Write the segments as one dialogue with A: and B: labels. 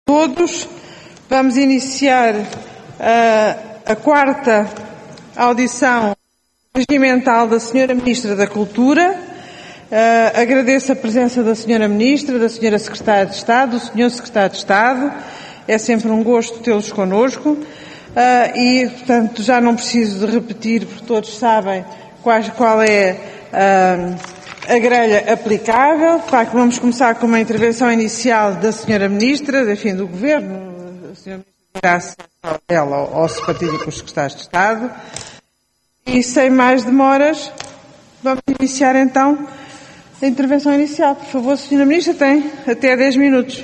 A: Todos. Vamos iniciar a quarta audição regimental da Sra. Ministra da Cultura. Agradeço a presença da Sra. Ministra, da Sra. Secretária de Estado, do Sr. Secretário de Estado. É sempre um gosto tê-los connosco. E, portanto, já não preciso de repetir, porque todos sabem qual é a grelha aplicável. Claro que vamos começar com uma intervenção inicial da Sra. Ministra, enfim, do Governo. A Sra. Ministra terá acesso dela ou se partilha com os Secretários de Estado. E, sem mais demoras, vamos iniciar então a intervenção inicial. Por favor, Sra. Ministra, tem até 10 minutos.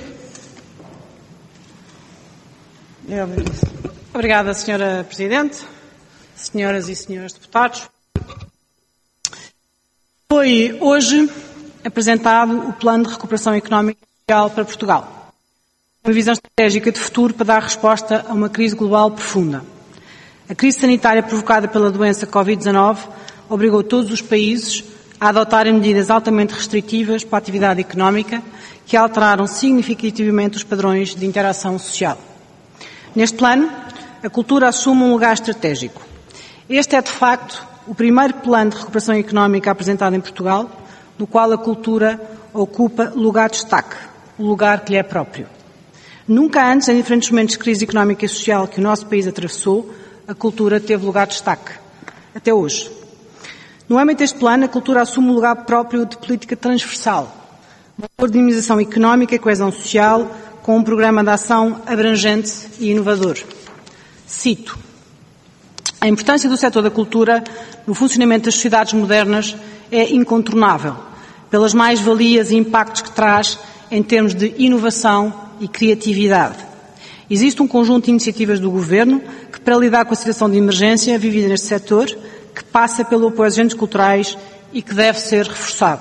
B: Obrigada, Sra. Presidente, senhoras e senhores deputados. Foi hoje apresentado o Plano de Recuperação Económica e Social para Portugal. Uma visão estratégica de futuro para dar resposta a uma crise global profunda. A crise sanitária provocada pela doença Covid-19 obrigou todos os países a adotarem medidas altamente restritivas para a atividade económica que alteraram significativamente os padrões de interação social. Neste plano, a cultura assume um lugar estratégico. Este é, de facto, o primeiro plano de recuperação económica apresentado em Portugal, no qual a cultura ocupa lugar de destaque, o lugar que lhe é próprio. Nunca antes, em diferentes momentos de crise económica e social que o nosso país atravessou, a cultura teve lugar de destaque, até hoje. No âmbito deste plano, a cultura assume um lugar próprio de política transversal, de dinamização económica e coesão social, com um programa de ação abrangente e inovador. Cito: a importância do setor da cultura no funcionamento das sociedades modernas é incontornável, pelas mais-valias e impactos que traz em termos de inovação e criatividade. Existe um conjunto de iniciativas do Governo que, para lidar com a situação de emergência vivida neste setor, que passa pelo apoio aos agentes culturais e que deve ser reforçado.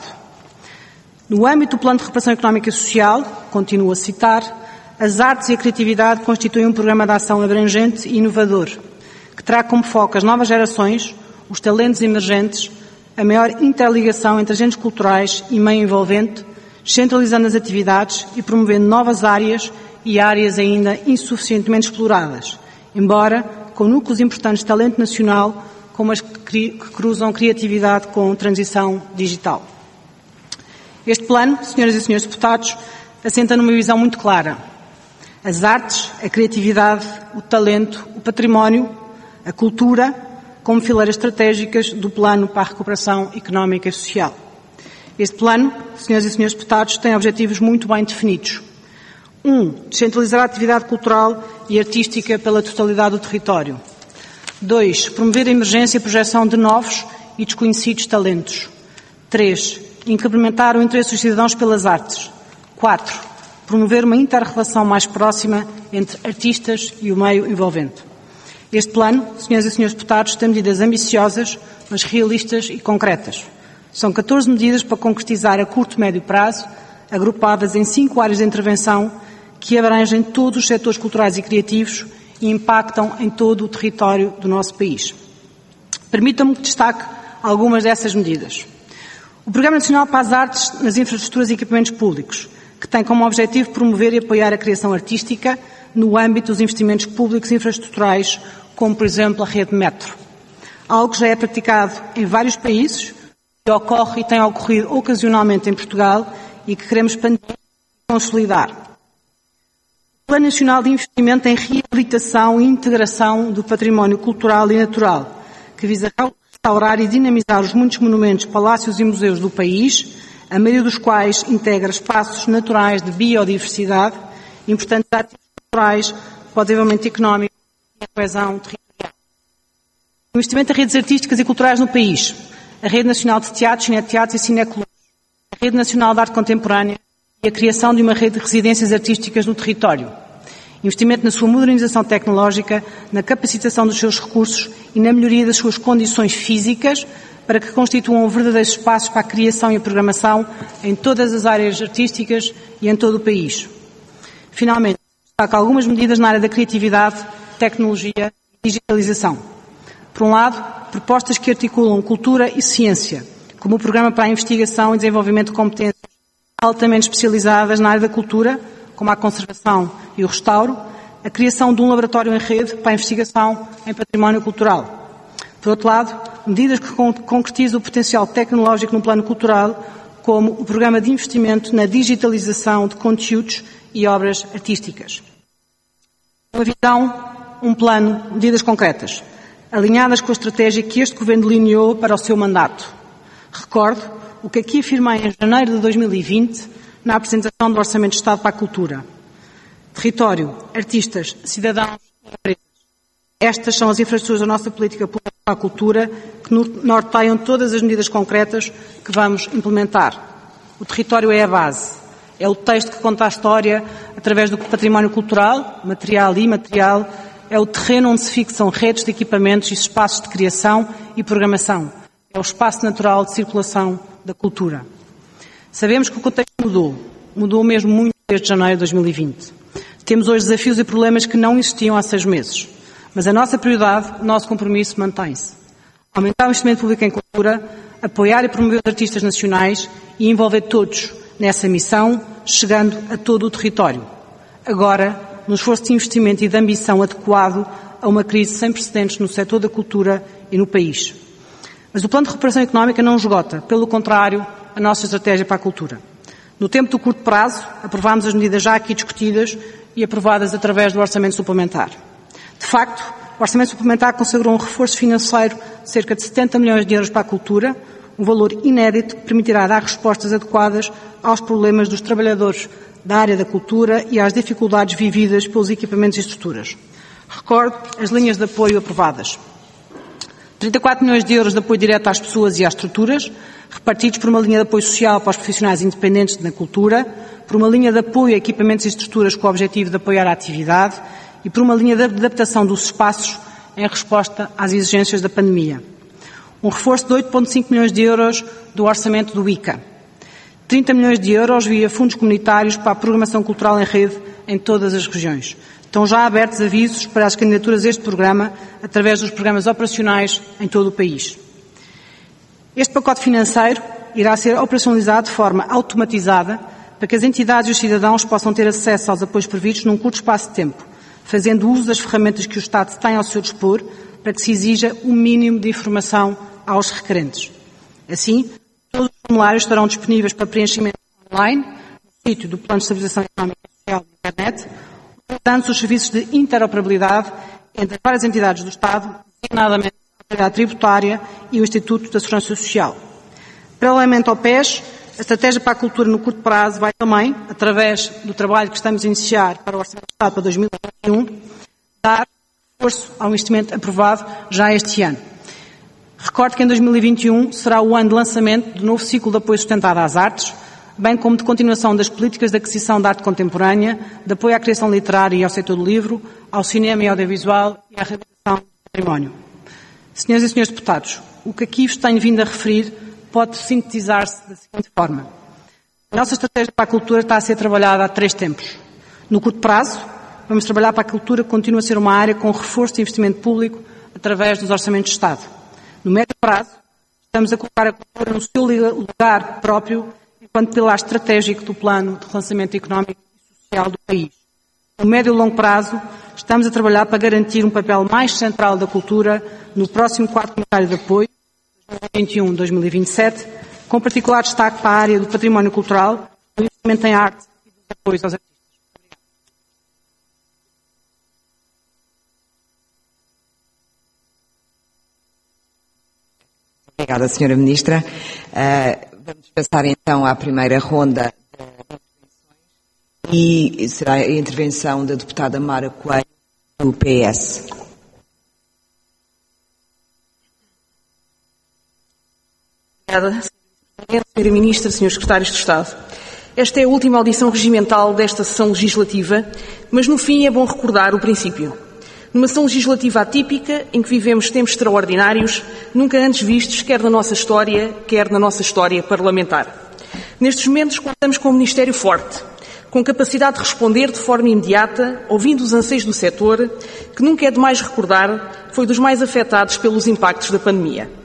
B: No âmbito do Plano de Recuperação Económica e Social, continuo a citar, as artes e a criatividade constituem um programa de ação abrangente e inovador, que terá como foco as novas gerações, os talentos emergentes, a maior interligação entre agentes culturais e meio envolvente, centralizando as atividades e promovendo novas áreas e áreas ainda insuficientemente exploradas, embora com núcleos importantes de talento nacional, como as que cruzam criatividade com transição digital. Este plano, senhoras e senhores deputados, assenta numa visão muito clara. As artes, a criatividade, o talento, o património, a cultura, como fileiras estratégicas do Plano para a Recuperação Económica e Social. Este plano, senhoras e senhores deputados, tem objetivos muito bem definidos. 1. Descentralizar a atividade cultural e artística pela totalidade do território. 2. Promover a emergência e projeção de novos e desconhecidos talentos. 3. Incrementar o interesse dos cidadãos pelas artes. 4. Promover uma inter-relação mais próxima entre artistas e o meio envolvente. Este plano, senhoras e senhores deputados, tem medidas ambiciosas, mas realistas e concretas. São 14 medidas para concretizar a curto e médio prazo, agrupadas em 5 áreas de intervenção que abrangem todos os setores culturais e criativos e impactam em todo o território do nosso país. Permitam-me que destaque algumas dessas medidas. O Programa Nacional para as Artes nas Infraestruturas e Equipamentos Públicos, que tem como objetivo promover e apoiar a criação artística no âmbito dos investimentos públicos e infraestruturais, como, por exemplo, a rede metro. Algo que já é praticado em vários países, que ocorre e tem ocorrido ocasionalmente em Portugal e que queremos expandir e consolidar. O Plano Nacional de Investimento em Reabilitação e Integração do Património Cultural e Natural, que visa restaurar e dinamizar os muitos monumentos, palácios e museus do país, a maioria dos quais integra espaços naturais de biodiversidade, importantes ativos culturais para o desenvolvimento económico e a coesão territorial. O investimento em redes artísticas e culturais no país, a Rede Nacional de Teatros, Cineteatros e Cineclubes, a Rede Nacional de Arte Contemporânea e a criação de uma rede de residências artísticas no território. Investimento na sua modernização tecnológica, na capacitação dos seus recursos e na melhoria das suas condições físicas para que constituam verdadeiros espaços para a criação e a programação em todas as áreas artísticas e em todo o país. Finalmente, destaco algumas medidas na área da criatividade, tecnologia e digitalização. Por um lado, propostas que articulam cultura e ciência, como o Programa para a Investigação e Desenvolvimento de Competências altamente especializadas na área da cultura, como a conservação e o restauro, a criação de um laboratório em rede para a investigação em património cultural. Por outro lado, medidas que concretizam o potencial tecnológico no plano cultural, como o programa de investimento na digitalização de conteúdos e obras artísticas. Uma visão, um plano, medidas concretas, alinhadas com a estratégia que este Governo delineou para o seu mandato. Recordo o que aqui afirmei em janeiro de 2020, na apresentação do Orçamento de Estado para a Cultura. Território, artistas, cidadãos e empresas. Estas são as infraestruturas da nossa política pública para a cultura que norteiam todas as medidas concretas que vamos implementar. O território é a base. É o texto que conta a história através do património cultural, material e imaterial. É o terreno onde se fixam redes de equipamentos e espaços de criação e programação. É o espaço natural de circulação da cultura. Sabemos que o contexto mudou mesmo muito desde janeiro de 2020. Temos hoje desafios e problemas que não existiam há 6 meses. Mas a nossa prioridade, o nosso compromisso mantém-se. Aumentar o investimento público em cultura, apoiar e promover os artistas nacionais e envolver todos nessa missão, chegando a todo o território. Agora, num esforço de investimento e de ambição adequado a uma crise sem precedentes no setor da cultura e no país. Mas o Plano de Recuperação Económica não esgota, pelo contrário, a nossa estratégia para a cultura. No tempo do curto prazo, aprovámos as medidas já aqui discutidas e aprovadas através do Orçamento Suplementar. De facto, o Orçamento Suplementar consagrou um reforço financeiro de cerca de 70 milhões de euros para a cultura, um valor inédito que permitirá dar respostas adequadas aos problemas dos trabalhadores da área da cultura e às dificuldades vividas pelos equipamentos e estruturas. Recordo as linhas de apoio aprovadas. 34 milhões de euros de apoio direto às pessoas e às estruturas, repartidos por uma linha de apoio social para os profissionais independentes na cultura, por uma linha de apoio a equipamentos e estruturas com o objetivo de apoiar a atividade e por uma linha de adaptação dos espaços em resposta às exigências da pandemia. Um reforço de 8,5 milhões de euros do orçamento do ICA. 30 milhões de euros via fundos comunitários para a programação cultural em rede em todas as regiões. Estão já abertos avisos para as candidaturas a este programa através dos programas operacionais em todo o país. Este pacote financeiro irá ser operacionalizado de forma automatizada para que as entidades e os cidadãos possam ter acesso aos apoios previstos num curto espaço de tempo, fazendo uso das ferramentas que o Estado tem ao seu dispor para que se exija o mínimo de informação aos requerentes. Assim, todos os formulários estarão disponíveis para preenchimento online no sítio do Plano de Estabilização Económica e Social da internet, utilizando os serviços de interoperabilidade entre várias entidades do Estado, designadamente a Autoridade Tributária e o Instituto da Segurança Social. Paralelamente ao PES, a estratégia para a cultura no curto prazo vai também, através do trabalho que estamos a iniciar para o Orçamento de Estado para 2021, dar reforço ao investimento aprovado já este ano. Recordo que em 2021 será o ano de lançamento do novo ciclo de apoio sustentado às artes, bem como de continuação das políticas de aquisição da arte contemporânea, de apoio à criação literária e ao setor do livro, ao cinema e audiovisual e à reabilitação do património. Senhoras e senhores deputados, o que aqui vos tenho vindo a referir pode sintetizar-se da seguinte forma. A nossa estratégia para a cultura está a ser trabalhada há 3 tempos. No curto prazo, vamos trabalhar para que a cultura continue a ser uma área com reforço de investimento público através dos orçamentos de Estado. No médio prazo, estamos a colocar a cultura no seu lugar próprio enquanto pilar estratégico do plano de relançamento económico e social do país. No médio e longo prazo, estamos a trabalhar para garantir um papel mais central da cultura no próximo quadro comunitário de apoio, 2021-2027, com particular destaque para a área do património cultural, do investimento em arte e dos apoios aos artistas.
C: Obrigada, Sra. Ministra. Vamos passar então à primeira ronda de intervenções e será a intervenção da deputada Mara Coelho, do PS.
D: Obrigada, Sra. Ministra, Srs. Secretários de Estado. Esta é a última audição regimental desta sessão legislativa, mas no fim é bom recordar o princípio. Numa sessão legislativa atípica, em que vivemos tempos extraordinários, nunca antes vistos, quer na nossa história, quer na nossa história parlamentar. Nestes momentos contamos com um Ministério forte, com capacidade de responder de forma imediata, ouvindo os anseios do setor, que nunca é demais recordar, foi dos mais afetados pelos impactos da pandemia.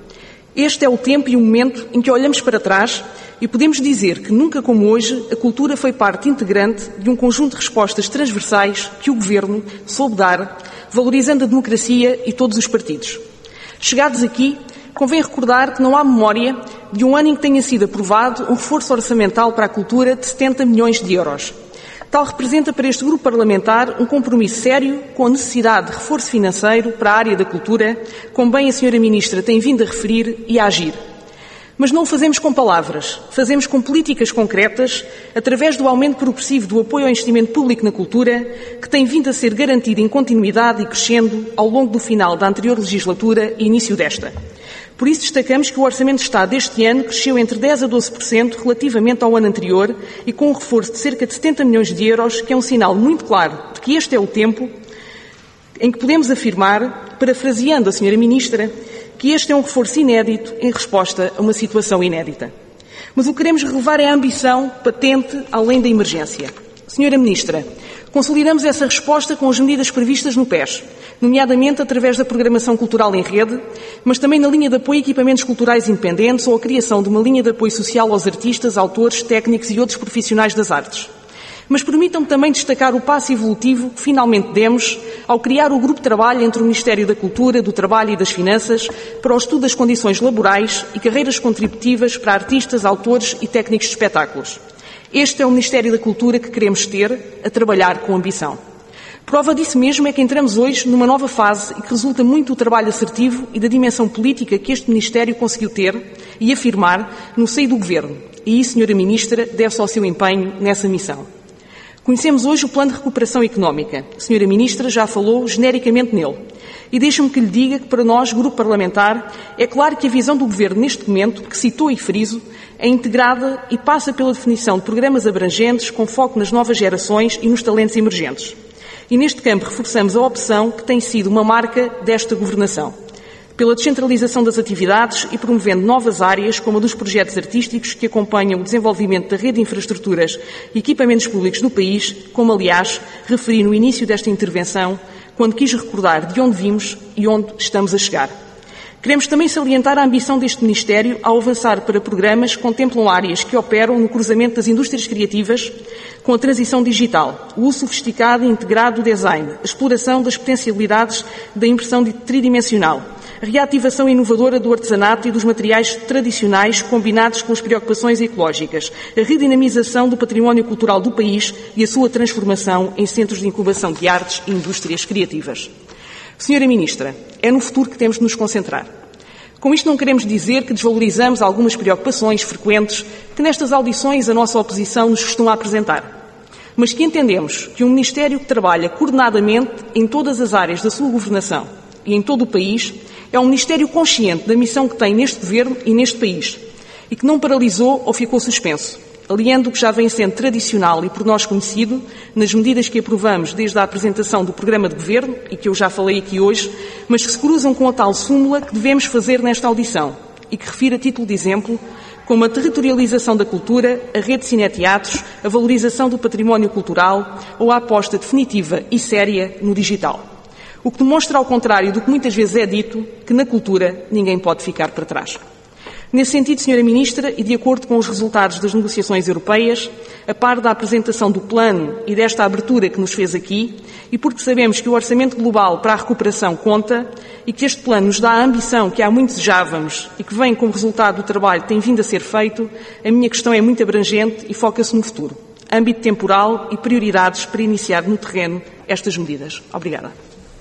D: Este é o tempo e o momento em que olhamos para trás e podemos dizer que nunca como hoje a cultura foi parte integrante de um conjunto de respostas transversais que o Governo soube dar, valorizando a democracia e todos os partidos. Chegados aqui, convém recordar que não há memória de um ano em que tenha sido aprovado um reforço orçamental para a cultura de 70 milhões de euros. Tal representa para este grupo parlamentar um compromisso sério com a necessidade de reforço financeiro para a área da cultura, como bem a Sra. Ministra tem vindo a referir e a agir. Mas não o fazemos com palavras, fazemos com políticas concretas, através do aumento progressivo do apoio ao investimento público na cultura, que tem vindo a ser garantido em continuidade e crescendo ao longo do final da anterior legislatura e início desta. Por isso destacamos que o Orçamento de Estado deste ano cresceu entre 10% a 12% relativamente ao ano anterior e com um reforço de cerca de 70 milhões de euros, que é um sinal muito claro de que este é o tempo em que podemos afirmar, parafraseando a Sra. Ministra, que este é um reforço inédito em resposta a uma situação inédita. Mas o que queremos relevar é a ambição patente além da emergência. Sra. Ministra, consolidamos essa resposta com as medidas previstas no PES, nomeadamente através da programação cultural em rede, mas também na linha de apoio a equipamentos culturais independentes ou a criação de uma linha de apoio social aos artistas, autores, técnicos e outros profissionais das artes. Mas permitam-me também destacar o passo evolutivo que finalmente demos ao criar o grupo de trabalho entre o Ministério da Cultura, do Trabalho e das Finanças para o estudo das condições laborais e carreiras contributivas para artistas, autores e técnicos de espetáculos. Este é o Ministério da Cultura que queremos ter, a trabalhar com ambição. Prova disso mesmo é que entramos hoje numa nova fase e que resulta muito do trabalho assertivo e da dimensão política que este Ministério conseguiu ter e afirmar no seio do Governo. E isso, Sra. Ministra, deve-se ao seu empenho nessa missão. Conhecemos hoje o Plano de Recuperação Económica. A Sra. Ministra já falou genericamente nele. E deixe-me que lhe diga que para nós, Grupo Parlamentar, é claro que a visão do Governo neste momento, que citou e friso, é integrada e passa pela definição de programas abrangentes com foco nas novas gerações e nos talentos emergentes. E neste campo reforçamos a opção que tem sido uma marca desta governação, pela descentralização das atividades e promovendo novas áreas, como a dos projetos artísticos que acompanham o desenvolvimento da rede de infraestruturas e equipamentos públicos do país, como, aliás, referi no início desta intervenção, quando quis recordar de onde vimos e onde estamos a chegar. Queremos também salientar a ambição deste Ministério ao avançar para programas que contemplam áreas que operam no cruzamento das indústrias criativas com a transição digital, o uso sofisticado e integrado do design, a exploração das potencialidades da impressão tridimensional, a reativação inovadora do artesanato e dos materiais tradicionais combinados com as preocupações ecológicas, a redinamização do património cultural do país e a sua transformação em centros de incubação de artes e indústrias criativas. Sra. Ministra, é no futuro que temos de nos concentrar. Com isto não queremos dizer que desvalorizamos algumas preocupações frequentes que nestas audições a nossa oposição nos costuma apresentar, mas que entendemos que um Ministério que trabalha coordenadamente em todas as áreas da sua governação e em todo o país é um Ministério consciente da missão que tem neste Governo e neste país e que não paralisou ou ficou suspenso, aliando o que já vem sendo tradicional e por nós conhecido nas medidas que aprovamos desde a apresentação do programa de Governo, e que eu já falei aqui hoje, mas que se cruzam com a tal súmula que devemos fazer nesta audição e que refiro a título de exemplo como a territorialização da cultura, a rede de cineteatros, a valorização do património cultural ou a aposta definitiva e séria no digital. O que demonstra, ao contrário do que muitas vezes é dito, que na cultura ninguém pode ficar para trás. Nesse sentido, Sra. Ministra, e de acordo com os resultados das negociações europeias, a par da apresentação do plano e desta abertura que nos fez aqui, e porque sabemos que o Orçamento Global para a Recuperação conta e que este plano nos dá a ambição que há muito desejávamos e que vem como resultado do trabalho que tem vindo a ser feito, a minha questão é muito abrangente e foca-se no futuro, âmbito temporal e prioridades para iniciar no terreno estas medidas. Obrigada.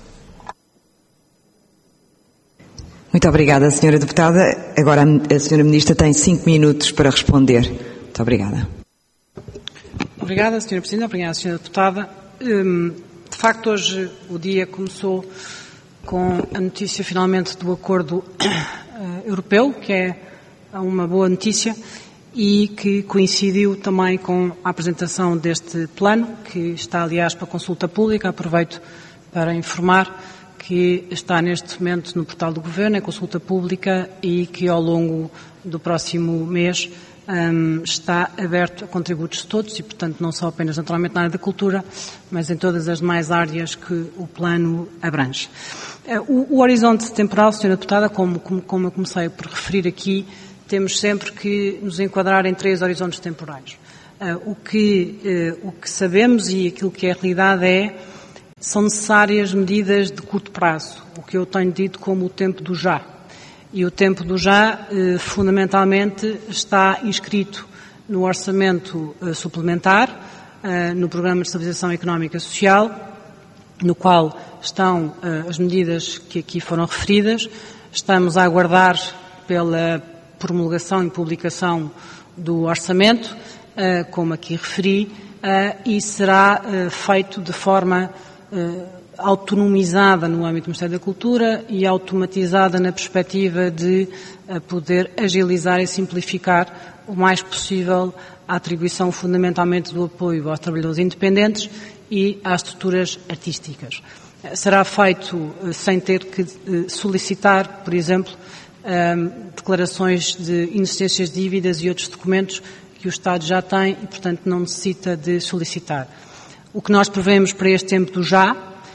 C: Muito obrigada, Sra. Deputada. Agora a Sra. Ministra tem 5 minutos para responder. Muito obrigada.
B: Obrigada, Sra. Presidente. Obrigada, Sra. Deputada. De facto, hoje o dia começou com a notícia, finalmente, do acordo europeu, que é uma boa notícia, e que coincidiu também com a apresentação deste plano, que está, aliás, para consulta pública. Aproveito para informar que está neste momento no portal do Governo, em consulta pública, e que ao longo do próximo mês está aberto a contributos de todos e, portanto, não só apenas naturalmente na área da cultura, mas em todas as demais áreas que o plano abrange. O horizonte temporal, Sra. Deputada, como eu comecei por referir aqui, temos sempre que nos enquadrar em 3 horizontes temporais. O que sabemos e aquilo que é a realidade são necessárias medidas de curto prazo, o que eu tenho dito como o tempo do já. E o tempo do já, fundamentalmente, está inscrito no orçamento suplementar, no Programa de Estabilização Económica e Social, no qual estão as medidas que aqui foram referidas. Estamos a aguardar pela promulgação e publicação do orçamento, como aqui referi, e será feito de forma autonomizada no âmbito do Ministério da Cultura e automatizada na perspectiva de poder agilizar e simplificar o mais possível a atribuição fundamentalmente do apoio aos trabalhadores independentes e às estruturas artísticas. Será feito sem ter que solicitar, por exemplo, declarações de inexistências de dívidas e outros documentos que o Estado já tem e, portanto, não necessita de solicitar. O que nós prevemos para este tempo do já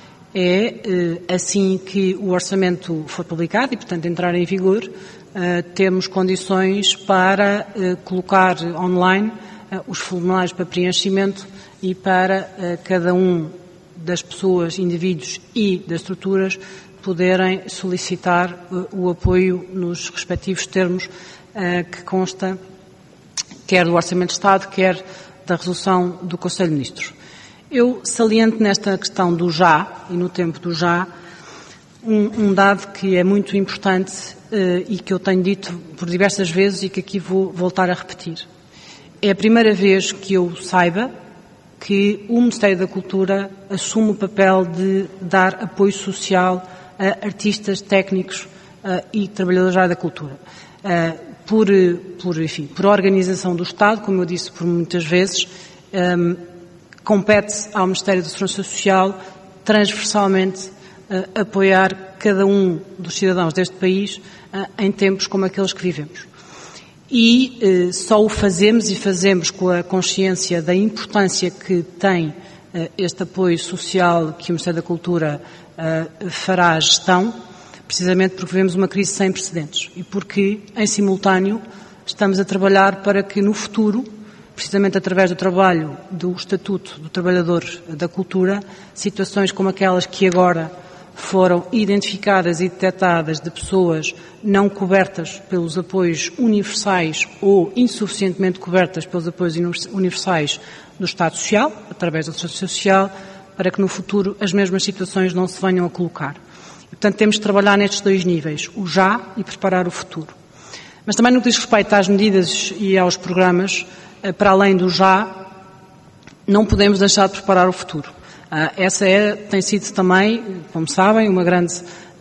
B: assim que o orçamento for publicado e, portanto, entrar em vigor, temos condições para colocar online os formulários para preenchimento e para cada um das pessoas, indivíduos e das estruturas poderem solicitar o apoio nos respectivos termos que consta quer do Orçamento de Estado, quer da resolução do Conselho de Ministros. Eu saliento nesta questão do já e no tempo do já um dado que é muito importante e que eu tenho dito por diversas vezes e que aqui vou voltar a repetir. É a primeira vez que eu saiba que o Ministério da Cultura assume o papel de dar apoio social a artistas, técnicos e trabalhadores da área da cultura. Por organização do Estado, como eu disse por muitas vezes, compete ao Ministério da Segurança Social transversalmente apoiar cada um dos cidadãos deste país em tempos como aqueles que vivemos. E só o fazemos e fazemos com a consciência da importância que tem este apoio social que o Ministério da Cultura fará à gestão, precisamente porque vivemos uma crise sem precedentes e porque, em simultâneo, estamos a trabalhar para que no futuro, precisamente através do trabalho do Estatuto do Trabalhador da Cultura, situações como aquelas que agora foram identificadas e detectadas de pessoas não cobertas pelos apoios universais ou insuficientemente cobertas pelos apoios universais do Estado Social, através da Segurança Social, para que no futuro as mesmas situações não se venham a colocar. E, portanto, temos de trabalhar nestes 2 níveis, o já e preparar o futuro. Mas também no que diz respeito às medidas e aos programas, para além do já, não podemos deixar de preparar o futuro. Essa tem sido também, como sabem, uma grande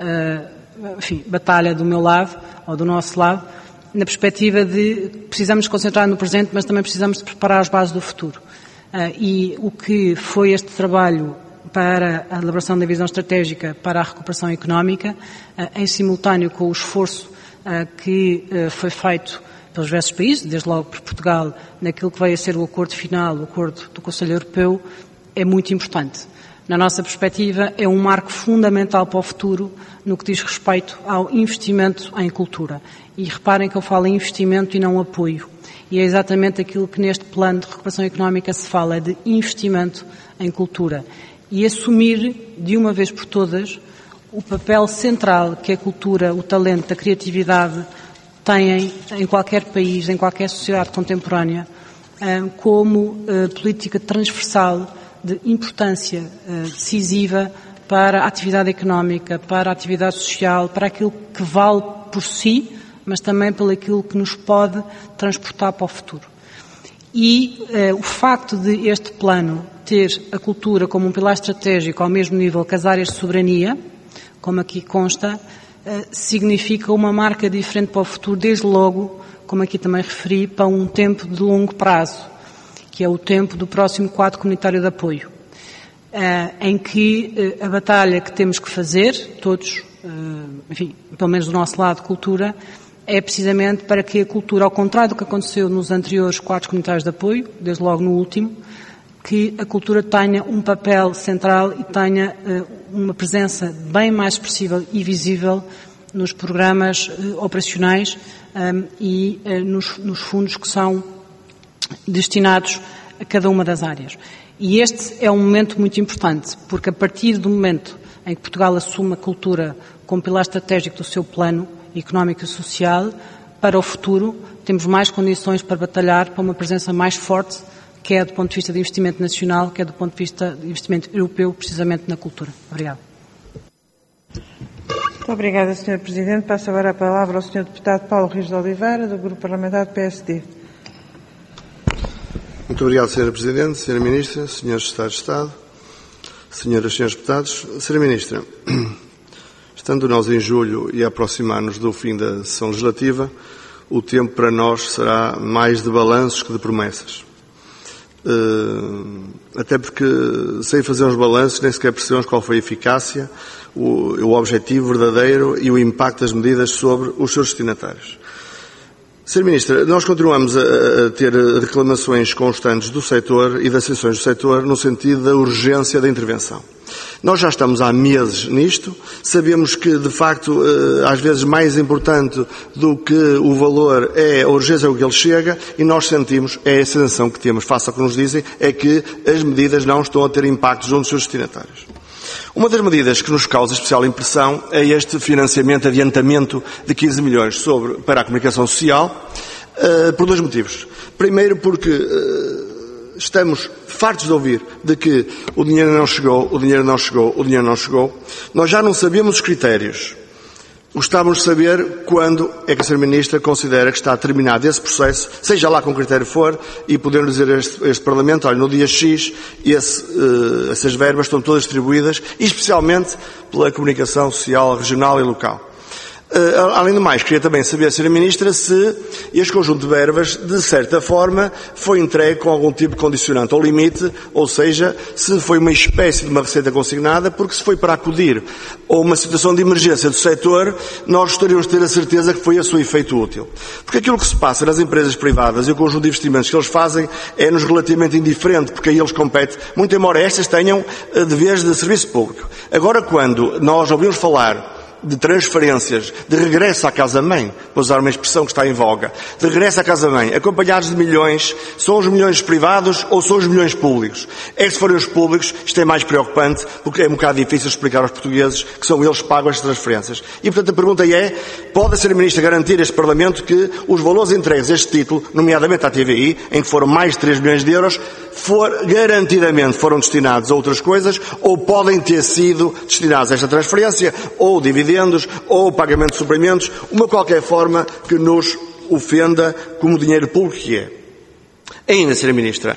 B: batalha do meu lado, ou do nosso lado, na perspectiva de precisamos concentrar no presente, mas também precisamos de preparar as bases do futuro. E o que foi este trabalho para a elaboração da visão estratégica para a recuperação económica, em simultâneo com o esforço que foi feito pelos diversos países, desde logo por Portugal, naquilo que veio a ser o acordo final, o acordo do Conselho Europeu, é muito importante. Na nossa perspectiva, é um marco fundamental para o futuro no que diz respeito ao investimento em cultura. E reparem que eu falo em investimento e não apoio. E é exatamente aquilo que neste plano de recuperação económica se fala, de investimento em cultura. E assumir, de uma vez por todas, o papel central que a cultura, o talento, a criatividade têm em qualquer país, em qualquer sociedade contemporânea, como política transversal de importância decisiva para a atividade económica, para a atividade social, para aquilo que vale por si, mas também pelo aquilo que nos pode transportar para o futuro. E o facto de este plano ter a cultura como um pilar estratégico ao mesmo nível que as áreas de soberania, como aqui consta, significa uma marca diferente para o futuro, desde logo, como aqui também referi, para um tempo de longo prazo, que é o tempo do próximo quadro comunitário de apoio, em que a batalha que temos que fazer, todos, enfim, pelo menos do nosso lado, cultura, é precisamente para que a cultura, ao contrário do que aconteceu nos anteriores quadros comunitários de apoio, desde logo no último, que a cultura tenha um papel central e tenha uma presença bem mais expressiva e visível nos programas operacionais e nos fundos que são destinados a cada uma das áreas. E este é um momento muito importante, porque a partir do momento em que Portugal assume a cultura como pilar estratégico do seu plano económico e social, para o futuro temos mais condições para batalhar para uma presença mais forte, quer do ponto de vista de investimento nacional, quer do ponto de vista de investimento europeu, precisamente na cultura. Obrigada.
A: Muito obrigada, Sr. Presidente. Passo agora a palavra ao Sr. Deputado Paulo Rios de Oliveira, do Grupo Parlamentar do PSD.
E: Muito obrigado, Sra. Presidente, Sra. Ministra, Srs. Secretários de Estado, Senhoras e Srs. Deputados. Sra. Ministra, estando nós em julho e a aproximar-nos do fim da sessão legislativa, o tempo para nós será mais de balanços que de promessas. Até porque, sem fazer uns balanços, nem sequer percebemos qual foi a eficácia, o objetivo verdadeiro e o impacto das medidas sobre os seus destinatários. Sra. Ministra, nós continuamos a ter reclamações constantes do setor e das associações do setor no sentido da urgência da intervenção. Nós já estamos há meses nisto, sabemos que, de facto, às vezes mais importante do que o valor é a urgência com que ele chega, e nós sentimos, é a sensação que temos, face ao que nos dizem, é que as medidas não estão a ter impacto junto dos seus destinatários. Uma das medidas que nos causa especial impressão é este financiamento, adiantamento de 15 milhões para a comunicação social, por dois motivos. Primeiro, porque estamos fartos de ouvir de que o dinheiro não chegou, o dinheiro não chegou, o dinheiro não chegou. Nós já não sabemos os critérios. Gostávamos de saber quando é que a Sra. Ministra considera que está terminado esse processo, seja lá com que critério for, e podermos dizer a este Parlamento, olha, no dia X, essas verbas estão todas distribuídas, e especialmente pela comunicação social, regional e local. Além do mais, queria também saber, Sra. Ministra, se este conjunto de verbas, de certa forma, foi entregue com algum tipo de condicionante ou limite, ou seja, se foi uma espécie de uma receita consignada, porque se foi para acudir a uma situação de emergência do setor, nós gostaríamos de ter a certeza que foi a seu efeito útil. Porque aquilo que se passa nas empresas privadas e o conjunto de investimentos que eles fazem é-nos relativamente indiferente, porque aí eles competem, muito embora estas tenham deveres de serviço público. Agora, quando nós ouvimos falar de transferências, de regresso à casa-mãe, vou usar uma expressão que está em voga, de regresso à casa-mãe, acompanhados de milhões, são os milhões privados ou são os milhões públicos? É que se forem os públicos, isto é mais preocupante, porque é um bocado difícil explicar aos portugueses que são eles que pagam estas transferências. E, portanto, a pergunta é, pode a Sra. Ministra garantir a este Parlamento que os valores entregues a este título, nomeadamente à TVI, em que foram mais de 3 milhões de euros, garantidamente foram destinados a outras coisas, ou podem ter sido destinados a esta transferência, ou dividendos, ou pagamento de suprimentos, uma qualquer forma que nos ofenda como dinheiro público que é. Ainda, Sra. Ministra,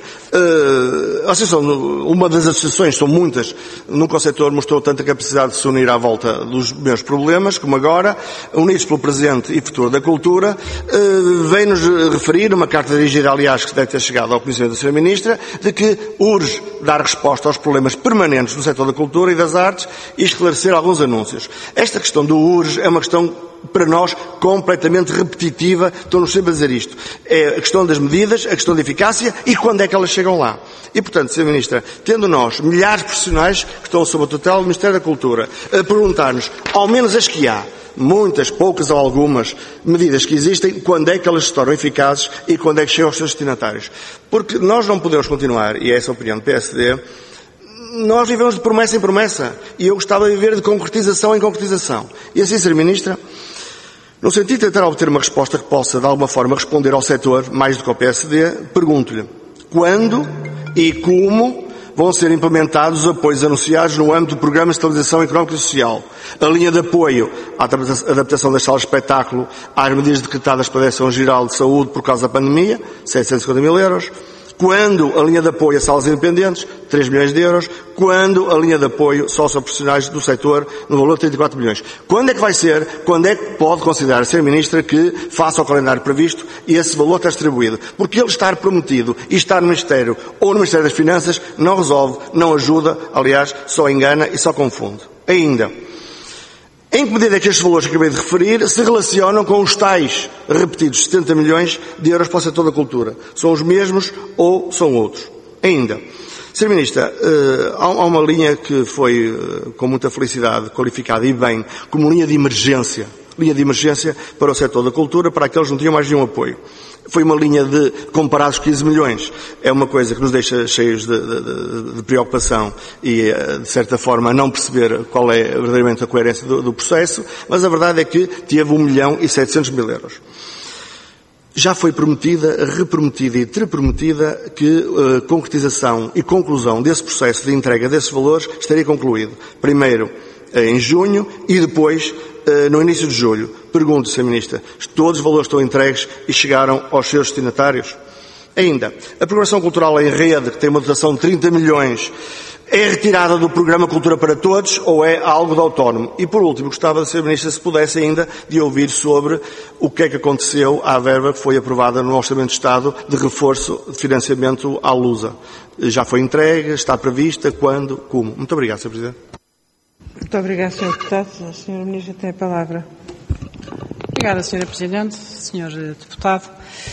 E: uma das associações, são muitas, nunca o setor mostrou tanta capacidade de se unir à volta dos meus problemas, como agora, unidos pelo presente e futuro da cultura, vem-nos referir, uma carta dirigida, aliás, que deve ter chegado ao conhecimento da Sra. Ministra, de que urge dar resposta aos problemas permanentes no setor da cultura e das artes e esclarecer alguns anúncios. Esta questão do urge é uma questão para nós completamente repetitiva, estão-nos sempre a dizer isto. É a questão das medidas, a questão da eficácia e quando é que elas chegam lá. E, portanto, Sra. Ministra, tendo nós milhares de profissionais que estão sob a tutela do Ministério da Cultura a perguntar-nos, ao menos as que há, muitas, poucas ou algumas medidas que existem, quando é que elas se tornam eficazes e quando é que chegam aos seus destinatários. Porque nós não podemos continuar, e é essa a opinião do PSD, nós vivemos de promessa em promessa, e eu gostava de viver de concretização em concretização. E assim, Sra. Ministra, no sentido de tentar obter uma resposta que possa, de alguma forma, responder ao setor, mais do que ao PSD, pergunto-lhe, quando e como vão ser implementados os apoios anunciados no âmbito do Programa de Estabilização Económica e Social, a linha de apoio à adaptação das salas de espetáculo às medidas decretadas pela Direção-Geral de Saúde por causa da pandemia, 750 mil euros, quando a linha de apoio a salas independentes, 3 milhões de euros, quando a linha de apoio socioprofissionais do setor, no valor de 34 milhões. Quando é que vai ser, quando é que pode considerar a Sra. Ministra que, face ao calendário previsto, esse valor está distribuído? Porque ele estar prometido e estar no Ministério ou no Ministério das Finanças não resolve, não ajuda, aliás, só engana e só confunde. Ainda, Em que medida é que estes valores que acabei de referir se relacionam com os tais repetidos 70 milhões de euros para o setor da cultura? São os mesmos ou são outros? Ainda, Sr. Ministra, há uma linha que foi, com muita felicidade, qualificada e bem como linha de emergência para o setor da cultura, para aqueles que não tinham mais nenhum apoio. Foi uma linha de comparados 15 milhões. É uma coisa que nos deixa cheios de preocupação e, de certa forma, não perceber qual é verdadeiramente a coerência do processo, mas a verdade é que teve 1.700.000 euros. Já foi prometida, reprometida e treprometida que concretização e conclusão desse processo de entrega desses valores estaria concluído. Primeiro em junho e depois no início de julho. Pergunto, Sr. Ministra, todos os valores estão entregues e chegaram aos seus destinatários? Ainda, a programação cultural em rede, que tem uma dotação de 30 milhões, é retirada do programa Cultura para Todos ou é algo de autónomo? E por último, gostava de, Sr. Ministra, se pudesse ainda de ouvir sobre o que é que aconteceu à verba que foi aprovada no Orçamento de Estado de reforço de financiamento à Lusa. Já foi entregue? Está prevista? Quando? Como? Muito obrigado, Sr. Presidente.
A: Muito obrigado, Sr. Deputado. A Sra. Ministra tem a palavra.
B: Obrigada, Sra. Presidente, Sr. Deputado.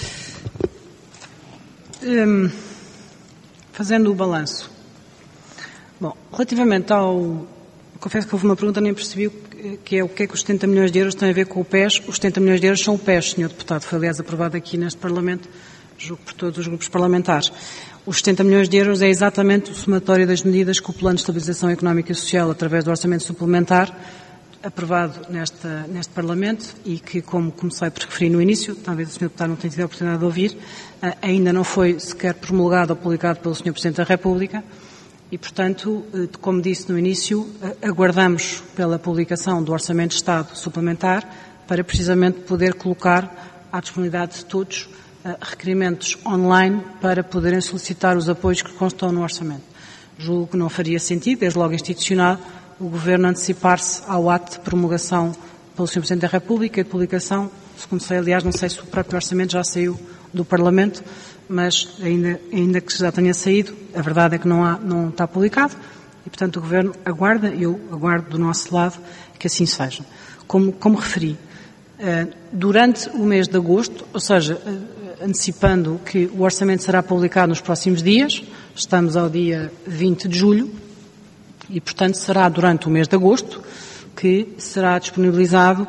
B: Fazendo o balanço. Bom, relativamente ao... Confesso que houve uma pergunta, nem percebi que é o que é que os 70 milhões de euros têm a ver com o PES. Os 70 milhões de euros são o PES, Sr. Deputado. Foi, aliás, aprovado aqui neste Parlamento, julgo por todos os grupos parlamentares. Os 70 milhões de euros é exatamente o somatório das medidas que o Plano de Estabilização Económica e Social, através do Orçamento Suplementar, aprovado neste Parlamento e que, como comecei por referir no início, talvez o Sr. Deputado não tenha tido a oportunidade de ouvir, ainda não foi sequer promulgado ou publicado pelo Sr. Presidente da República e, portanto, como disse no início, aguardamos pela publicação do Orçamento de Estado Suplementar para precisamente poder colocar à disponibilidade de todos requerimentos online para poderem solicitar os apoios que constam no orçamento. Julgo que não faria sentido, desde logo institucional, o Governo antecipar-se ao ato de promulgação pelo Sr. Presidente da República e de publicação, como sei, aliás, não sei se o próprio orçamento já saiu do Parlamento, mas ainda que já tenha saído, a verdade é que não está publicado e, portanto, o Governo aguarda, eu aguardo do nosso lado que assim seja. Como referi, durante o mês de agosto, ou seja, antecipando que o orçamento será publicado nos próximos dias, estamos ao dia 20 de julho, e, portanto, será durante o mês de agosto que será disponibilizado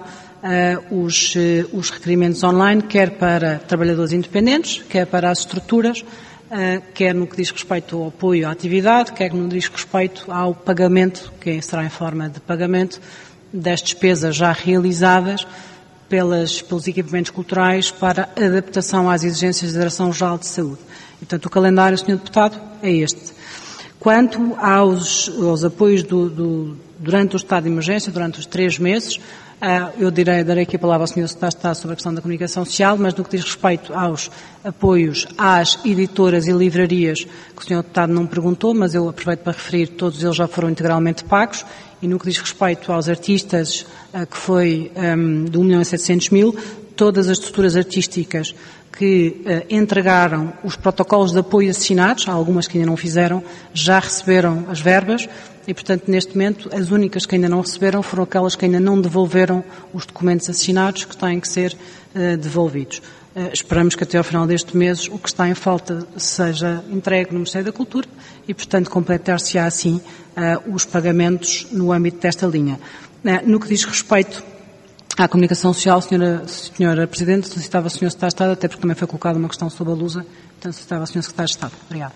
B: os requerimentos online, quer para trabalhadores independentes, quer para as estruturas, quer no que diz respeito ao apoio à atividade, quer no que diz respeito ao pagamento, que será em forma de pagamento das despesas já realizadas pelos equipamentos culturais para adaptação às exigências da Direção-Geral de Saúde. E, portanto, o calendário, Sr. Deputado, é este. Quanto aos apoios durante o estado de emergência, durante os 3 meses, eu darei aqui a palavra ao Sr. Secretário de Estado sobre a questão da comunicação social, mas no que diz respeito aos apoios às editoras e livrarias, que o Sr. Deputado não perguntou, mas eu aproveito para referir, todos eles já foram integralmente pagos, e no que diz respeito aos artistas, que foi de 1.700.000, todas as estruturas artísticas que entregaram os protocolos de apoio assinados, há algumas que ainda não fizeram, já receberam as verbas e, portanto, neste momento, as únicas que ainda não receberam foram aquelas que ainda não devolveram os documentos assinados que têm que ser devolvidos. Esperamos que até ao final deste mês o que está em falta seja entregue no Ministério da Cultura e, portanto, completar-se-á assim os pagamentos no âmbito desta linha. No que diz respeito à comunicação social, Senhora Presidente, solicitava ao Sr. Secretário de Estado, até porque também foi colocada uma questão sobre a Lusa, portanto solicitava ao Sr. Secretário de Estado. Obrigada.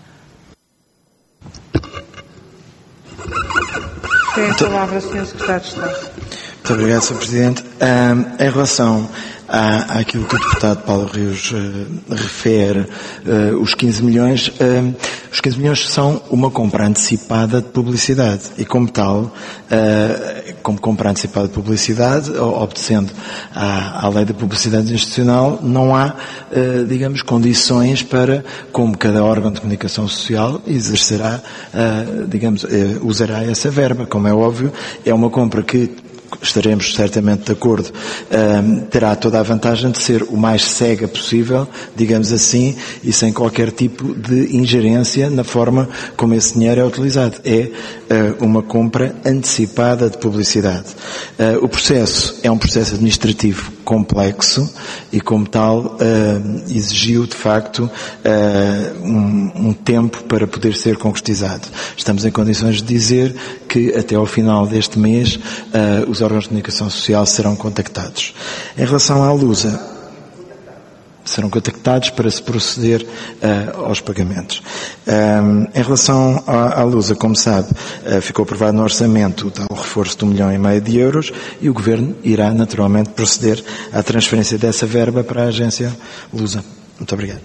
A: Tem a palavra o Sr. Secretário de Estado.
F: Muito obrigado, Sr. Presidente. Em relação àquilo que o deputado Paulo Rios refere, os 15 milhões, os 15 milhões são uma compra antecipada de publicidade e, como tal, como compra antecipada de publicidade, obedecendo à lei da publicidade institucional, não há, digamos, condições para, como cada órgão de comunicação social exercerá, digamos, usará essa verba. Como é óbvio, é uma compra que estaremos certamente de acordo, terá toda a vantagem de ser o mais cega possível, digamos assim, e sem qualquer tipo de ingerência na forma como esse dinheiro é utilizado. É uma compra antecipada de publicidade. O processo é um processo administrativo complexo e, como tal, exigiu, de facto, um tempo para poder ser concretizado. Estamos em condições de dizer que, até ao final deste mês, os órgãos de comunicação social serão contactados. Em relação à Lusa, serão contactados para se proceder aos pagamentos. Em relação à Lusa, como sabe, ficou aprovado no orçamento o tal reforço de 1,5 milhão de euros e o Governo irá naturalmente proceder à transferência dessa verba para a agência Lusa. Muito obrigado.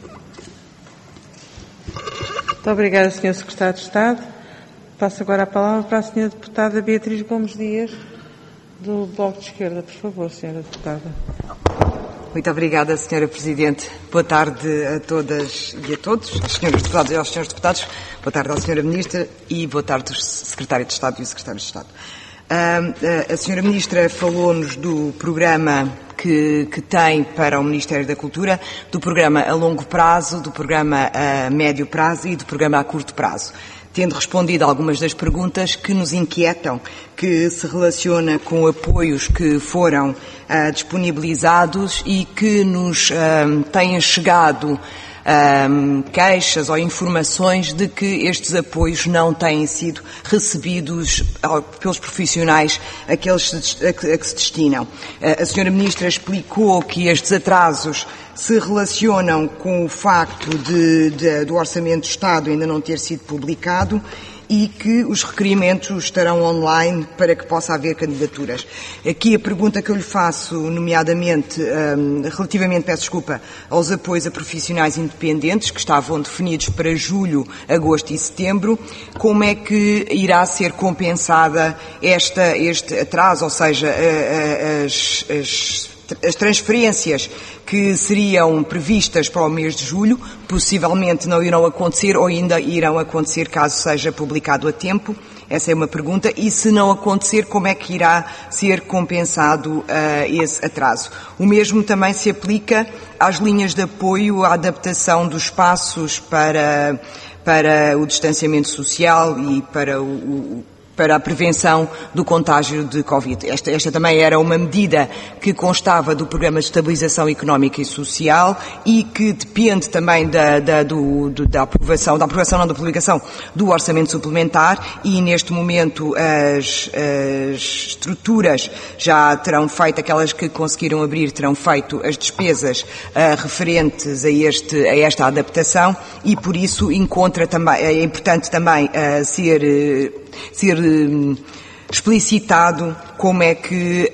A: Muito obrigada, Sr. Secretário de Estado. Passo agora a palavra para a Sra. Deputada Beatriz Gomes Dias, do Bloco de Esquerda. Por favor, Sra. Deputada.
C: Muito obrigada, Sra. Presidente. Boa tarde a todas e a todos, aos Srs. Deputados e aos Srs. Deputados. Boa tarde à Sra. Ministra e boa tarde ao Secretário de Estado e ao Secretário de Estado. A Sra. Ministra falou-nos do programa que tem para o Ministério da Cultura, do programa a longo prazo, do programa a médio prazo e do programa a curto prazo. Tendo respondido a algumas das perguntas que nos inquietam, que se relaciona com apoios que foram disponibilizados e que nos têm chegado queixas ou informações de que estes apoios não têm sido recebidos pelos profissionais a que se destinam. A Sra. Ministra explicou que estes atrasos se relacionam com o facto do Orçamento do Estado ainda não ter sido publicado e que os requerimentos estarão online para que possa haver candidaturas. Aqui a pergunta que eu lhe faço, nomeadamente, relativamente, aos apoios a profissionais independentes, que estavam definidos para julho, agosto e setembro, como é que irá ser compensada este atraso, ou seja, as transferências que seriam previstas para o mês de julho, possivelmente não irão acontecer ou ainda irão acontecer caso seja publicado a tempo? Essa é uma pergunta. E se não acontecer, como é que irá ser compensado esse atraso? O mesmo também se aplica às linhas de apoio à adaptação dos espaços para o distanciamento social e para a prevenção do contágio de Covid. Esta também era uma medida que constava do Programa de Estabilização Económica e Social e que depende também da publicação do Orçamento Suplementar, e neste momento as estruturas já terão feito, aquelas que conseguiram abrir, terão feito as despesas referentes a esta adaptação, e por isso é importante também ser explicitado como é que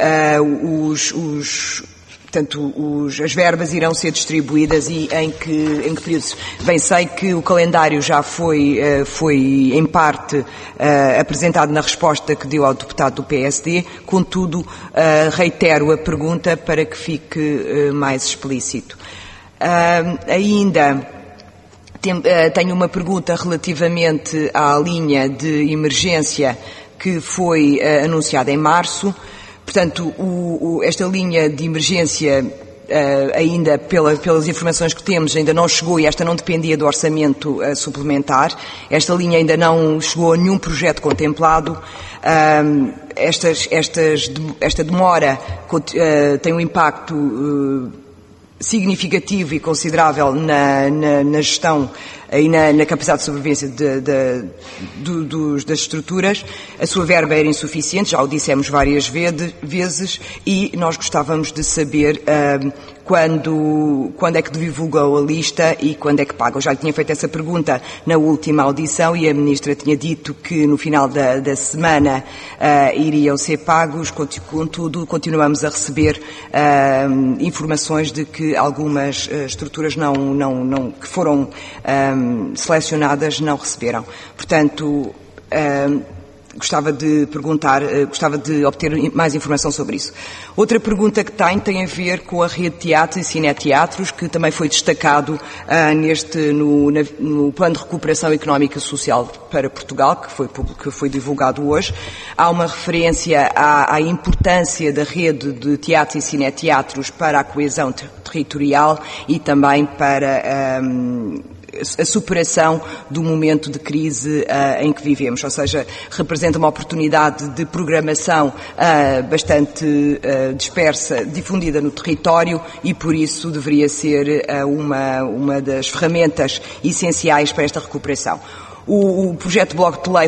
C: as verbas irão ser distribuídas e em que períodos. Bem, sei que o calendário já foi em parte apresentado na resposta que deu ao deputado do PSD, contudo reitero a pergunta para que fique mais explícito. Ainda tenho uma pergunta relativamente à linha de emergência que foi anunciada em março. Portanto, esta linha de emergência, ainda pelas informações que temos, ainda não chegou, e esta não dependia do orçamento suplementar. Esta linha ainda não chegou a nenhum projeto contemplado. Esta demora tem um impacto significativo e considerável na gestão e na capacidade de sobrevivência das estruturas. A sua verba era insuficiente, já o dissemos várias vezes, e nós gostávamos de saber quando é que divulgou a lista e quando é que paga. Eu já lhe tinha feito essa pergunta na última audição e a Ministra tinha dito que no final da semana iriam ser pagos. Contudo, continuamos a receber informações de que algumas estruturas que foram selecionadas não receberam. Portanto, gostava de perguntar, gostava de obter mais informação sobre isso. Outra pergunta que tem a ver com a rede de teatros e cineteatros, que também foi destacado no Plano de Recuperação Económica e Social para Portugal, que foi divulgado hoje. Há uma referência à importância da rede de teatros e cineteatros para a coesão territorial e também para a superação do momento de crise em que vivemos, ou seja, representa uma oportunidade de programação bastante dispersa, difundida no território e por isso deveria ser uma das ferramentas essenciais para esta recuperação. O projeto de bloco de lei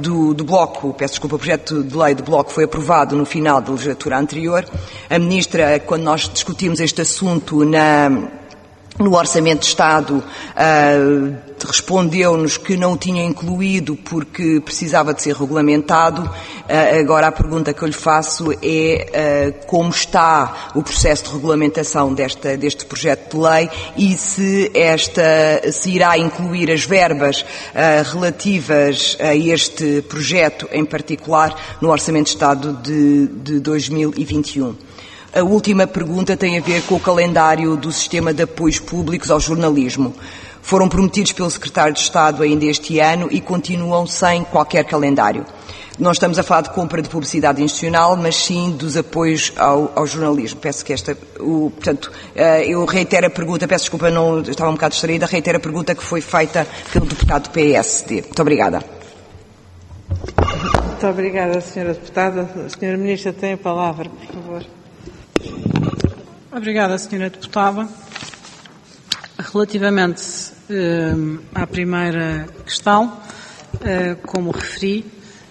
C: o projeto de lei do bloco foi aprovado no final da legislatura anterior. A Ministra, quando nós discutimos este assunto no Orçamento de Estado, respondeu-nos que não o tinha incluído porque precisava de ser regulamentado. Agora a pergunta que eu lhe faço é como está o processo de regulamentação deste projeto de lei e se irá incluir as verbas relativas a este projeto em particular no Orçamento de Estado de 2021. A última pergunta tem a ver com o calendário do sistema de apoios públicos ao jornalismo. Foram prometidos pelo Secretário de Estado ainda este ano e continuam sem qualquer calendário. Não estamos a falar de compra de publicidade institucional, mas sim dos apoios ao jornalismo. Peço que eu reitero a pergunta, peço desculpa, estava um bocado distraída, reitero a pergunta que foi feita pelo deputado do PSD. Muito obrigada.
A: Muito obrigada, Sra. Deputada. A Sra. Ministra tem a palavra, por favor.
B: Obrigada, Sra. Deputada. Relativamente à primeira questão, como referi,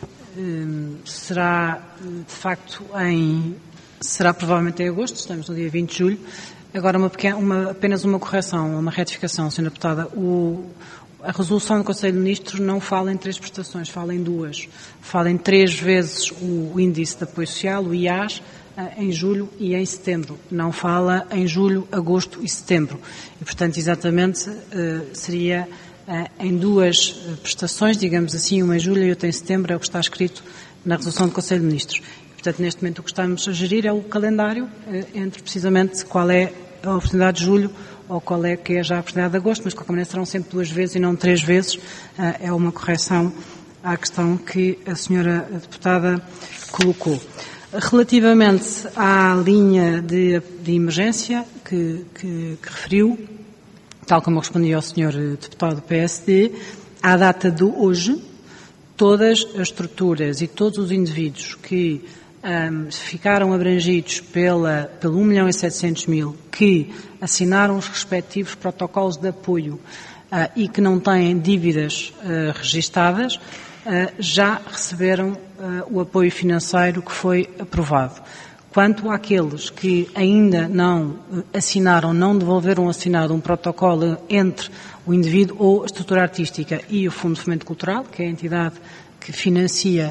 B: será provavelmente em agosto, estamos no dia 20 de julho. Agora apenas uma correção, uma retificação, Sra. Deputada. A resolução do Conselho de Ministros não fala em 3 prestações, fala em 2. Fala em 3 vezes o índice de apoio social, o IAS, em julho e em setembro. Não fala em julho, agosto e setembro. E, portanto, exatamente seria em 2 prestações, digamos assim, uma em julho e outra em setembro, é o que está escrito na resolução do Conselho de Ministros. E, portanto, neste momento o que estamos a gerir é o calendário entre precisamente qual é a oportunidade de julho ou qual é que é já a oportunidade de agosto, mas de qualquer maneira serão sempre 2 vezes e não 3 vezes. É uma correção à questão que a senhora deputada colocou. Relativamente à linha de emergência que referiu, tal como eu respondi ao senhor deputado do PSD, à data de hoje, todas as estruturas e todos os indivíduos que ficaram abrangidos pelo 1.700.000 que assinaram os respectivos protocolos de apoio e que não têm dívidas registadas, já receberam o apoio financeiro que foi aprovado. Quanto àqueles que ainda não assinaram, não devolveram assinado um protocolo entre o indivíduo ou a estrutura artística e o Fundo de Fomento Cultural, que é a entidade que financia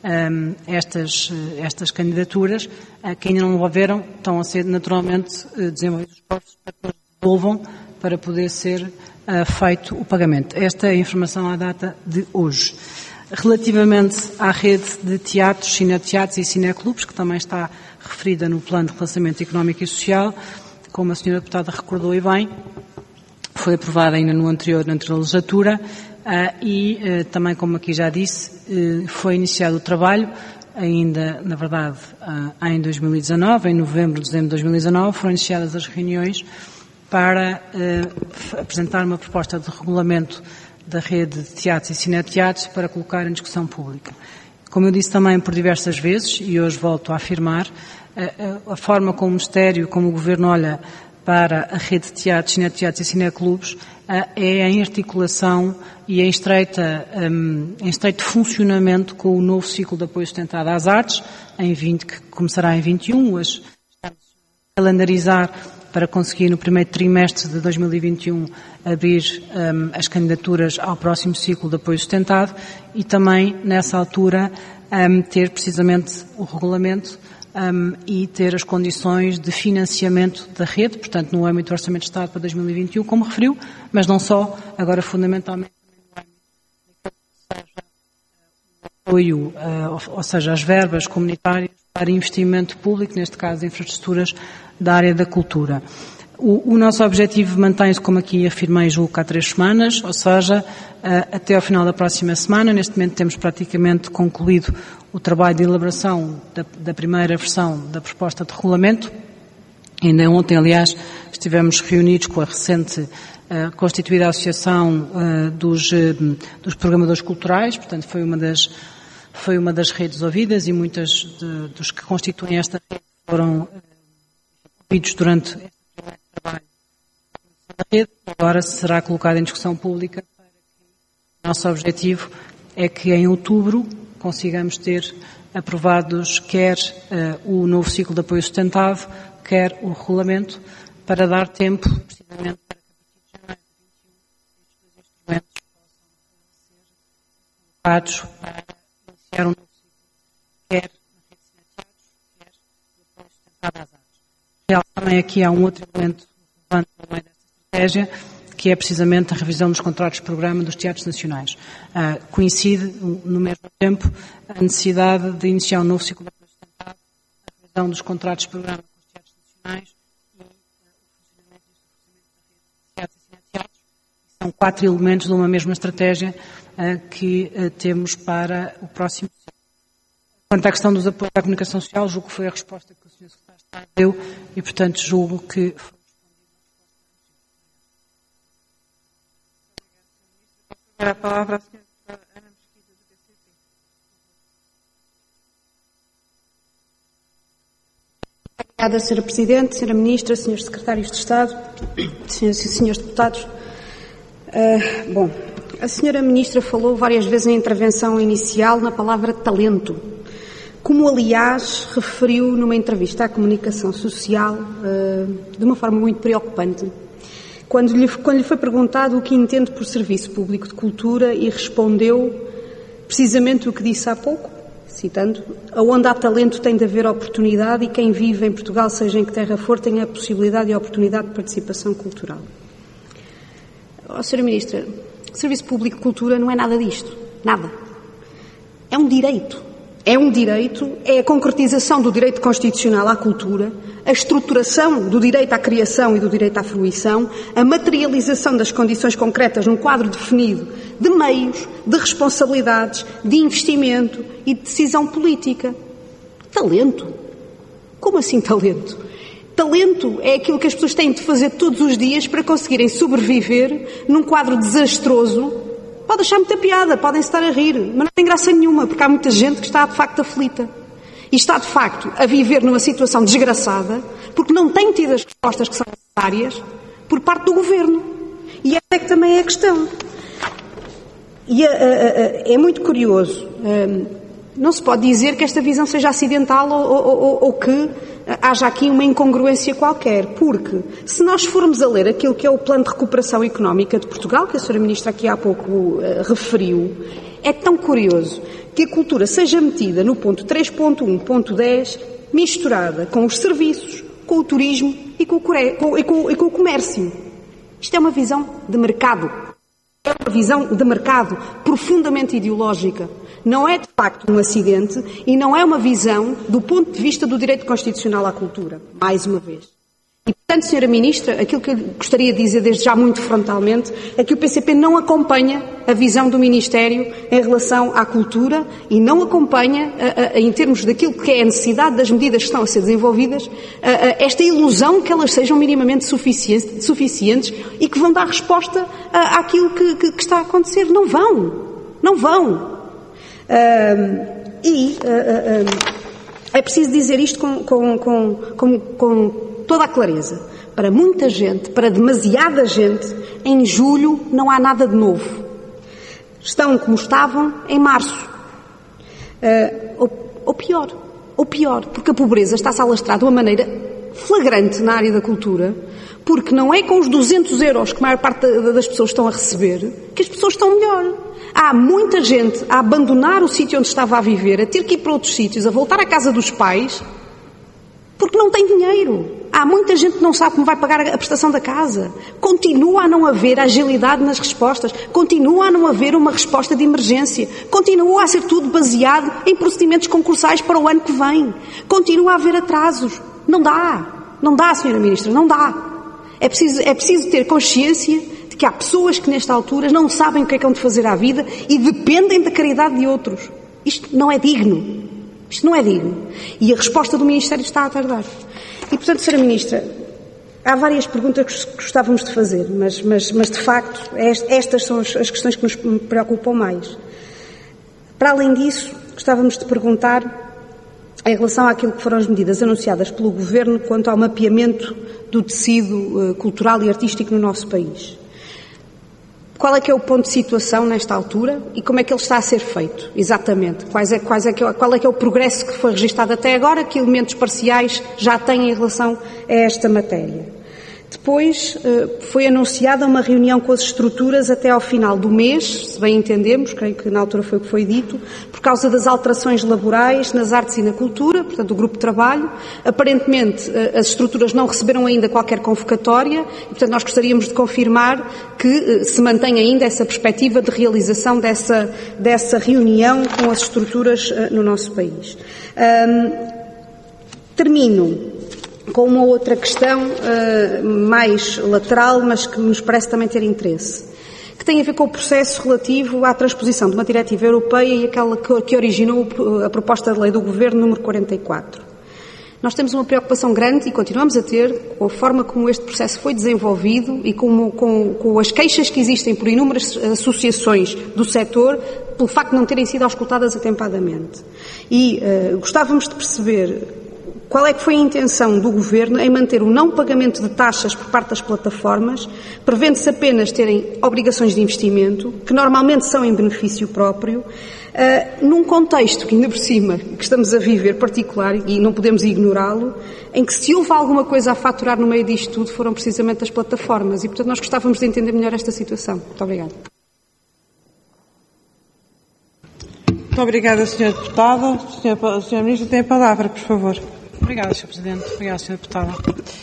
B: estas candidaturas, que ainda não devolveram, estão a ser naturalmente desenvolvidos esforços para que devolvam para poder ser feito o pagamento. Esta é a informação à data de hoje. Relativamente à rede de teatros, cineteatros e cineclubes, que também está referida no Plano de Relacionamento Económico e Social, como a senhora deputada recordou e bem, foi aprovada ainda na anterior legislatura e também, como aqui já disse, foi iniciado o trabalho, ainda, na verdade, em 2019, em novembro, dezembro de 2019, foram iniciadas as reuniões para apresentar uma proposta de regulamento da rede de teatros e cineteatros para colocar em discussão pública. Como eu disse também por diversas vezes, e hoje volto a afirmar, a forma como o Ministério, como o Governo olha para a rede de teatros, cineteatros e cineclubes é em articulação e em estreito funcionamento com o novo ciclo de apoio sustentado às artes, que começará em 21, estamos a calendarizar para conseguir no primeiro trimestre de 2021 abrir as candidaturas ao próximo ciclo de apoio sustentado e também, nessa altura, ter precisamente o regulamento e ter as condições de financiamento da rede, portanto, no âmbito do Orçamento de Estado para 2021, como referiu, mas não só, agora fundamentalmente no âmbito daquilo que seja o apoio, ou seja, as verbas comunitárias para investimento público, neste caso infraestruturas da área da cultura. O nosso objetivo mantém-se, como aqui afirmei, julgo que há 3 semanas, ou seja, até ao final da próxima semana. Neste momento temos praticamente concluído o trabalho de elaboração da primeira versão da proposta de regulamento. Ainda ontem, aliás, estivemos reunidos com a recente constituída Associação dos Programadores Culturais, portanto foi uma das redes ouvidas e muitos dos que constituem esta rede foram ouvidos durante este primeiro trabalho da rede e agora será colocado em discussão pública para que o nosso objetivo é que em outubro consigamos ter aprovados quer o novo ciclo de apoio sustentado, quer o regulamento, para dar tempo, precisamente, para que a partir de janeiro de 2021 estes dois instrumentos possam ser colocados para iniciar um novo ciclo, quer na rede de financiados, quer o apoio sustentado às artes. Também aqui há um outro elemento relevante no meio desta estratégia, que é precisamente a revisão dos contratos de programa dos teatros nacionais. Coincide, no mesmo tempo, a necessidade de iniciar um novo ciclo de apoio sustentado, a revisão dos contratos de programa com os teatros nacionais e o funcionamento da rede de teatros e financiados. São 4 elementos de uma mesma estratégia que temos para o próximo ciclo. Quanto à questão dos apoios à comunicação social, julgo que foi a resposta que o Sr. Secretário de Estado deu e, portanto, julgo que foi
A: a palavra à senhora Ana Mesquita, do PCP.
G: Obrigada, Sra. Presidente, Sra. Ministra, Srs. Secretários de Estado, Sras. e Srs. Deputados. A Sra. Ministra falou várias vezes na intervenção inicial na palavra talento, como, aliás, referiu numa entrevista à Comunicação Social de uma forma muito preocupante. Quando lhe foi perguntado o que entende por Serviço Público de Cultura e respondeu precisamente o que disse há pouco, citando, aonde há talento tem de haver oportunidade e quem vive em Portugal, seja em que terra for, tem a possibilidade e a oportunidade de participação cultural. Sra. Ministra, Serviço Público de Cultura não é nada disto, nada. É um direito. É um direito, é a concretização do direito constitucional à cultura, a estruturação do direito à criação e do direito à fruição, a materialização das condições concretas num quadro definido de meios, de responsabilidades, de investimento e de decisão política. Talento? Como assim talento? Talento é aquilo que as pessoas têm de fazer todos os dias para conseguirem sobreviver num quadro desastroso. Pode achar muita piada, podem estar a rir, mas não tem graça nenhuma, porque há muita gente que está de facto aflita. E está de facto a viver numa situação desgraçada, porque não tem tido as respostas que são necessárias por parte do Governo. E essa é que também é a questão. E é muito curioso. Não se pode dizer que esta visão seja acidental ou que haja aqui uma incongruência qualquer, porque se nós formos a ler aquilo que é o Plano de Recuperação Económica de Portugal, que a Sra. Ministra aqui há pouco referiu, é tão curioso que a cultura seja metida no ponto 3.1.10, misturada com os serviços, com o turismo e com o comércio. Isto é uma visão de mercado. É uma visão de mercado profundamente ideológica. Não é, de facto, um acidente e não é uma visão do ponto de vista do direito constitucional à cultura, mais uma vez. E, portanto, Sra. Ministra, aquilo que eu gostaria de dizer desde já muito frontalmente é que o PCP não acompanha a visão do Ministério em relação à cultura e não acompanha, em termos daquilo que é a necessidade das medidas que estão a ser desenvolvidas, esta ilusão que elas sejam minimamente suficientes e que vão dar resposta àquilo que está a acontecer. Não vão. Não vão. É preciso dizer isto com toda a clareza. Para muita gente, para demasiada gente, em julho não há nada de novo. Estão como estavam em março. Ou pior, porque a pobreza está-se a alastrar de uma maneira flagrante na área da cultura, porque não é com os 200 euros que a maior parte das pessoas estão a receber que as pessoas estão melhor. Há muita gente a abandonar o sítio onde estava a viver, a ter que ir para outros sítios, a voltar à casa dos pais, Porque não tem dinheiro. Há muita gente que não sabe como vai pagar a prestação da casa. Continua a não haver agilidade nas respostas. Continua a não haver uma resposta de emergência. Continua a ser tudo baseado em procedimentos concursais para o ano que vem. Continua a haver atrasos. Não dá. Não dá, Sra. Ministra, não dá. É preciso ter consciência de que há pessoas que nesta altura não sabem o que é que hão de fazer à vida e dependem da caridade de outros. Isto não é digno. Isto não é digno. E a resposta do Ministério está a tardar. E, portanto, Sra. Ministra, há várias perguntas que gostávamos de fazer, mas de facto, estas são as questões que nos preocupam mais. Para além disso, gostávamos de perguntar, em relação àquilo que foram as medidas anunciadas pelo Governo quanto ao mapeamento do tecido cultural e artístico no nosso país. Qual é que é o ponto de situação nesta altura e como é que ele está a ser feito, exatamente? Qual é que é o progresso que foi registado até agora, que elementos parciais já têm em relação a esta matéria? Depois foi anunciada uma reunião com as estruturas até ao final do mês, se bem entendemos, creio que na altura foi o que foi dito, por causa das alterações laborais nas artes e na cultura, portanto o grupo de trabalho. Aparentemente as estruturas não receberam ainda qualquer convocatória e, portanto, nós gostaríamos de confirmar que se mantém ainda essa perspectiva de realização dessa reunião com as estruturas no nosso país. Termino com uma outra questão mais lateral, mas que nos parece também ter interesse, que tem a ver com o processo relativo à transposição de uma diretiva europeia e aquela que originou a proposta de lei do Governo número 44. Nós temos uma preocupação grande e continuamos a ter com a forma como este processo foi desenvolvido e com as queixas que existem por inúmeras associações do setor pelo facto de não terem sido auscultadas atempadamente. E gostávamos de perceber qual é que foi a intenção do Governo em manter o não pagamento de taxas por parte das plataformas, prevendo-se apenas terem obrigações de investimento, que normalmente são em benefício próprio, num contexto que, ainda por cima, que estamos a viver particular, e não podemos ignorá-lo, em que se houve alguma coisa a faturar no meio disto tudo, foram precisamente as plataformas. E, portanto, nós gostávamos de entender melhor esta situação. Muito obrigada.
A: Muito obrigada, Sra. Deputada. Sra. Ministra, tem a palavra, por favor.
B: Obrigada, Sr. Presidente. Obrigada, Sra. Deputada.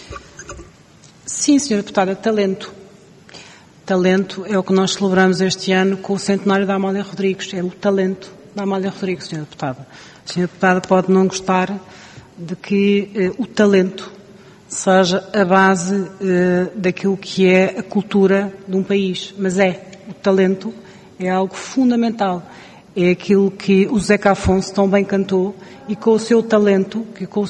B: Sim, Sra. Deputada, talento. Talento é o que nós celebramos este ano com o centenário da Amália Rodrigues. É o talento da Amália Rodrigues, Sra. Deputada. A Sra. Deputada pode não gostar de que o talento seja a base daquilo que é a cultura de um país, mas o talento é algo fundamental. É aquilo que o Zeca Afonso tão bem cantou e com o seu talento,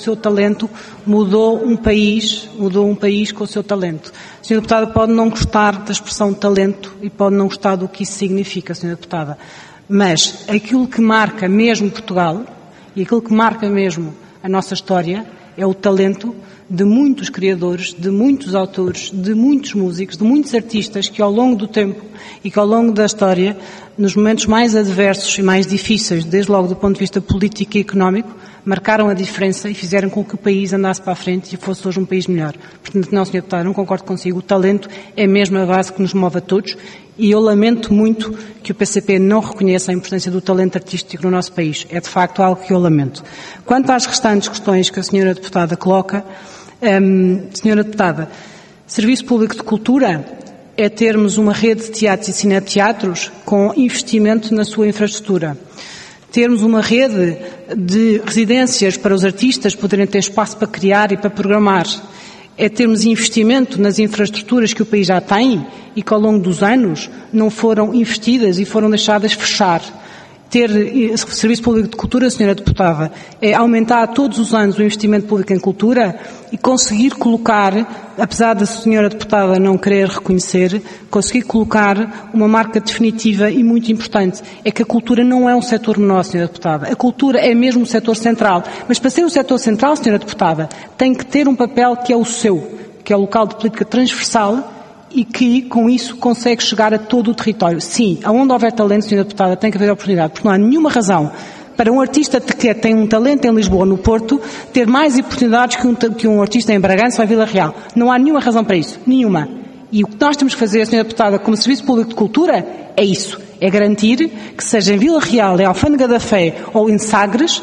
B: mudou um país com o seu talento. A Sra. Deputada pode não gostar da expressão talento e pode não gostar do que isso significa, Sra. Deputada, mas aquilo que marca mesmo Portugal e aquilo que marca mesmo a nossa história é o talento de muitos criadores, de muitos autores, de muitos músicos, de muitos artistas que ao longo do tempo e que ao longo da história, nos momentos mais adversos e mais difíceis, desde logo do ponto de vista político e económico, marcaram a diferença e fizeram com que o país andasse para a frente e fosse hoje um país melhor. Portanto, não, Sra. Deputada, não concordo consigo. O talento é mesmo a base que nos move a todos e eu lamento muito que o PCP não reconheça a importância do talento artístico no nosso país. É, de facto, algo que eu lamento. Quanto às restantes questões que a Sra. Deputada coloca, Sra. Deputada, Serviço Público de Cultura é termos uma rede de teatros e cineteatros com investimento na sua infraestrutura. Termos uma rede de residências para os artistas poderem ter espaço para criar e para programar. É termos investimento nas infraestruturas que o país já tem e que ao longo dos anos não foram investidas e foram deixadas fechar. Ter Serviço Público de Cultura, Sra. Deputada, é aumentar todos os anos o investimento público em cultura e conseguir colocar, apesar da Sra. Deputada não querer reconhecer, conseguir colocar uma marca definitiva e muito importante. É que a cultura não é um setor menor, Sra. Deputada. A cultura é mesmo um setor central. Mas para ser um setor central, Sra. Deputada, tem que ter um papel que é o seu, que é o local de política transversal e que, com isso, consegue chegar a todo o território. Sim, aonde houver talento, Sra. Deputada, tem que haver oportunidade, porque não há nenhuma razão para um artista que tem um talento em Lisboa, no Porto, ter mais oportunidades que um artista em Bragança ou em Vila Real. Não há nenhuma razão para isso. Nenhuma. E o que nós temos que fazer, Sra. Deputada, como Serviço Público de Cultura, é isso. É garantir que seja em Vila Real, em Alfândega da Fé ou em Sagres,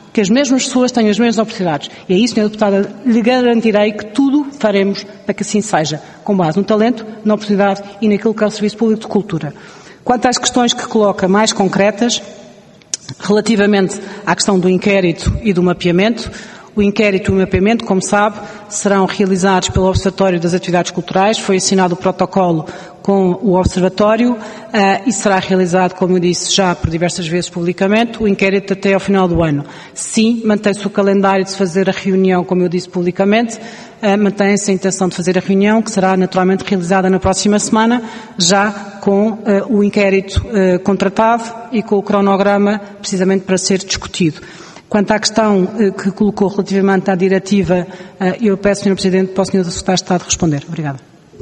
B: que as mesmas pessoas tenham as mesmas oportunidades. E aí, Sra. Deputada, lhe garantirei que tudo faremos para que assim seja, com base no talento, na oportunidade e naquilo que é o Serviço Público de Cultura. Quanto às questões que coloca mais concretas, relativamente à questão do inquérito e do mapeamento, o inquérito e o mapeamento, como sabe, serão realizados pelo Observatório das Atividades Culturais. Foi assinado o protocolo com o Observatório e será realizado, como eu disse já por diversas vezes publicamente, o inquérito até ao final do ano. Sim, mantém-se o calendário de se fazer a reunião, como eu disse publicamente, mantém-se a intenção de fazer a reunião, que será naturalmente realizada na próxima semana, já com o inquérito contratado e com o cronograma precisamente para ser discutido. Quanto à questão que colocou relativamente à diretiva, eu peço, Sr. Presidente, para o Sr. Secretário de Estado responder. Obrigada.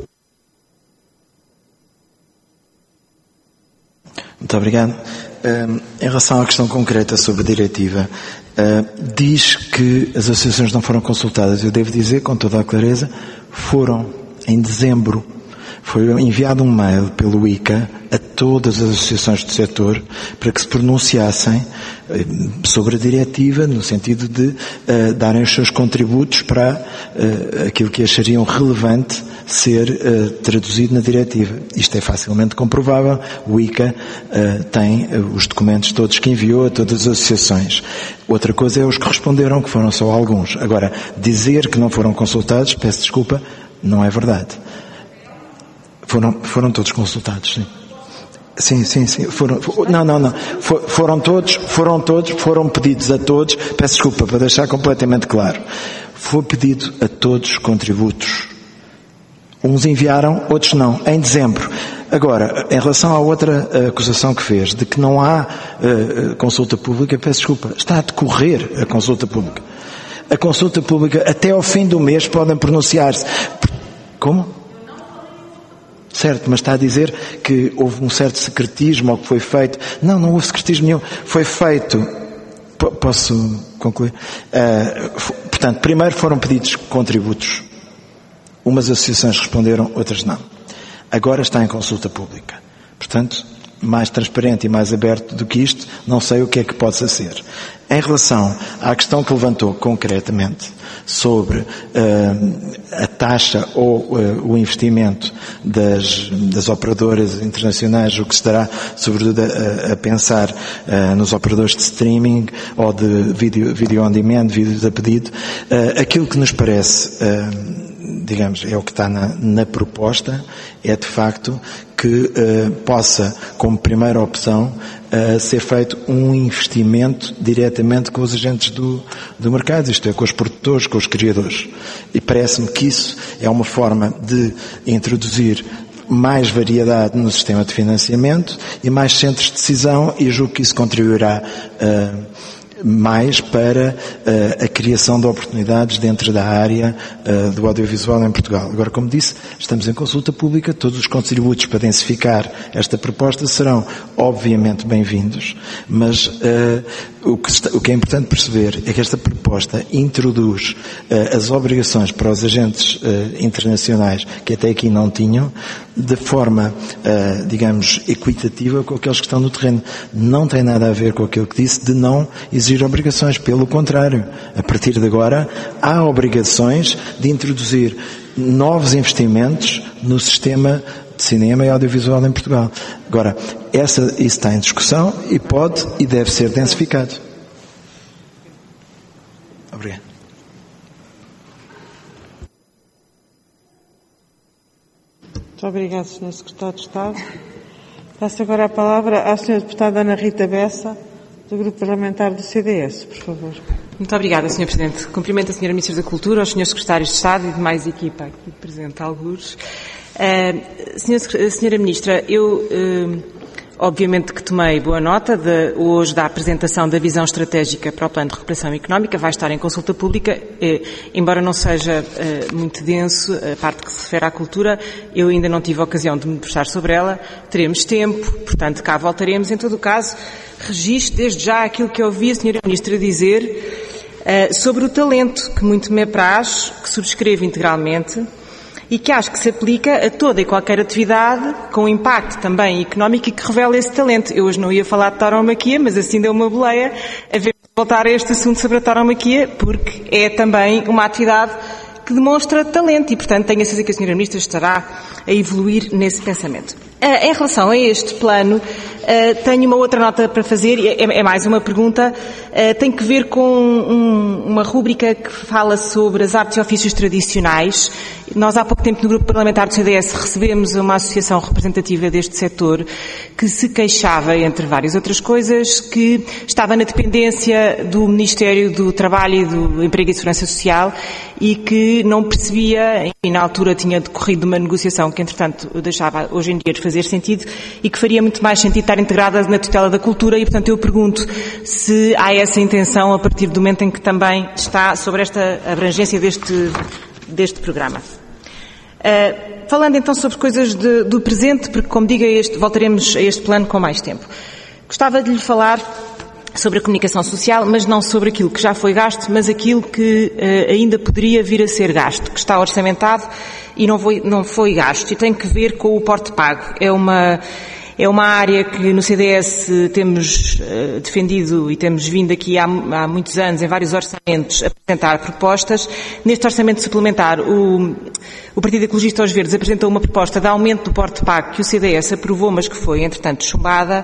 F: Muito obrigado. Em relação à questão concreta sobre a diretiva, diz que as associações não foram consultadas. Eu devo dizer, com toda a clareza, foram em dezembro. Foi enviado um mail pelo ICA a todas as associações do setor para que se pronunciassem sobre a diretiva, no sentido de darem os seus contributos para aquilo que achariam relevante ser traduzido na diretiva. Isto é facilmente comprovável. O ICA tem os documentos todos que enviou a todas as associações. Outra coisa é os que responderam, que foram só alguns. Agora, dizer que não foram consultados, peço desculpa, não é verdade. Foram todos consultados, sim. Sim. Foram pedidos a todos, peço desculpa, para deixar completamente claro. Foi pedido a todos contributos. Uns enviaram, outros não, em dezembro. Agora, em relação à outra acusação que fez, de que não há consulta pública, peço desculpa, está a decorrer a consulta pública. A consulta pública, até ao fim do mês, podem pronunciar-se. Como? Certo, mas está a dizer que houve um certo secretismo ou que foi feito. Não houve secretismo nenhum. Foi feito. Posso concluir? Portanto, primeiro foram pedidos contributos. Umas associações responderam, outras não. Agora está em consulta pública. Portanto, mais transparente e mais aberto do que isto, não sei o que é que possa ser. Em relação à questão que levantou concretamente sobre a taxa ou o investimento das operadoras internacionais, o que se estará sobretudo a pensar nos operadores de streaming ou de vídeo on demand, vídeos a pedido, aquilo que nos parece, digamos, é o que está na proposta, é de facto que possa, como primeira opção, ser feito um investimento diretamente com os agentes do mercado, isto é, com os produtores, com os criadores. E parece-me que isso é uma forma de introduzir mais variedade no sistema de financiamento e mais centros de decisão, e julgo que isso contribuirá mais para a criação de oportunidades dentro da área do audiovisual em Portugal. Agora, como disse, estamos em consulta pública, todos os contributos para densificar esta proposta serão obviamente bem-vindos, mas o que é importante perceber é que esta proposta introduz as obrigações para os agentes internacionais que até aqui não tinham, de forma, digamos, equitativa com aqueles que estão no terreno. Não tem nada a ver com aquilo que disse de não exigir obrigações. Pelo contrário, a partir de agora há obrigações de introduzir novos investimentos no sistema de cinema e audiovisual em Portugal. Agora, isso está em discussão e pode e deve ser densificado. Obrigado.
A: Muito obrigado, Sr. Secretário de Estado. Passo agora a palavra à Sra. Deputada Ana Rita Bessa, do Grupo Parlamentar do CDS, por favor.
D: Muito obrigada, Sr. Presidente. Cumprimento a Sra. Ministra da Cultura, aos Srs. Secretários de Estado e demais equipa aqui presente, alguns. Sra. Ministra, eu obviamente que tomei boa nota hoje da apresentação da visão estratégica para o Plano de Recuperação Económica. Vai estar em consulta pública, embora não seja muito denso a parte que se refere à cultura, eu ainda não tive a ocasião de me debruçar sobre ela. Teremos tempo, portanto cá voltaremos. Em todo o caso, registro desde já aquilo que ouvi a Sra. Ministra dizer sobre o talento, que muito me apraz, que subscrevo integralmente, e que acho que se aplica a toda e qualquer atividade com impacto também económico e que revela esse talento. Eu hoje não ia falar de tauromaquia, mas assim deu uma boleia a ver voltar a este assunto sobre a tauromaquia, porque é também uma atividade que demonstra talento e, portanto, tenho a certeza que a Sra. Ministra estará a evoluir nesse pensamento. Em relação a este plano, tenho uma outra nota para fazer, é mais uma pergunta, tem que ver com uma rúbrica que fala sobre as artes e ofícios tradicionais. Nós há pouco tempo no Grupo Parlamentar do CDS recebemos uma associação representativa deste setor que se queixava, entre várias outras coisas, que estava na dependência do Ministério do Trabalho e do Emprego e Segurança Social e que não percebia, enfim, na altura tinha decorrido uma negociação que, entretanto, deixava hoje em dia de fazer sentido e que faria muito mais sentido estar integrada na tutela da cultura e, portanto, eu pergunto se há essa intenção a partir do momento em que também está sobre esta abrangência deste programa. Falando então sobre coisas do presente, porque, como digo, voltaremos a este plano com mais tempo. Gostava de lhe falar sobre a comunicação social, mas não sobre aquilo que já foi gasto, mas aquilo que ainda poderia vir a ser gasto, que está orçamentado e não foi gasto, e tem que ver com o porte pago. É uma área que no CDS temos defendido e temos vindo aqui há muitos anos, em vários orçamentos, a apresentar propostas. Neste orçamento suplementar, o Partido Ecologista aos Verdes apresentou uma proposta de aumento do porte pago que o CDS aprovou, mas que foi, entretanto, chumbada,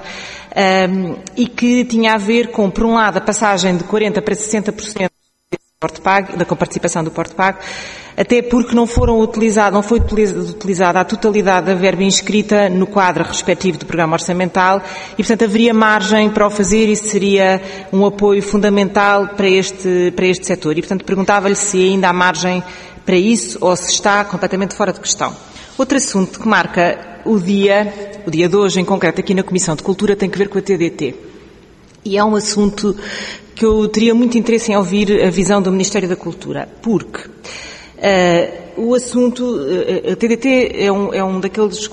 D: e que tinha a ver com, por um lado, a passagem de 40% para 60% porte pago, da comparticipação do porte pago, até porque não foi utilizada a totalidade da verba inscrita no quadro respectivo do programa orçamental e, portanto, haveria margem para o fazer e seria um apoio fundamental para este setor. E, portanto, perguntava-lhe se ainda há margem para isso ou se está completamente fora de questão. Outro assunto que marca o dia de hoje, em concreto, aqui na Comissão de Cultura, tem que ver com a TDT. E é um assunto que eu teria muito interesse em ouvir a visão do Ministério da Cultura, porque o assunto, a TDT é um daqueles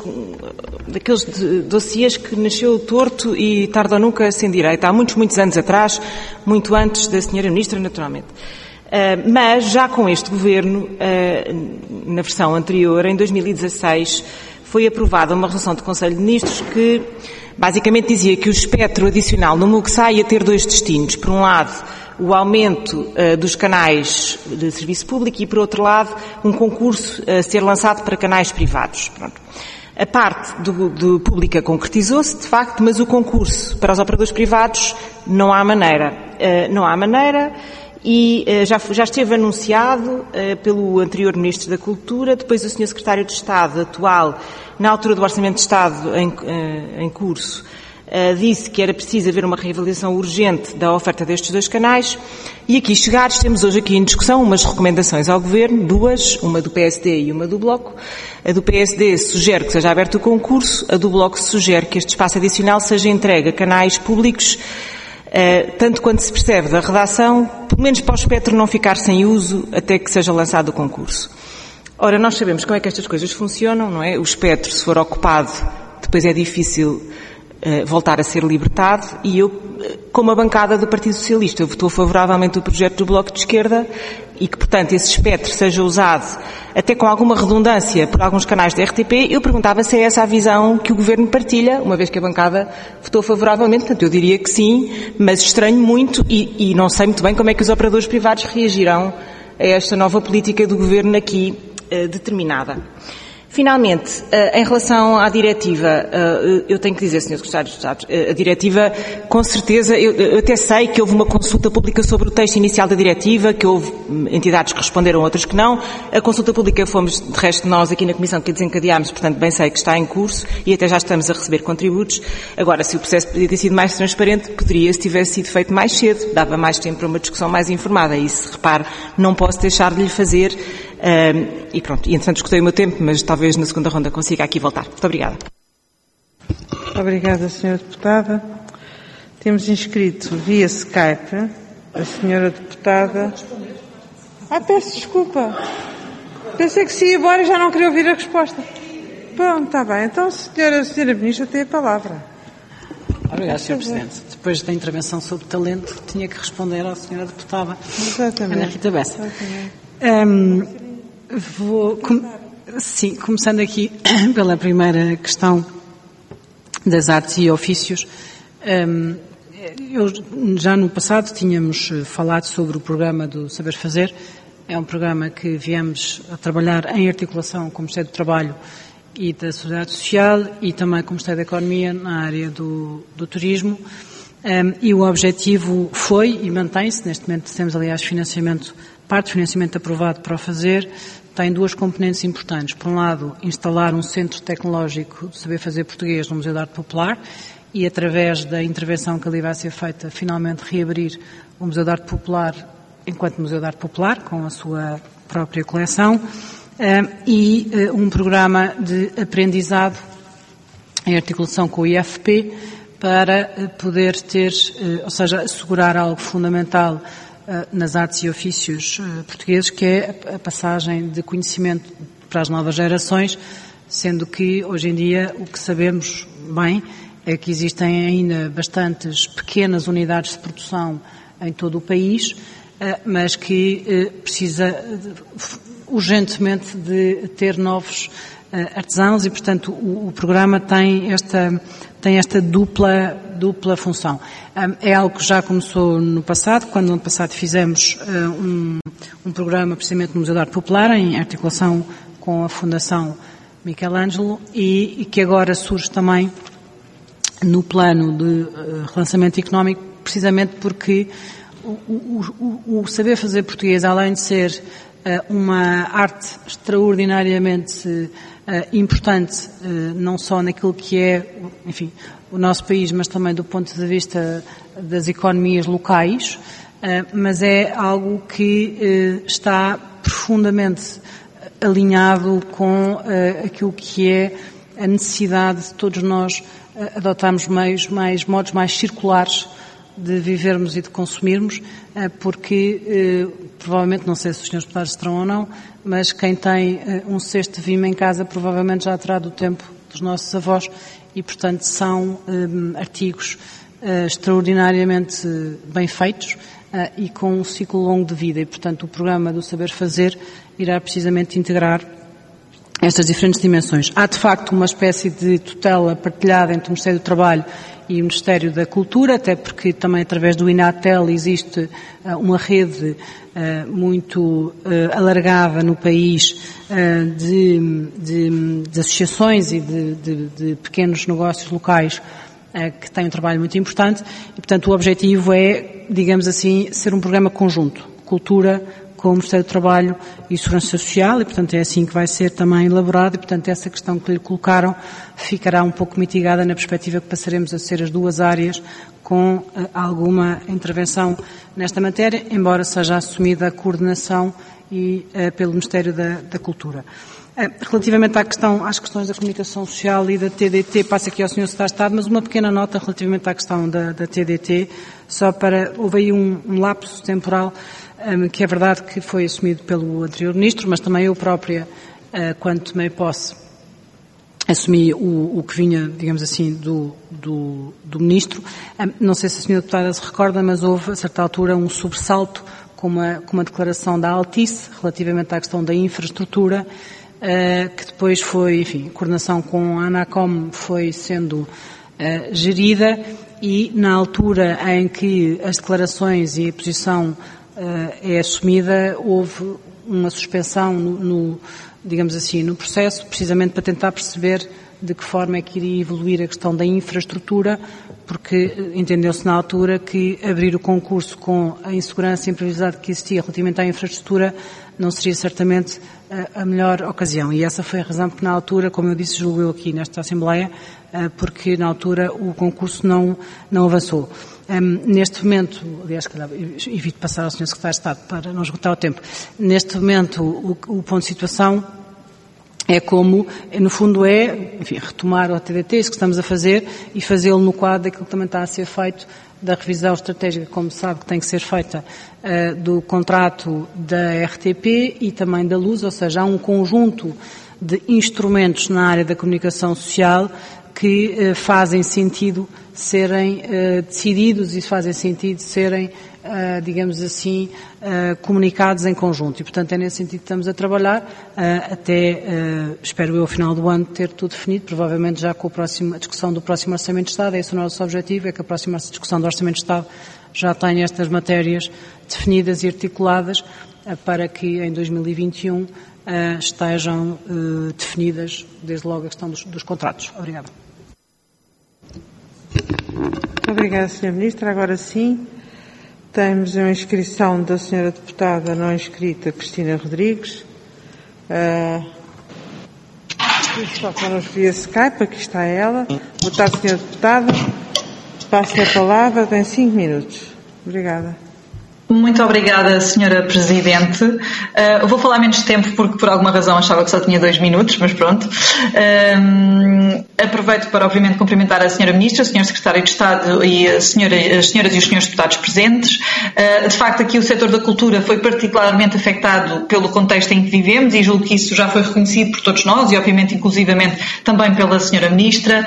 D: dossiês que nasceu torto e tarde ou nunca sem direito, há muitos anos atrás, muito antes da Sra. Ministra, naturalmente. Mas já com este Governo, na versão anterior, em 2016, foi aprovada uma resolução do Conselho de Ministros que basicamente dizia que o espectro adicional no MUCSA ia ter dois destinos. Por um lado, o aumento dos canais de serviço público e, por outro lado, um concurso a ser lançado para canais privados. Pronto. A parte do pública concretizou-se, de facto, mas o concurso para os operadores privados não há maneira. E já esteve anunciado pelo anterior Ministro da Cultura, depois o Sr. Secretário de Estado atual, na altura do Orçamento de Estado em curso, disse que era preciso haver uma reavaliação urgente da oferta destes dois canais e aqui chegados temos hoje aqui em discussão umas recomendações ao Governo, duas, uma do PSD e uma do Bloco. A do PSD sugere que seja aberto o concurso, a do Bloco sugere que este espaço adicional seja entregue a canais públicos tanto quanto se percebe da redação, pelo menos para o espectro não ficar sem uso até que seja lançado o concurso. Ora, nós sabemos como é que estas coisas funcionam, não é? O espectro, se for ocupado, depois é difícil voltar a ser libertado e eu, como a bancada do Partido Socialista, votou favoravelmente o projeto do Bloco de Esquerda e que, portanto, esse espectro seja usado até com alguma redundância por alguns canais da RTP, eu perguntava se é essa a visão que o Governo partilha, uma vez que a bancada votou favoravelmente, portanto, eu diria que sim, mas estranho muito e não sei muito bem como é que os operadores privados reagirão a esta nova política do Governo aqui determinada. Finalmente, em relação à diretiva, eu tenho que dizer, Sr. Secretário de Estado, a diretiva, com certeza, eu até sei que houve uma consulta pública sobre o texto inicial da diretiva, que houve entidades que responderam, outras que não. A consulta pública fomos, de resto, nós aqui na Comissão que a desencadeámos, portanto, bem sei que está em curso e até já estamos a receber contributos. Agora, se o processo podia ter sido mais transparente, poderia, se tivesse sido feito mais cedo, dava mais tempo para uma discussão mais informada. E se repare, não posso deixar de lhe fazer. E pronto, e entretanto escutei o meu tempo, mas talvez na segunda ronda consiga aqui voltar. Muito obrigada.
A: Obrigada, Sra. Deputada. Temos inscrito via Skype a Sra. Deputada. Peço desculpa. Pensei que se ia embora e já não queria ouvir a resposta. Pronto, está bem. Então, a Sra. Ministra tem a palavra.
B: Obrigado, Sr. Presidente. Depois da intervenção sobre talento, tinha que responder à Sra. Deputada.
A: Exatamente.
B: Ana Rita Bessa. Começando aqui pela primeira questão das artes e ofícios, Já no passado tínhamos falado sobre o programa do Saber Fazer. É um programa que viemos a trabalhar em articulação com o Ministério do Trabalho e da Seguridade Social e também com o Ministério da Economia na área do turismo. E o objetivo foi e mantém-se, neste momento temos aliás parte de financiamento aprovado para o fazer, tem duas componentes importantes. Por um lado, instalar um centro tecnológico de saber fazer português no Museu de Arte Popular e, através da intervenção que ali vai ser feita, finalmente reabrir o Museu de Arte Popular enquanto Museu de Arte Popular, com a sua própria coleção, e um programa de aprendizado em articulação com o IFP para poder ter, ou seja, assegurar algo fundamental nas artes e ofícios portugueses, que é a passagem de conhecimento para as novas gerações, sendo que hoje em dia o que sabemos bem é que existem ainda bastantes pequenas unidades de produção em todo o país, mas que precisa urgentemente de ter novos artesãos e, portanto, o programa tem esta dupla função. É algo que já começou no passado, quando no ano passado fizemos um programa precisamente no Museu de Arte Popular, em articulação com a Fundação Michelangelo, e que agora surge também no plano de relançamento económico, precisamente porque o saber fazer português, além de ser uma arte extraordinariamente importante, não só naquilo que é, enfim, o nosso país, mas também do ponto de vista das economias locais, mas é algo que está profundamente alinhado com aquilo que é a necessidade de todos nós adotarmos modos mais circulares de vivermos e de consumirmos, porque provavelmente, não sei se os senhores deputados terão ou não, mas quem tem um cesto de vime em casa provavelmente já terá do tempo dos nossos avós e, portanto, são artigos extraordinariamente bem feitos e com um ciclo longo de vida e, portanto, o programa do Saber Fazer irá precisamente integrar estas diferentes dimensões. Há, de facto, uma espécie de tutela partilhada entre o Ministério do Trabalho e o Ministério da Cultura, até porque também através do INATEL existe uma rede muito alargada no país de associações e de pequenos negócios locais que têm um trabalho muito importante e, portanto, o objetivo é, digamos assim, ser um programa conjunto, cultura com o Ministério do Trabalho e Segurança Social e, portanto, é assim que vai ser também elaborado e, portanto, essa questão que lhe colocaram ficará um pouco mitigada na perspectiva que passaremos a ser as duas áreas com alguma intervenção nesta matéria, embora seja assumida a coordenação e pelo Ministério da Cultura. Relativamente às questões da comunicação social e da TDT, passo aqui ao Sr. Secretário de Estado, mas uma pequena nota relativamente à questão da TDT, só para, houve aí um lapso temporal, que é verdade que foi assumido pelo anterior Ministro, mas também eu própria, quando tomei posse, assumi o que vinha, digamos assim, do Ministro. Não sei se a Sra. Deputada se recorda, mas houve, a certa altura, um sobressalto com uma declaração da Altice relativamente à questão da infraestrutura, que depois foi, enfim, a coordenação com a ANACOM foi sendo gerida e, na altura em que as declarações e a posição é assumida, houve uma suspensão digamos assim, no processo, precisamente para tentar perceber de que forma é que iria evoluir a questão da infraestrutura, porque entendeu-se na altura que abrir o concurso com a insegurança e imprevisibilidade que existia relativamente à infraestrutura não seria certamente a melhor ocasião. E essa foi a razão porque na altura, como eu disse, julgo eu aqui nesta Assembleia, porque na altura o concurso não avançou. Neste momento, aliás, evito passar ao Sr. Secretário de Estado para não esgotar o tempo, neste momento o ponto de situação é como, no fundo enfim, retomar o TDT, isso que estamos a fazer, e fazê-lo no quadro daquilo que também está a ser feito da revisão estratégica, como sabe, que tem que ser feita do contrato da RTP e também da Luz, ou seja, há um conjunto de instrumentos na área da comunicação social que fazem sentido serem decididos e fazem sentido serem digamos assim, comunicados em conjunto. E, portanto, é nesse sentido que estamos a trabalhar até, espero eu, ao final do ano, ter tudo definido, provavelmente já com a discussão do próximo Orçamento de Estado. Esse é o nosso objetivo, é que a próxima discussão do Orçamento de Estado já tenha estas matérias definidas e articuladas para que em 2021 estejam definidas, desde logo, a questão dos contratos. Obrigada.
A: Muito obrigada, Sra. Ministra. Agora sim, temos a inscrição da Sra. Deputada não inscrita, Cristina Rodrigues. Só connosco via Skype, aqui está ela. Boa tarde, Sra. Deputada. Passo-lhe a palavra, tem 5 minutos. Obrigada.
H: Muito obrigada, Sra. Presidente. Vou falar menos tempo porque por alguma razão achava que só tinha 2 minutos, mas pronto. Aproveito para, obviamente, cumprimentar a Sra. Ministra, o Sr. Secretário de Estado e as senhoras e os senhores deputados presentes. De facto, aqui o setor da cultura foi particularmente afetado pelo contexto em que vivemos e julgo que isso já foi reconhecido por todos nós e, obviamente, inclusivamente também pela Sra. Ministra.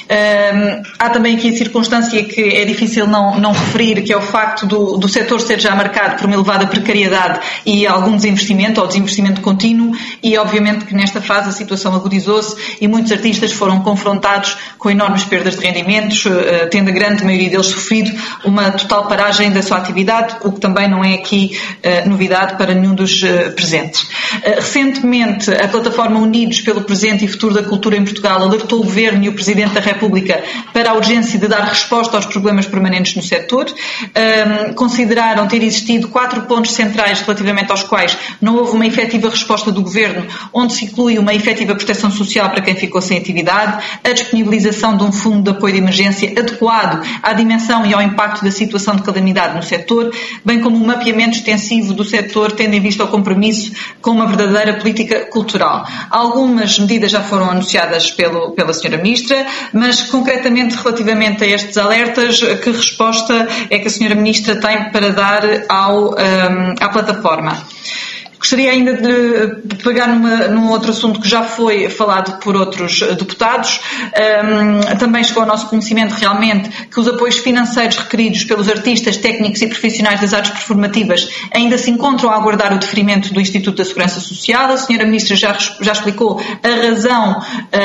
H: Há também aqui a circunstância que é difícil não referir, que é o facto do setor ser já marcado por uma elevada precariedade e algum desinvestimento ou desinvestimento contínuo e obviamente que nesta fase a situação agudizou-se e muitos artistas foram confrontados com enormes perdas de rendimentos, tendo a grande maioria deles sofrido uma total paragem da sua atividade, o que também não é aqui novidade para nenhum dos presentes. Recentemente, a plataforma Unidos pelo Presente e Futuro da Cultura em Portugal alertou o Governo e o Presidente da República para a urgência de dar resposta aos problemas permanentes no setor. Consideraram ter existido 4 pontos centrais relativamente aos quais não houve uma efetiva resposta do Governo, onde se inclui uma efetiva proteção social para quem ficou sem atividade, a disponibilização de um fundo de apoio de emergência adequado à dimensão e ao impacto da situação de calamidade no setor, bem como um mapeamento extensivo do setor, tendo em vista o compromisso com uma verdadeira política cultural. Algumas medidas já foram anunciadas pela Sra. Ministra, mas concretamente relativamente a estes alertas, que resposta é que a Sra. Ministra tem para dar à plataforma? Gostaria ainda de pegar num outro assunto que já foi falado por outros deputados. Também chegou ao nosso conhecimento realmente que os apoios financeiros requeridos pelos artistas, técnicos e profissionais das artes performativas ainda se encontram a aguardar o deferimento do Instituto da Segurança Social. A Sra. Ministra já explicou a razão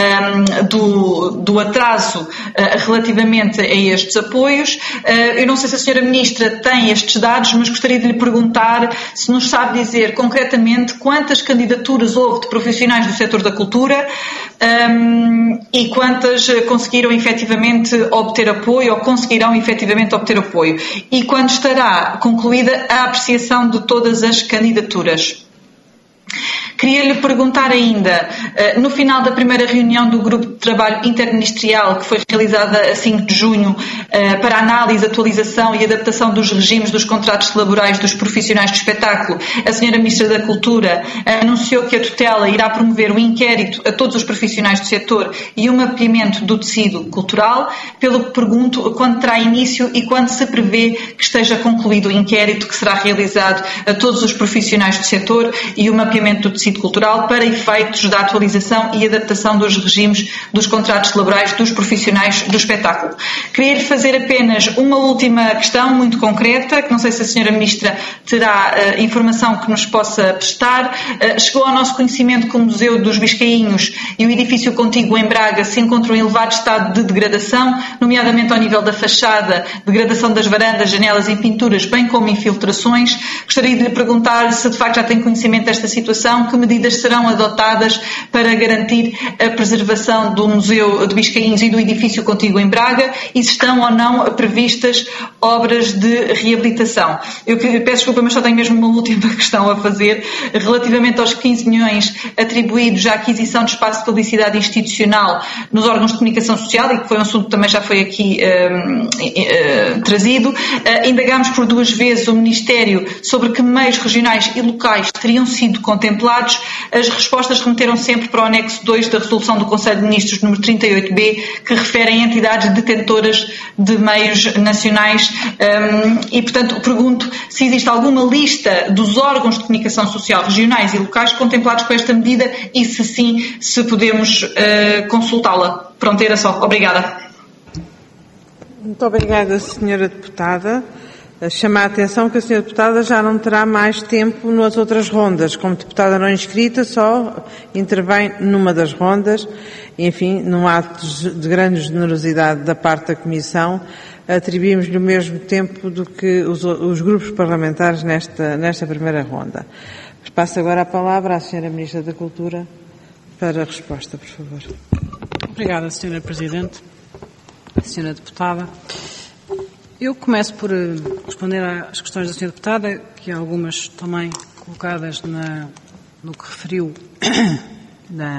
H: do atraso relativamente a estes apoios. Eu não sei se a Sra. Ministra tem estes dados, mas gostaria de lhe perguntar se nos sabe dizer concretamente quantas candidaturas houve de profissionais do setor da cultura e quantas conseguiram efetivamente obter apoio ou conseguirão efetivamente obter apoio e quando estará concluída a apreciação de todas as candidaturas. Queria lhe perguntar ainda, no final da primeira reunião do Grupo de Trabalho Interministerial, que foi realizada a 5 de junho, para análise, atualização e adaptação dos regimes dos contratos laborais dos profissionais do espetáculo, a Sra. Ministra da Cultura anunciou que a tutela irá promover um inquérito a todos os profissionais do setor e um mapeamento do tecido cultural, pelo que pergunto quando terá início e quando se prevê que esteja concluído o inquérito que será realizado a todos os profissionais do setor e o mapeamento do tecido cultural para efeitos da atualização e adaptação dos regimes dos contratos laborais dos profissionais do espetáculo. Queria-lhe fazer apenas uma última questão muito concreta, que não sei se a Sra. Ministra terá informação que nos possa prestar. Chegou ao nosso conhecimento que o Museu dos Biscainhos e o edifício contíguo em Braga se encontram em elevado estado de degradação, nomeadamente ao nível da fachada, degradação das varandas, janelas e pinturas, bem como infiltrações. Gostaria de lhe perguntar se de facto já tem conhecimento desta situação, que medidas serão adotadas para garantir a preservação do Museu de Biscainhos e do edifício contíguo em Braga e se estão ou não previstas obras de reabilitação. Eu peço desculpa, mas só tenho mesmo uma última questão a fazer relativamente aos 15 milhões atribuídos à aquisição de espaço de publicidade institucional nos órgãos de comunicação social e que foi um assunto que também já foi aqui trazido. Indagámos por 2 vezes o Ministério sobre que meios regionais e locais teriam sido contemplados. As respostas remeteram sempre para o anexo 2 da resolução do Conselho de Ministros número 38B, que refere a entidades detentoras de meios nacionais e, portanto, pergunto se existe alguma lista dos órgãos de comunicação social regionais e locais contemplados com esta medida e, se sim, se podemos consultá-la. Pronto, era só. Obrigada.
A: Muito obrigada, Sra. Deputada. Chama a atenção que a senhora deputada já não terá mais tempo nas outras rondas. Como deputada não inscrita, só intervém numa das rondas. Enfim, num ato de grande generosidade da parte da Comissão, atribuímos-lhe o mesmo tempo do que os grupos parlamentares nesta primeira ronda. Passo agora a palavra à senhora Ministra da Cultura para a resposta, por favor.
B: Obrigada, senhora Presidente. Senhora Deputada, eu começo por responder às questões da senhora Deputada, que há algumas também colocadas no que referiu da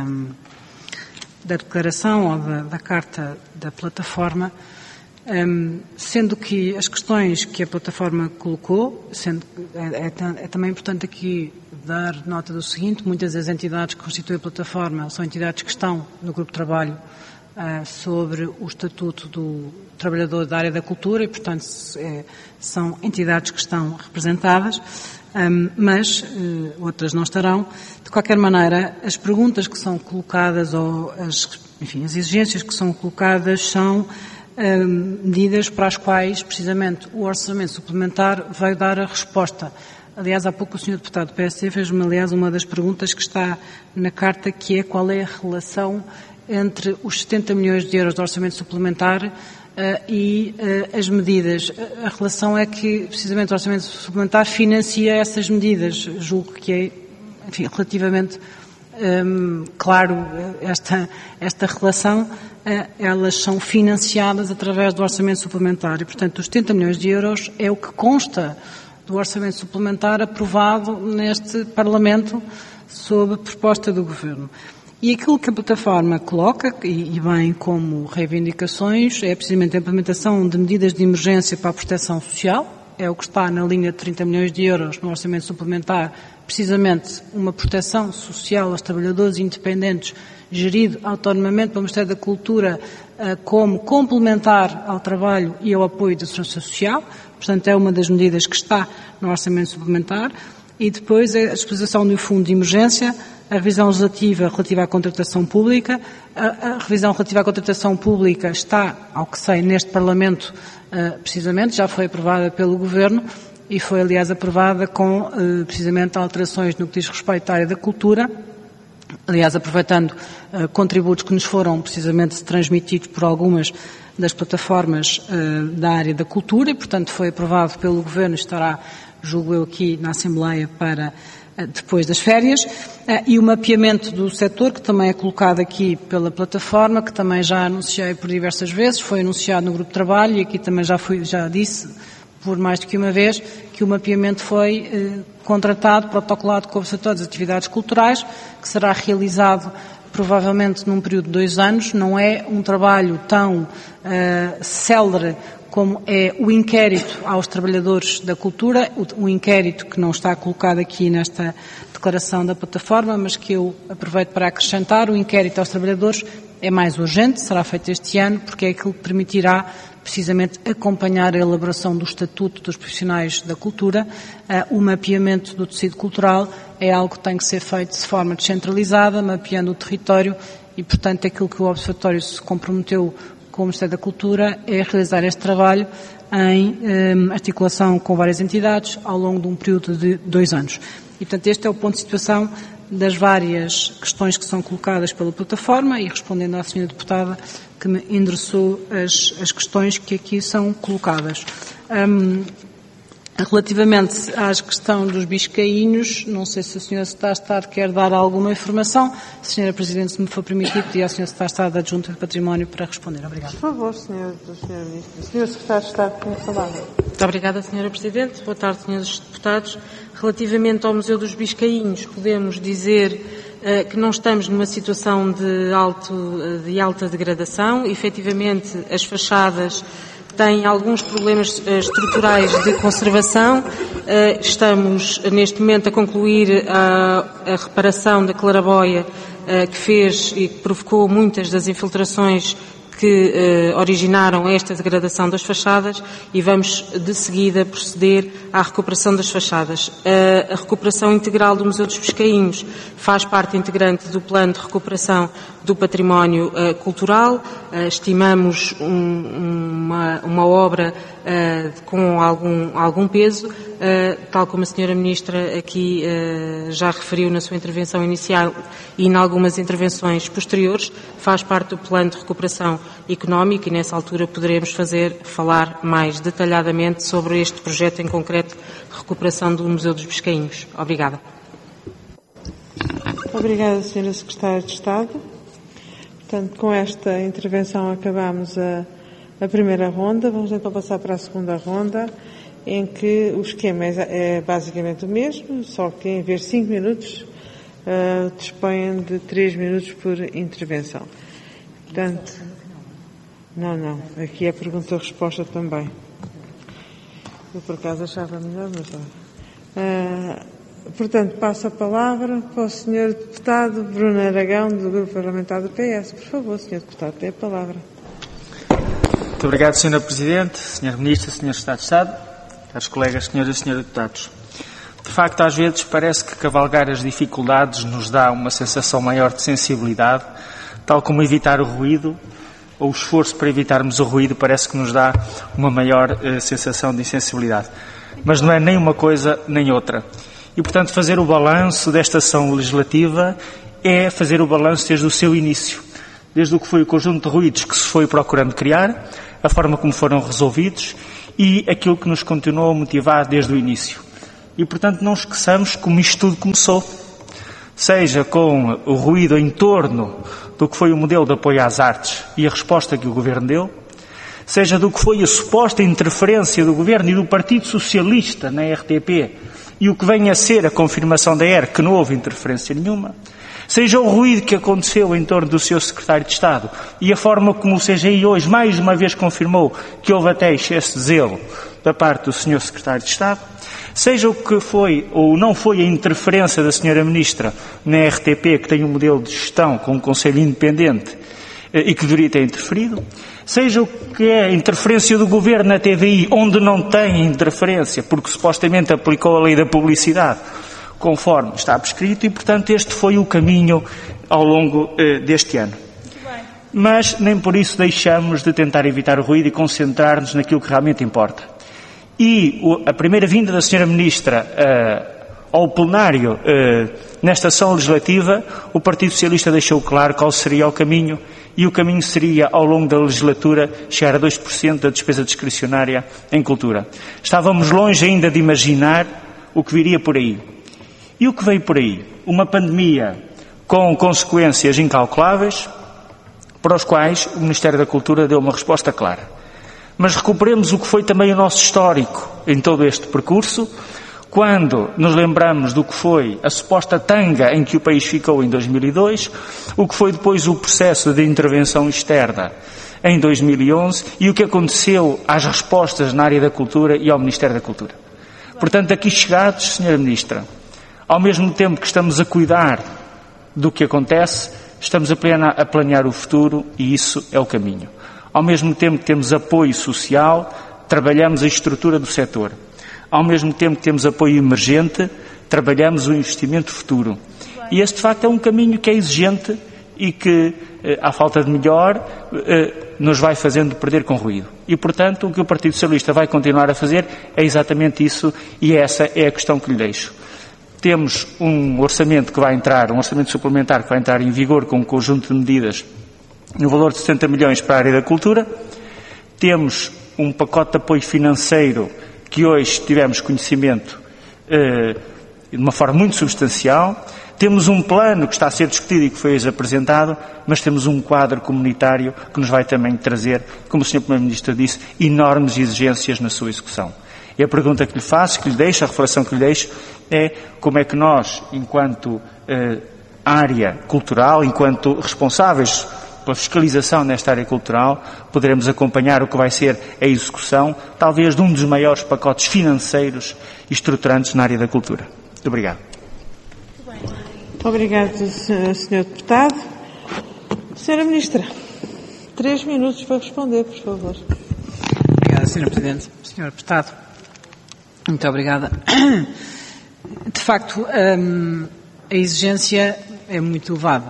B: declaração ou da carta da plataforma, sendo que as questões que a plataforma colocou, é também importante aqui dar nota do seguinte: muitas das entidades que constituem a plataforma são entidades que estão no grupo de trabalho sobre o Estatuto do Trabalhador da área da cultura e, portanto, são entidades que estão representadas, mas outras não estarão. De qualquer maneira, as perguntas que são colocadas ou as exigências que são colocadas são medidas para as quais, precisamente, o orçamento suplementar veio dar a resposta. Aliás, há pouco o Sr. Deputado do PSD fez-me, aliás, uma das perguntas que está na carta, que é qual é a relação entre os 70 milhões de euros de orçamento suplementar e as medidas. A relação é que, precisamente, o orçamento suplementar financia essas medidas. Julgo que é, enfim, relativamente claro esta relação. Elas são financiadas através do orçamento suplementar e, portanto, os 70 milhões de euros é o que consta do orçamento suplementar aprovado neste Parlamento sob a proposta do Governo. E aquilo que a plataforma coloca, e bem como reivindicações, é precisamente a implementação de medidas de emergência para a proteção social, é o que está na linha de 30 milhões de euros no orçamento suplementar, precisamente uma proteção social aos trabalhadores independentes, gerido autonomamente pelo Ministério da Cultura como complementar ao trabalho e ao apoio da segurança social. Portanto, é uma das medidas que está no orçamento suplementar. E depois a disposição do fundo de emergência, a revisão legislativa relativa à contratação pública. A revisão relativa à contratação pública está, ao que sei, neste Parlamento, precisamente, já foi aprovada pelo Governo e foi, aliás, aprovada com, precisamente, alterações no que diz respeito à área da cultura. Aliás, aproveitando contributos que nos foram, precisamente, transmitidos por algumas das plataformas da área da cultura e, portanto, foi aprovado pelo Governo e estará, julgo eu, aqui na Assembleia para depois das férias, e o mapeamento do setor, que também é colocado aqui pela plataforma, que também já anunciei por diversas vezes, foi anunciado no grupo de trabalho e aqui também já disse por mais do que uma vez que o mapeamento foi contratado, protocolado com o setor das atividades culturais, que será realizado provavelmente num período de 2 anos. Não é um trabalho tão célere como é o inquérito aos trabalhadores da cultura, um inquérito que não está colocado aqui nesta declaração da plataforma, mas que eu aproveito para acrescentar. O inquérito aos trabalhadores é mais urgente, será feito este ano, porque é aquilo que permitirá precisamente acompanhar a elaboração do Estatuto dos Profissionais da Cultura. O mapeamento do tecido cultural é algo que tem que ser feito de forma descentralizada, mapeando o território e, portanto, aquilo que o Observatório se comprometeu com o Ministério da Cultura é realizar este trabalho em articulação com várias entidades ao longo de um período de 2 anos. E, portanto, este é o ponto de situação das várias questões que são colocadas pela plataforma e respondendo à senhora deputada que me endereçou as questões que aqui são colocadas. Relativamente à questão dos biscainhos, não sei se a senhora Secretária de Estado quer dar alguma informação. Senhora Presidente, se me for permitido, pedir à senhora Secretária de Estado Adjunta de Património para responder. Obrigada.
A: Por favor, senhora Ministra. Senhora Secretária de Estado, tem a palavra.
D: Muito obrigada, senhora Presidente. Boa tarde, senhores deputados. Relativamente ao Museu dos Biscainhos, podemos dizer que não estamos numa situação de alta degradação. Efetivamente, as fachadas têm alguns problemas estruturais de conservação. Estamos, neste momento, a concluir a reparação da claraboia que fez e que provocou muitas das infiltrações
B: que originaram esta degradação das fachadas e vamos de seguida proceder à recuperação das fachadas. A recuperação integral do Museu dos Pescainhos faz parte integrante do plano de recuperação do património cultural. Estimamos uma obra com algum peso, tal como a Sra. Ministra aqui já referiu na sua intervenção inicial e em algumas intervenções posteriores, faz parte do plano de recuperação económica e nessa altura poderemos falar mais detalhadamente sobre este projeto em concreto de recuperação do Museu dos Pescainhos. Obrigada.
A: Obrigada, Sra. Secretária de Estado. Portanto, com esta intervenção acabamos a primeira ronda. Vamos então passar para a segunda ronda, em que o esquema é basicamente o mesmo, só que em vez de 5 minutos, dispõem de 3 minutos por intervenção. Portanto, não. Aqui é pergunta-resposta também. Eu, por acaso, achava melhor, mas não. Portanto, passo a palavra para o Sr. Deputado Bruno Aragão, do Grupo Parlamentar do PS. Por favor, Sr. Deputado, tem a palavra.
I: Muito obrigado, Sra. Presidente, Sr. Ministro, Sr. Secretário de Estado, caros colegas, Sras. e Srs. Deputados. De facto, às vezes parece que cavalgar as dificuldades nos dá uma sensação maior de sensibilidade, tal como evitar o ruído, ou o esforço para evitarmos o ruído parece que nos dá uma maior sensação de insensibilidade. Mas não é nem uma coisa nem outra. E, portanto, fazer o balanço desta ação legislativa é fazer o balanço desde o seu início, desde o que foi o conjunto de ruídos que se foi procurando criar, a forma como foram resolvidos e aquilo que nos continuou a motivar desde o início. E, portanto, não esqueçamos como isto tudo começou, seja com o ruído em torno do que foi o modelo de apoio às artes e a resposta que o Governo deu, seja do que foi a suposta interferência do Governo e do Partido Socialista na RTP e o que vem a ser a confirmação da ERC que não houve interferência nenhuma, seja o ruído que aconteceu em torno do seu Secretário de Estado e a forma como o CGI hoje mais uma vez confirmou que houve até excesso de zelo da parte do Sr. Secretário de Estado, seja o que foi ou não foi a interferência da Sra. Ministra na RTP, que tem um modelo de gestão com um Conselho independente e que deveria ter interferido, seja o que é a interferência do Governo na TVI, onde não tem interferência, porque supostamente aplicou a lei da publicidade, conforme está prescrito, e, portanto, este foi o caminho ao longo deste ano. Mas nem por isso deixamos de tentar evitar o ruído e concentrar-nos naquilo que realmente importa. E a primeira vinda da Sra. Ministra ao plenário nesta ação legislativa, o Partido Socialista deixou claro qual seria o caminho, e o caminho seria, ao longo da legislatura, chegar a 2% da despesa discricionária em cultura. Estávamos longe ainda de imaginar o que viria por aí. E o que veio por aí? Uma pandemia com consequências incalculáveis, para os quais o Ministério da Cultura deu uma resposta clara. Mas recuperemos o que foi também o nosso histórico em todo este percurso, quando nos lembramos do que foi a suposta tanga em que o país ficou em 2002, o que foi depois o processo de intervenção externa em 2011 e o que aconteceu às respostas na área da cultura e ao Ministério da Cultura. Portanto, aqui chegados, Sra. Ministra, ao mesmo tempo que estamos a cuidar do que acontece, estamos a planear o futuro e isso é o caminho. Ao mesmo tempo que temos apoio social, trabalhamos a estrutura do setor. Ao mesmo tempo que temos apoio emergente, trabalhamos o investimento futuro. E este, de facto, é um caminho que é exigente e que, à falta de melhor, nos vai fazendo perder com ruído. E, portanto, o que o Partido Socialista vai continuar a fazer é exatamente isso, e essa é a questão que lhe deixo. Temos um orçamento que vai entrar, um orçamento suplementar que vai entrar em vigor com um conjunto de medidas no valor de 70 milhões para a área da cultura. Temos um pacote de apoio financeiro que hoje tivemos conhecimento de uma forma muito substancial. Temos um plano que está a ser discutido e que foi hoje apresentado, mas temos um quadro comunitário que nos vai também trazer, como o Sr. Primeiro-Ministro disse, enormes exigências na sua execução. E a pergunta que lhe faço, que lhe deixo, a reflexão que lhe deixo, é como é que nós, enquanto área cultural, enquanto responsáveis pela fiscalização nesta área cultural, poderemos acompanhar o que vai ser a execução, talvez, de um dos maiores pacotes financeiros e estruturantes na área da cultura. Muito obrigado.
A: Obrigado, Sr. Deputado. Sra. Ministra, 3 minutos para responder, por favor.
B: Obrigada, Sra. Presidente. Sr. Deputado, muito obrigada. De facto, a exigência é muito elevada,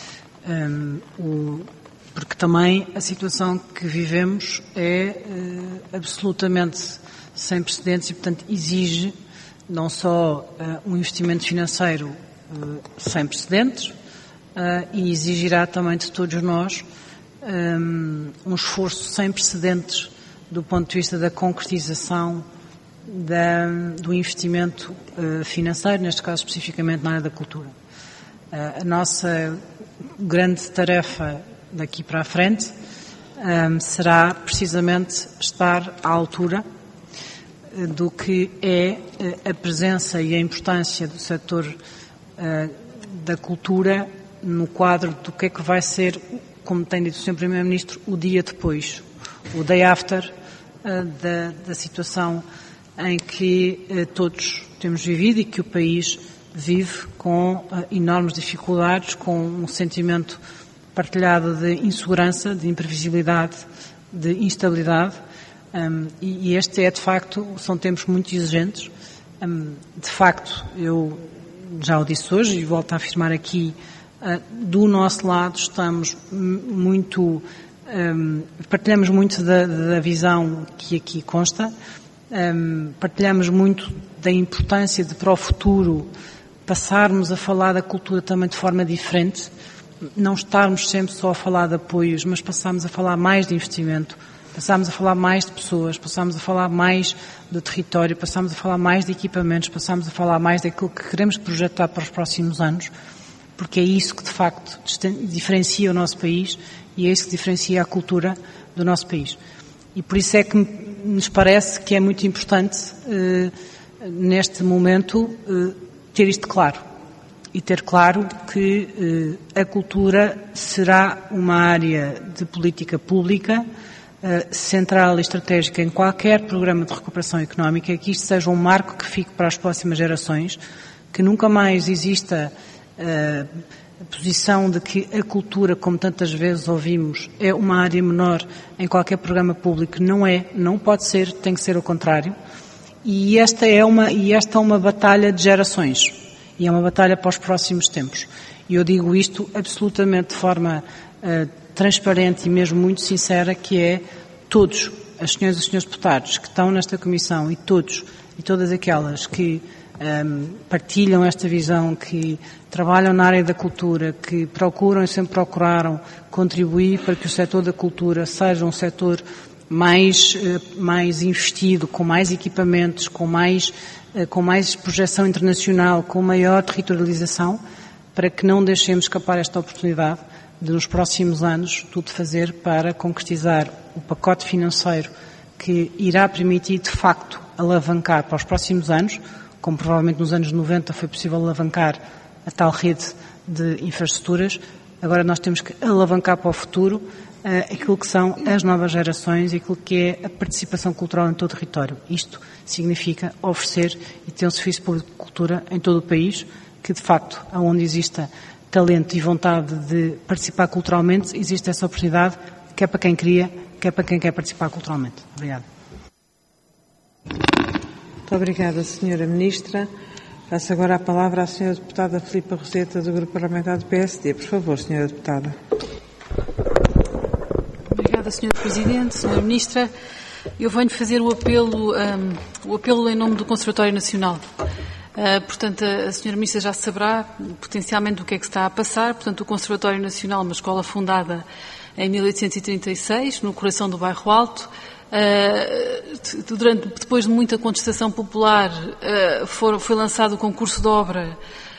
B: porque também a situação que vivemos é absolutamente sem precedentes e, portanto, exige não só um investimento financeiro sem precedentes, e exigirá também de todos nós um esforço sem precedentes do ponto de vista da concretização do investimento financeiro, neste caso especificamente na área da cultura. A nossa grande tarefa daqui para a frente será precisamente estar à altura do que é a presença e a importância do setor da cultura no quadro do que é que vai ser, como tem dito o Sr. Primeiro-Ministro, o dia depois, o day after da situação em que todos temos vivido e que o país vive com enormes dificuldades, com um sentimento partilhado de insegurança, de imprevisibilidade, de instabilidade, e este é, de facto, são tempos muito exigentes. De facto, eu já o disse hoje e volto a afirmar aqui, do nosso lado estamos muito, partilhamos muito da visão que aqui consta, partilhamos muito da importância de, para o futuro, passarmos a falar da cultura também de forma diferente, não estarmos sempre só a falar de apoios, mas passarmos a falar mais de investimento, passarmos a falar mais de pessoas, passarmos a falar mais do território, passarmos a falar mais de equipamentos, passarmos a falar mais daquilo que queremos projetar para os próximos anos, porque é isso que de facto diferencia o nosso país e é isso que diferencia a cultura do nosso país. E por isso é que nos parece que é muito importante, neste momento, ter isto claro. E ter claro que a cultura será uma área de política pública central e estratégica em qualquer programa de recuperação económica, que isto seja um marco que fique para as próximas gerações, que nunca mais exista a posição de que a cultura, como tantas vezes ouvimos, é uma área menor em qualquer programa público. Não é, não pode ser, tem que ser o contrário. E esta é uma batalha de gerações. E é uma batalha para os próximos tempos. E eu digo isto absolutamente de forma transparente e mesmo muito sincera, que é todos, as senhoras e os senhores deputados que estão nesta comissão e todos e todas aquelas que partilham esta visão, que trabalham na área da cultura, que procuram e sempre procuraram contribuir para que o setor da cultura seja um setor mais investido, com mais equipamentos, com mais projeção internacional, com maior territorialização, para que não deixemos escapar esta oportunidade de, nos próximos anos, tudo fazer para concretizar o pacote financeiro que irá permitir, de facto, alavancar para os próximos anos, como provavelmente nos anos 90 foi possível alavancar a tal rede de infraestruturas. Agora nós temos que alavancar para o futuro aquilo que são as novas gerações e aquilo que é a participação cultural em todo o território. Isto significa oferecer e ter um serviço público de cultura em todo o país, que de facto, onde exista talento e vontade de participar culturalmente, existe essa oportunidade, quer para quem queria, quer para quem quer participar culturalmente. Obrigada.
A: Muito obrigada, Sra. Ministra. Passo agora a palavra à Sra. Deputada Filipa Roseta, do Grupo Parlamentar do PSD. Por favor, Sra. Deputada.
J: Obrigada, Sr. Presidente, Sra. Ministra. Eu venho fazer o apelo em nome do Conservatório Nacional. Portanto, a Sra. Ministra já saberá potencialmente o que é que está a passar. Portanto, o Conservatório Nacional, uma escola fundada em 1836, no coração do Bairro Alto, depois de muita contestação popular, foi lançado o concurso de obra.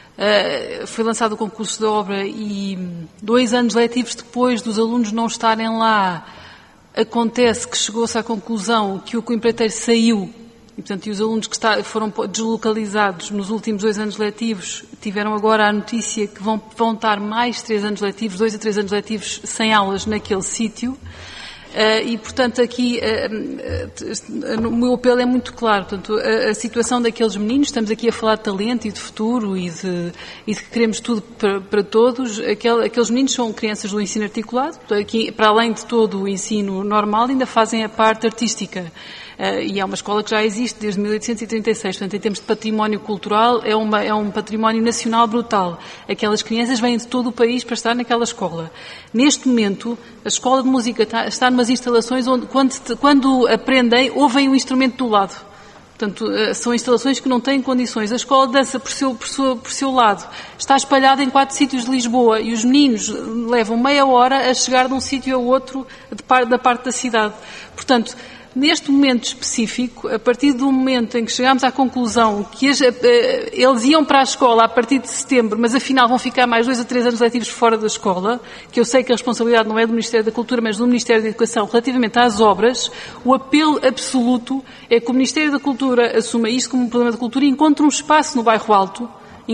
J: E 2 anos letivos depois dos alunos não estarem lá, acontece que chegou-se à conclusão que o empreiteiro saiu e, portanto, os alunos que foram deslocalizados nos últimos 2 anos letivos tiveram agora a notícia que vão estar mais 3 anos letivos, 2 a 3 anos letivos sem aulas naquele sítio. E, portanto, aqui o meu apelo é muito claro. Portanto, a situação daqueles meninos, estamos aqui a falar de talento e de futuro e de que queremos tudo para todos. Aqueles meninos são crianças do ensino articulado, aqui, para além de todo o ensino normal, ainda fazem a parte artística. E é uma escola que já existe desde 1836, portanto, em termos de património cultural, é um património nacional brutal. Aquelas crianças vêm de todo o país para estar naquela escola. Neste momento, a escola de música está numas instalações onde, quando aprendem, ouvem o instrumento do lado. Portanto, são instalações que não têm condições. A escola de dança, por seu lado, está espalhada em 4 sítios de Lisboa e os meninos levam meia hora a chegar de um sítio ao outro da parte da cidade. Portanto, neste momento específico, a partir do momento em que chegámos à conclusão que eles iam para a escola a partir de setembro, mas afinal vão ficar mais 2 a 3 anos letivos fora da escola, que eu sei que a responsabilidade não é do Ministério da Cultura, mas do Ministério da Educação relativamente às obras, o apelo absoluto é que o Ministério da Cultura assuma isto como um problema de cultura e encontre um espaço no Bairro Alto,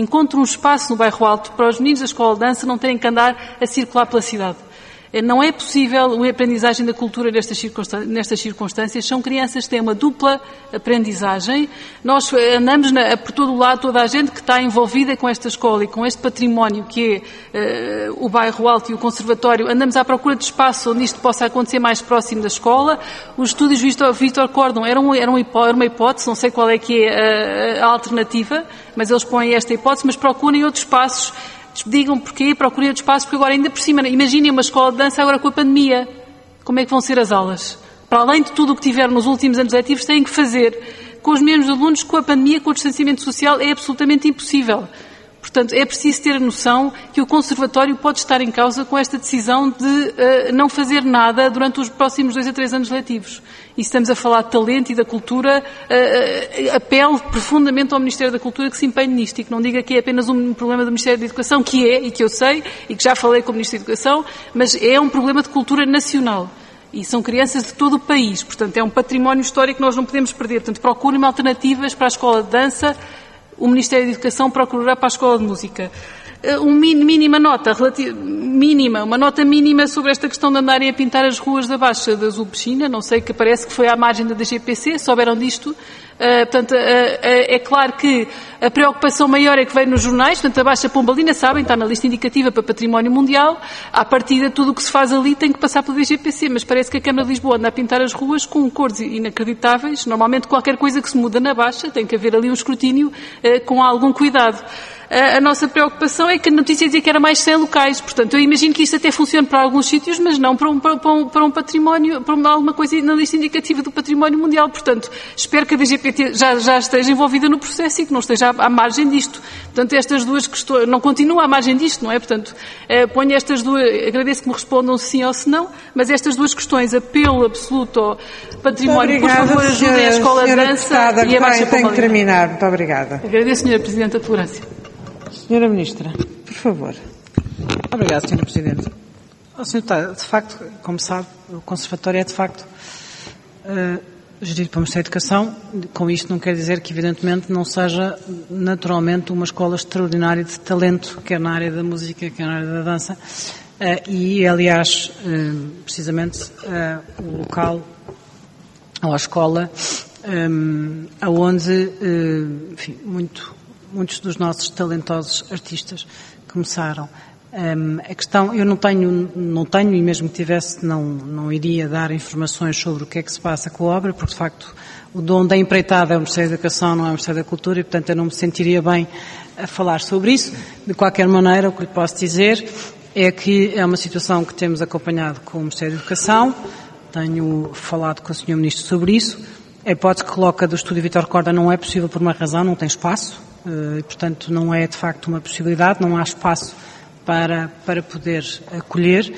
J: para os meninos da escola de dança não terem que andar a circular pela cidade. Não é possível uma aprendizagem da cultura nestas circunstâncias. São crianças que têm uma dupla aprendizagem. Nós andamos por todo o lado, toda a gente que está envolvida com esta escola e com este património que é o Bairro Alto e o Conservatório, andamos à procura de espaço onde isto possa acontecer mais próximo da escola. Os estúdios Vítor Cordon eram uma hipótese, não sei qual é que é a alternativa, mas eles põem esta hipótese, mas procurem outros espaços. Digam porquê, procurem outro espaço, porque agora ainda por cima, imaginem uma escola de dança agora com a pandemia. Como é que vão ser as aulas? Para além de tudo o que tiveram nos últimos anos letivos, têm que fazer com os mesmos alunos, com a pandemia, com o distanciamento social, é absolutamente impossível. Portanto, é preciso ter a noção que o Conservatório pode estar em causa com esta decisão de não fazer nada durante os próximos 2 a 3 anos letivos. E estamos a falar de talento e da cultura, apelo profundamente ao Ministério da Cultura que se empenhe nisto e que não diga que é apenas um problema do Ministério da Educação, que é, e que eu sei, e que já falei com o Ministro da Educação, mas é um problema de cultura nacional. E são crianças de todo o país, portanto é um património histórico que nós não podemos perder. Portanto, procurem alternativas para a escola de dança. O Ministério da Educação procurará para a escola de música. Uma nota mínima sobre esta questão de andarem a pintar as ruas da Baixa da Azul Piscina, não sei, que parece que foi à margem da DGPC, souberam disto. Portanto, é claro que a preocupação maior é que veio nos jornais, portanto, a Baixa Pombalina, sabem, está na lista indicativa para património mundial. À partida, tudo o que se faz ali tem que passar pela DGPC, mas parece que a Câmara de Lisboa anda a pintar as ruas com cores inacreditáveis. Normalmente, qualquer coisa que se muda na Baixa tem que haver ali um escrutínio com algum cuidado. A nossa preocupação é que a notícia dizia que era mais 100 locais. Portanto, eu imagino que isto até funcione para alguns sítios, mas não para um património, para alguma coisa na lista indicativa do património mundial. Portanto, espero que a DGPT já esteja envolvida no processo e que não esteja à margem disto. Portanto, estas duas questões, não continua à margem disto, não é? Portanto, ponho estas duas, agradeço que me respondam sim ou se não, mas estas duas questões, apelo absoluto ao património, por favor, ajudem a escola de dança e a Baixa Pombalina.
A: Tenho que terminar. Muito obrigada.
J: Agradeço, Sra. Presidente, a tolerância.
A: Senhora Ministra, por favor.
B: Obrigada, Sra. Presidente. De facto, como sabe, o Conservatório é de facto gerido pelo Ministério da Educação. Com isto não quer dizer que, evidentemente, não seja naturalmente uma escola extraordinária de talento, quer na área da música, quer na área da dança. E, aliás, precisamente, o local ou a escola onde, enfim, muitos dos nossos talentosos artistas começaram. A questão, eu não tenho e mesmo que tivesse não iria dar informações sobre o que é que se passa com a obra, porque de facto o dono da empreitada é o Ministério da Educação, não é o Ministério da Cultura, e portanto eu não me sentiria bem a falar sobre isso. De qualquer maneira, o que lhe posso dizer é que é uma situação que temos acompanhado com o Ministério da Educação, tenho falado com o Sr. Ministro sobre isso. A hipótese que coloca do estúdio Vítor Cordon não é possível por uma razão, não tem espaço, e portanto não é de facto uma possibilidade, não há espaço para poder acolher,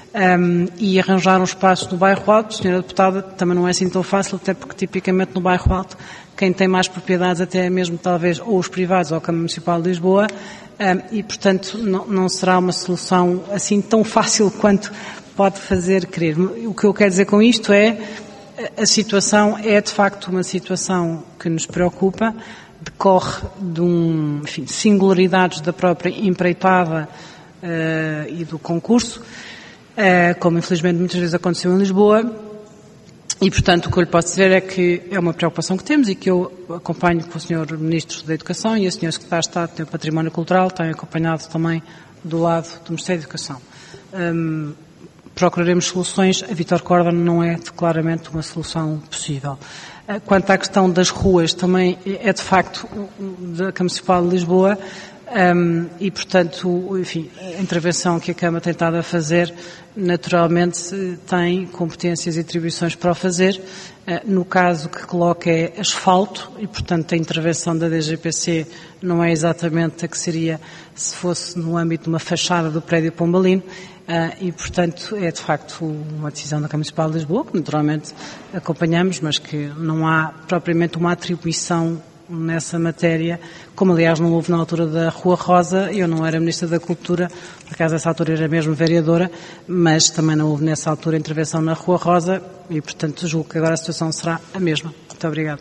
B: e arranjar um espaço no Bairro Alto, Sra. Deputada, também não é assim tão fácil, até porque tipicamente no Bairro Alto quem tem mais propriedades até mesmo talvez ou os privados ou a Câmara Municipal de Lisboa, e portanto não será uma solução assim tão fácil quanto pode fazer crer. O que eu quero dizer com isto é, a situação é de facto uma situação que nos preocupa, decorre de singularidades da própria empreitada e do concurso, como infelizmente muitas vezes aconteceu em Lisboa. E, portanto, o que eu lhe posso dizer é que é uma preocupação que temos e que eu acompanho com o Sr. Ministro da Educação e a Sra. Secretária de Estado do Património Cultural, tenho acompanhado também do lado do Ministério da Educação. Procuraremos soluções. A Vítor Córdoba não é claramente uma solução possível. Quanto à questão das ruas, também é de facto da Câmara Municipal de Lisboa e, portanto, enfim, a intervenção que a Câmara tem estado a fazer naturalmente tem competências e atribuições para o fazer. No caso que coloca é asfalto e, portanto, a intervenção da DGPC não é exatamente a que seria se fosse no âmbito de uma fachada do prédio Pombalino e, portanto, é de facto uma decisão da Câmara Municipal de Lisboa, que naturalmente acompanhamos, mas que não há propriamente uma atribuição nessa matéria, como aliás não houve na altura da Rua Rosa. Eu não era Ministra da Cultura, por acaso nessa altura era mesmo vereadora, mas também não houve nessa altura intervenção na Rua Rosa e, portanto, julgo que agora a situação será a mesma. Muito obrigada.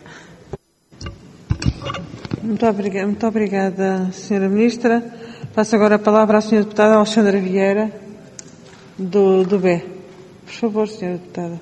A: Muito obrigada, Sra. Ministra. Passo agora a palavra à Sra. Deputada Alexandra Vieira, do BE. Por favor, Sra. Deputada.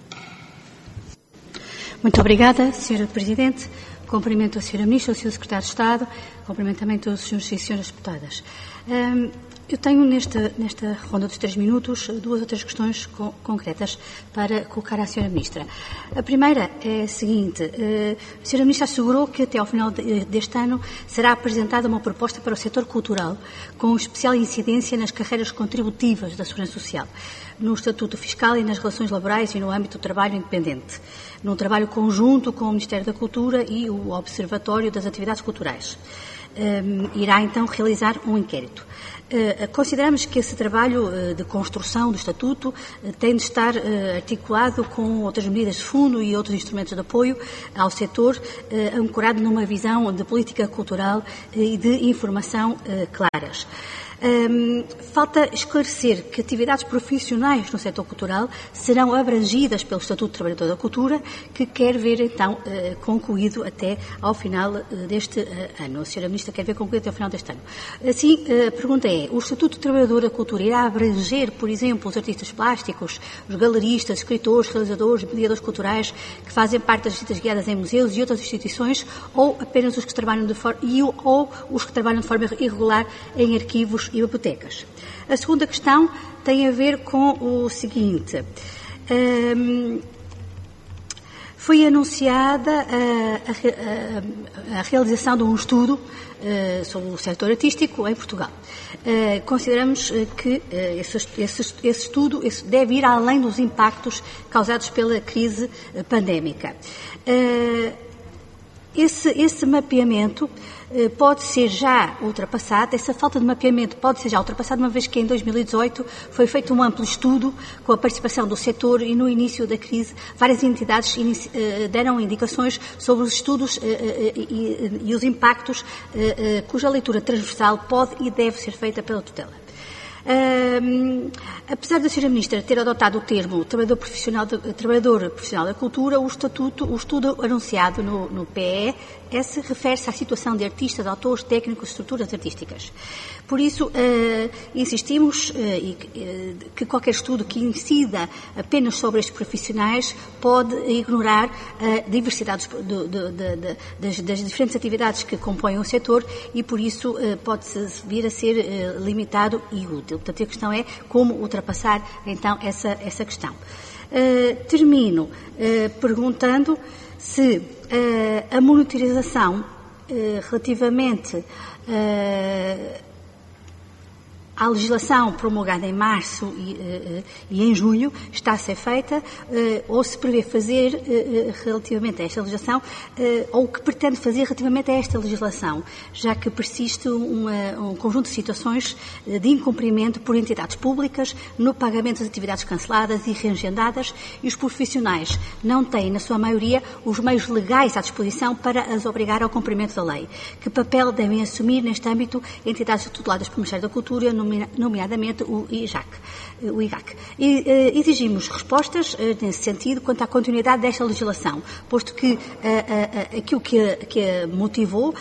G: Muito obrigada, Sra. Presidente. Cumprimento a Sra. Ministra, o Sr. Secretário de Estado, cumprimento também todos os senhores e senhoras deputadas. Eu tenho nesta ronda dos 3 minutos 2 ou 3 questões concretas para colocar à Sra. Ministra. A primeira é a seguinte. A Sra. Ministra assegurou que até ao final deste ano será apresentada uma proposta para o setor cultural com especial incidência nas carreiras contributivas da Segurança Social, no Estatuto Fiscal e nas relações laborais e no âmbito do trabalho independente, num trabalho conjunto com o Ministério da Cultura e o Observatório das Atividades Culturais. Irá então realizar um inquérito. Consideramos que esse trabalho de construção do Estatuto tem de estar articulado com outras medidas de fundo e outros instrumentos de apoio ao setor, ancorado numa visão de política cultural e de informação claras. Falta esclarecer que atividades profissionais no setor cultural serão abrangidas pelo Estatuto de Trabalhador da Cultura, que quer ver então concluído até ao final deste ano. A Sra. Ministra quer ver concluído até ao final deste ano. Assim, a pergunta é, o Estatuto de Trabalhador da Cultura irá abranger, por exemplo, os artistas plásticos, os galeristas, escritores, realizadores, mediadores culturais que fazem parte das visitas guiadas em museus e outras instituições, ou apenas os que trabalham ou os que trabalham de forma irregular em arquivos e bibliotecas? A segunda questão tem a ver com o seguinte. Foi anunciada a realização de um estudo sobre o setor artístico em Portugal. Consideramos que esse estudo deve ir além dos impactos causados pela crise pandémica. Esse mapeamento pode ser já ultrapassado, essa falta de mapeamento pode ser já ultrapassada, uma vez que em 2018 foi feito um amplo estudo com a participação do setor e no início da crise várias entidades deram indicações sobre os estudos e os impactos cuja leitura transversal pode e deve ser feita pela tutela. Apesar da Sra. Ministra ter adotado o termo trabalhador profissional da cultura, o estudo anunciado no PES refere-se à situação de artistas, autores, técnicos, estruturas artísticas. Por isso, insistimos que qualquer estudo que incida apenas sobre estes profissionais pode ignorar a diversidade das diferentes atividades que compõem o setor e, por isso, pode vir a ser limitado e útil. Portanto, a questão é como ultrapassar, então, essa questão. Termino perguntando se a monitorização relativamente a legislação promulgada em março e em junho está a ser feita ou se prevê fazer relativamente a esta legislação ou o que pretende fazer relativamente a esta legislação, já que persiste um conjunto de situações de incumprimento por entidades públicas no pagamento das atividades canceladas e reagendadas e os profissionais não têm, na sua maioria, os meios legais à disposição para as obrigar ao cumprimento da lei. Que papel devem assumir neste âmbito entidades tuteladas pelo Ministério da Cultura, nomeadamente o IGAC. E exigimos respostas nesse sentido quanto à continuidade desta legislação, posto que aquilo que a motivou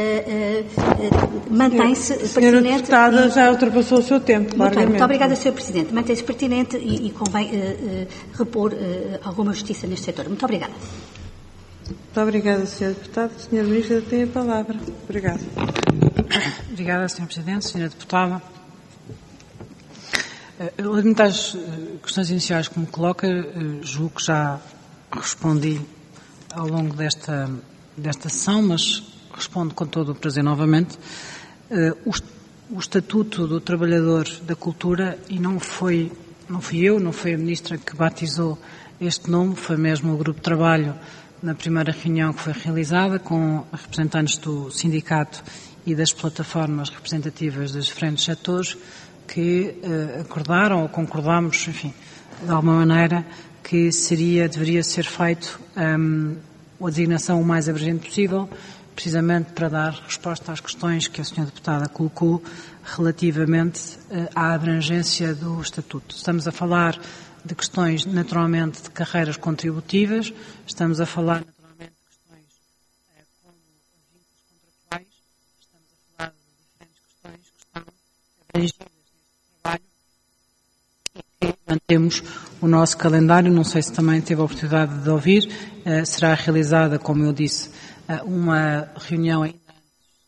G: mantém-se pertinente.
A: Senhora Deputada, já ultrapassou o seu tempo, largamente.
G: Muito obrigada, Sr. Presidente. Mantém-se pertinente e convém repor alguma justiça neste setor. Muito obrigada.
A: Muito obrigada, Sra. Deputada. Sra. Ministra tem a palavra. Obrigada.
B: Obrigada, Sr. Presidente, Sra. Deputada. Relativamente às questões iniciais que me coloca, julgo que já respondi ao longo desta sessão, mas respondo com todo o prazer novamente. O Estatuto do Trabalhador da Cultura, e não fui eu, não foi a Ministra que batizou este nome, foi mesmo o Grupo de Trabalho na primeira reunião que foi realizada com representantes do sindicato e das plataformas representativas dos diferentes setores, que acordaram ou concordámos, enfim, de alguma maneira, que deveria ser feito a designação o mais abrangente possível, precisamente para dar resposta às questões que a Sra. Deputada colocou relativamente à abrangência do Estatuto. Estamos a falar de questões, naturalmente, de carreiras contributivas, estamos a falar, naturalmente, de questões como vínculos contratuais, estamos a falar de diferentes questões que estão abrangidas neste trabalho e que mantemos o nosso calendário. Não sei se também teve a oportunidade de ouvir, será realizada, como eu disse, uma reunião ainda antes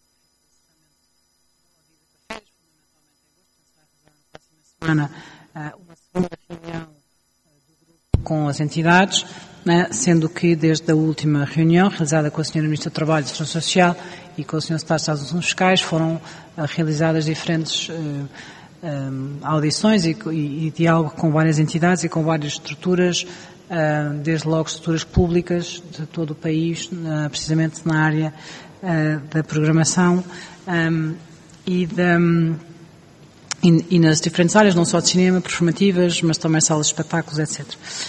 B: da próxima semana, uma segunda reunião com as entidades, sendo que desde a última reunião, realizada com a Sra. Ministra do Trabalho e Segurança Social e com o Sr. Secretário de Estado dos Assuntos Fiscais, foram realizadas diferentes audições e diálogo com várias entidades e com várias estruturas, desde logo estruturas públicas de todo o país, precisamente na área da programação e nas diferentes áreas, não só de cinema, performativas, mas também salas de espetáculos, etc.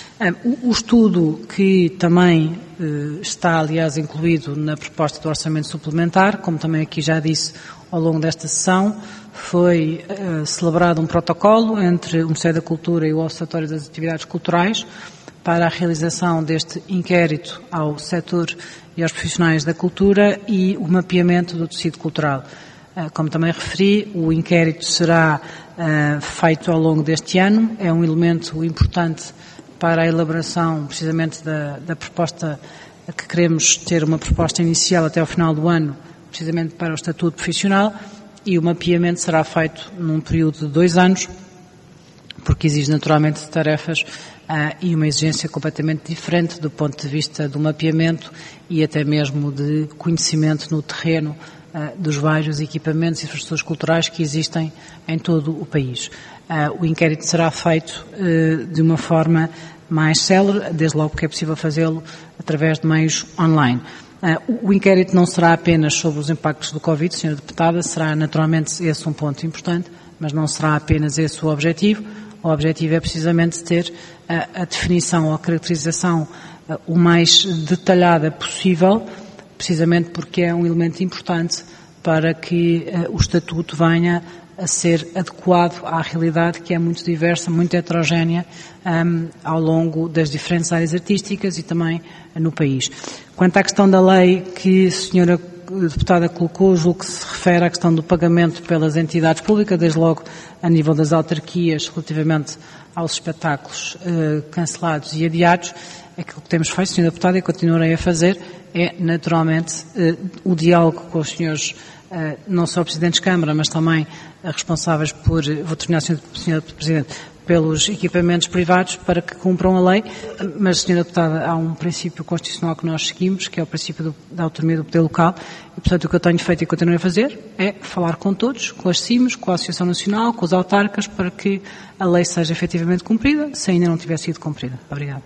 B: O estudo que também está, aliás, incluído na proposta do orçamento suplementar, como também aqui já disse ao longo desta sessão, foi celebrado um protocolo entre o Ministério da Cultura e o Observatório das Atividades Culturais para a realização deste inquérito ao setor e aos profissionais da cultura e o mapeamento do tecido cultural. Como também referi, o inquérito será feito ao longo deste ano, é um elemento importante para a elaboração precisamente da proposta, que queremos ter uma proposta inicial até ao final do ano, precisamente para o Estatuto Profissional, e o mapeamento será feito num período de 2 anos, porque exige naturalmente tarefas e uma exigência completamente diferente do ponto de vista do mapeamento e até mesmo de conhecimento no terreno dos vários equipamentos e infraestruturas culturais que existem em todo o país. O inquérito será feito de uma forma mais célere, desde logo que é possível fazê-lo através de meios online. O inquérito não será apenas sobre os impactos do Covid, Sra. Deputada, será naturalmente esse um ponto importante, mas não será apenas esse o objetivo. O objetivo é precisamente ter a definição ou a caracterização o mais detalhada possível, precisamente porque é um elemento importante para que o Estatuto venha a ser adequado à realidade que é muito diversa, muito heterogénea ao longo das diferentes áreas artísticas e também no país. Quanto à questão da lei que a Sra. Deputada colocou, julgo que se refere à questão do pagamento pelas entidades públicas, desde logo a nível das autarquias, relativamente aos espetáculos cancelados e adiados. Aquilo que temos feito, Sra. Deputada, e continuarei a fazer, é naturalmente o diálogo com os senhores, não só Presidentes de Câmara, mas também responsáveis por, vou terminar, Sr. Presidente, pelos equipamentos privados para que cumpram a lei, mas, Sra. Deputada, há um princípio constitucional que nós seguimos, que é o princípio da autonomia do poder local, e, portanto, o que eu tenho feito e continuo a fazer é falar com todos, com as CIMs, com a Associação Nacional, com os autarcas, para que a lei seja efetivamente cumprida, se ainda não tiver sido cumprida. Obrigada.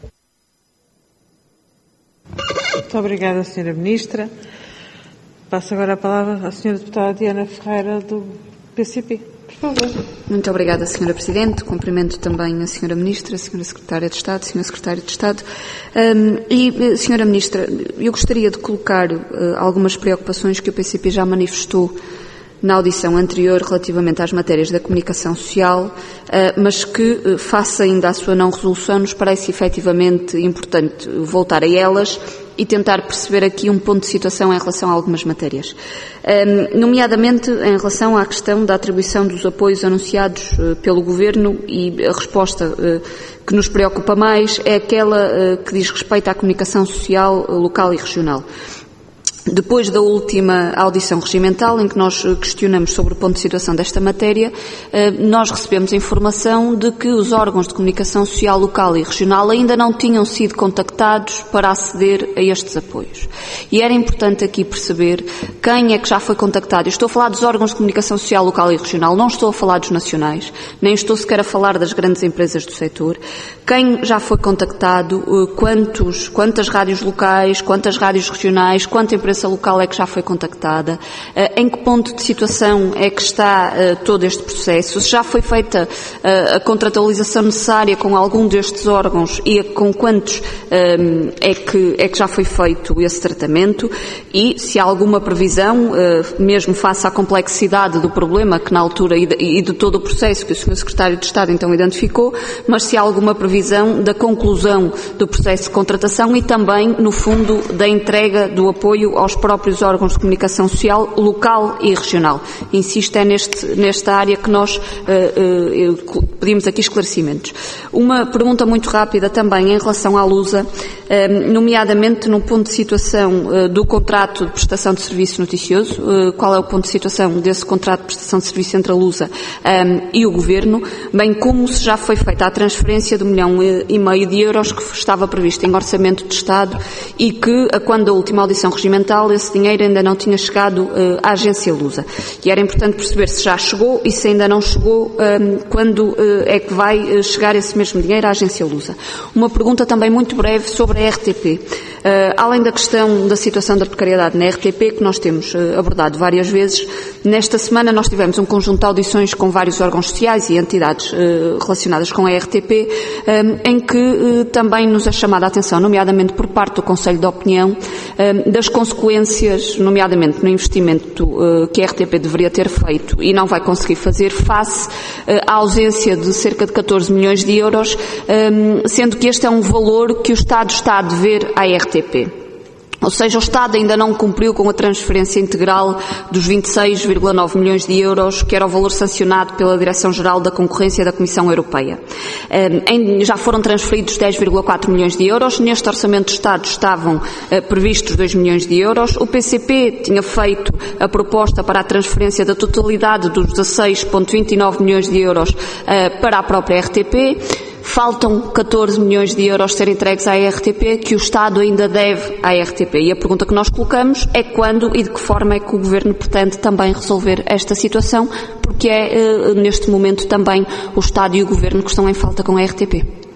A: Muito obrigada, Sra. Ministra. Passo agora a palavra à Sra. Deputada Diana Ferreira, do PCP. Por favor.
K: Muito obrigada, Sra. Presidente. Cumprimento também a Sra. Ministra, a Sra. Secretária de Estado, Sr. Secretário de Estado. Sra. Ministra, eu gostaria de colocar algumas preocupações que o PCP já manifestou na audição anterior relativamente às matérias da comunicação social, mas que, face ainda à sua não resolução, nos parece efetivamente importante voltar a elas e tentar perceber aqui um ponto de situação em relação a algumas matérias. Nomeadamente em relação à questão da atribuição dos apoios anunciados pelo Governo, e a resposta que nos preocupa mais é aquela que diz respeito à comunicação social local e regional. Depois da última audição regimental, em que nós questionamos sobre o ponto de situação desta matéria, nós recebemos a informação de que os órgãos de comunicação social local e regional ainda não tinham sido contactados para aceder a estes apoios. E era importante aqui perceber quem é que já foi contactado. Eu estou a falar dos órgãos de comunicação social local e regional, não estou a falar dos nacionais, nem estou sequer a falar das grandes empresas do setor. Quem já foi contactado, quantas rádios locais, quantas rádios regionais, quanta imprensa local é que já foi contactada, em que ponto de situação é que está todo este processo, se já foi feita a contratualização necessária com algum destes órgãos e com quantos é que já foi feito esse tratamento, e se há alguma previsão, mesmo face à complexidade do problema que na altura e de todo o processo que o Sr. Secretário de Estado então identificou, mas se há alguma previsão da conclusão do processo de contratação e também, no fundo, da entrega do apoio aos próprios órgãos de comunicação social local e regional. Insisto, é nesta área que nós pedimos aqui esclarecimentos. Uma pergunta muito rápida também em relação à Lusa, nomeadamente no ponto de situação do contrato de prestação de serviço noticioso. Qual é o ponto de situação desse contrato de prestação de serviço entre a Lusa e o Governo, bem como se já foi feita a transferência de 1,5 milhão de euros que estava previsto em Orçamento de Estado e que, quando a última audição regimental, esse dinheiro ainda não tinha chegado à agência Lusa. E era importante perceber se já chegou e se ainda não chegou, quando é que vai chegar esse mesmo dinheiro à agência Lusa. Uma pergunta também muito breve sobre a RTP. Além da questão da situação da precariedade na RTP, que nós temos abordado várias vezes, nesta semana nós tivemos um conjunto de audições com vários órgãos sociais e entidades relacionadas com a RTP, em que também nos é chamada a atenção, nomeadamente por parte do Conselho de Opinião, das consequências, nomeadamente no investimento que a RTP deveria ter feito e não vai conseguir fazer face à ausência de cerca de 14 milhões de euros, sendo que este é um valor que o Estado está a dever à RTP. Ou seja, o Estado ainda não cumpriu com a transferência integral dos 26,9 milhões de euros, que era o valor sancionado pela Direção-Geral da Concorrência da Comissão Europeia. Já foram transferidos 10,4 milhões de euros. Neste Orçamento de Estado estavam previstos 2 milhões de euros. O PCP tinha feito a proposta para a transferência da totalidade dos 16,29 milhões de euros para a própria RTP. Faltam 14 milhões de euros a serem entregues à RTP, que o Estado ainda deve à RTP. E a pergunta que nós colocamos é quando e de que forma é que o Governo pretende também resolver esta situação, porque é, neste momento, também o Estado e o Governo que estão em falta com a RTP.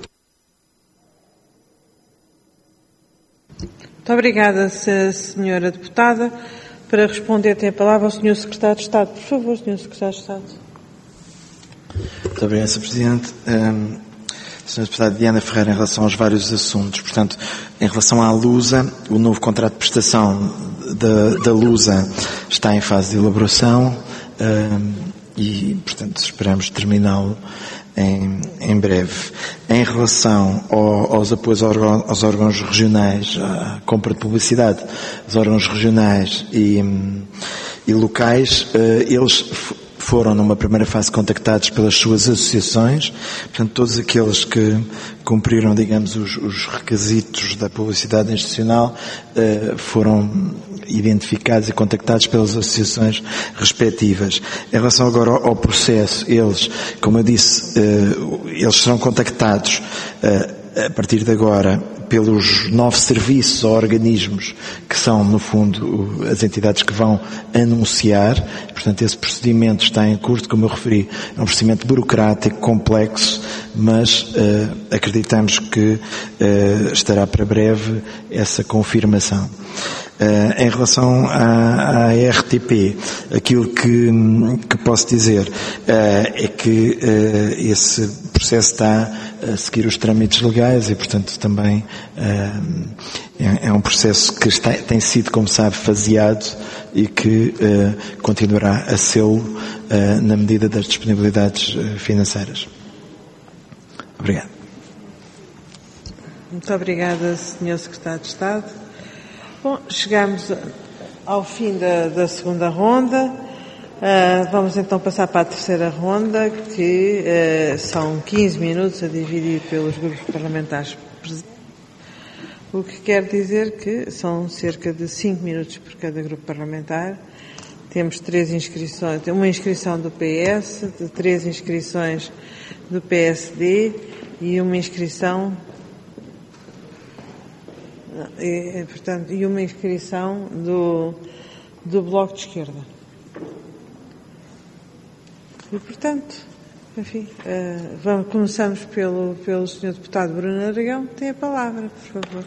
A: Muito obrigada, Senhora Deputada. Para responder, tem a palavra o Sr. Secretário de Estado. Por favor, Sr. Secretário de Estado.
F: Muito obrigado, Sr. Presidente. Sra. Deputada Diana Ferreira, em relação aos vários assuntos, portanto, em relação à Lusa, o novo contrato de prestação da Lusa está em fase de elaboração e, portanto, esperamos terminá-lo em breve. Em relação aos apoios aos órgãos regionais, à compra de publicidade, os órgãos regionais e locais, eles foram numa primeira fase contactados pelas suas associações, portanto todos aqueles que cumpriram, digamos, os requisitos da publicidade institucional foram identificados e contactados pelas associações respectivas. Em relação agora ao processo, eles, como eu disse, eles serão contactados a partir de agora pelos 9 serviços ou organismos que são, no fundo, as entidades que vão anunciar. Portanto, esse procedimento está em curso, como eu referi, é um procedimento burocrático, complexo, mas acreditamos que estará para breve essa confirmação. Em relação à RTP, aquilo que posso dizer é que esse processo está a seguir os trâmites legais e, portanto, também é um processo que tem sido, como sabe, faseado e que continuará a sê-lo na medida das disponibilidades financeiras. Obrigado.
A: Muito obrigada, Sr. Secretário de Estado. Bom, chegamos ao fim da segunda ronda. Vamos então passar para a terceira ronda, que são 15 minutos a dividir pelos grupos parlamentares presentes, o que quer dizer que são cerca de 5 minutos por cada grupo parlamentar. Temos 3 inscrições, uma inscrição do PS, 3 inscrições do PSD e uma inscrição e uma inscrição do Bloco de Esquerda. E, portanto, enfim, começamos pelo Sr. Deputado Bruno Aragão. Tem a palavra, por favor.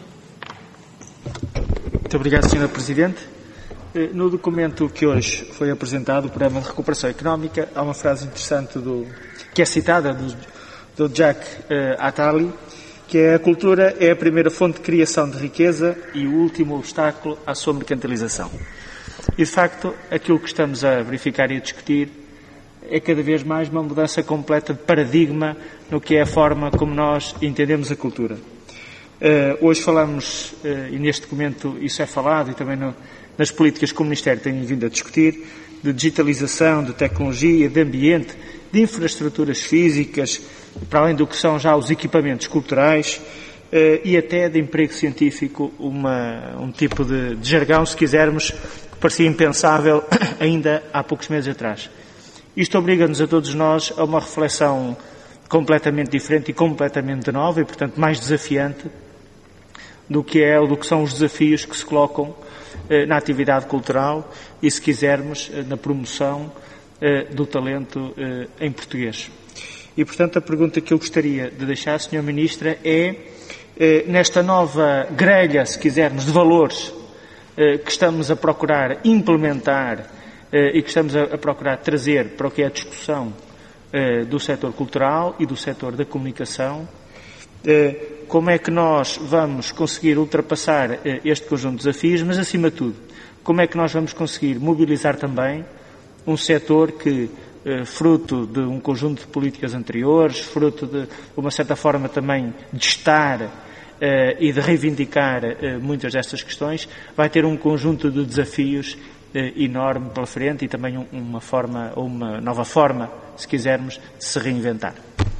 I: Muito obrigado, Sra. Presidente. No documento que hoje foi apresentado, o Programa de Recuperação Económica, há uma frase interessante que é citada do Jack Attali, que é: a cultura é a primeira fonte de criação de riqueza e o último obstáculo à sua mercantilização. E, de facto, aquilo que estamos a verificar e a discutir é cada vez mais uma mudança completa de paradigma no que é a forma como nós entendemos a cultura. Hoje falamos, e neste documento isso é falado, e também nas políticas que o Ministério tem vindo a discutir, de digitalização, de tecnologia, de ambiente, de infraestruturas físicas, para além do que são já os equipamentos culturais, e até de emprego científico, um tipo de jargão, se quisermos, que parecia impensável ainda há poucos meses atrás. Isto obriga-nos a todos nós a uma reflexão completamente diferente e completamente nova e, portanto, mais desafiante do que são os desafios que se colocam na atividade cultural e, se quisermos, na promoção do talento em português. E, portanto, a pergunta que eu gostaria de deixar, Sra. Ministra, é, nesta nova grelha, se quisermos, de valores que estamos a procurar implementar e que estamos a procurar trazer para o que é a discussão do setor cultural e do setor da comunicação, como é que nós vamos conseguir ultrapassar este conjunto de desafios, mas, acima de tudo, como é que nós vamos conseguir mobilizar também um setor que, fruto de um conjunto de políticas anteriores, fruto de uma certa forma também de estar e de reivindicar muitas destas questões, vai ter um conjunto de desafios enorme pela frente e também uma nova forma, se quisermos, de se reinventar.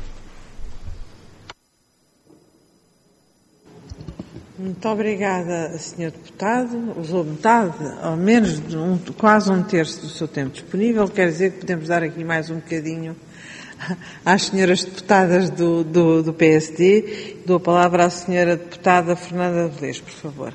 A: Muito obrigada, Sr. Deputado. Usou metade, ao menos quase um terço do seu tempo disponível. Quer dizer que podemos dar aqui mais um bocadinho às senhoras deputadas do PSD. Dou a palavra à senhora deputada Fernanda Velez, por favor.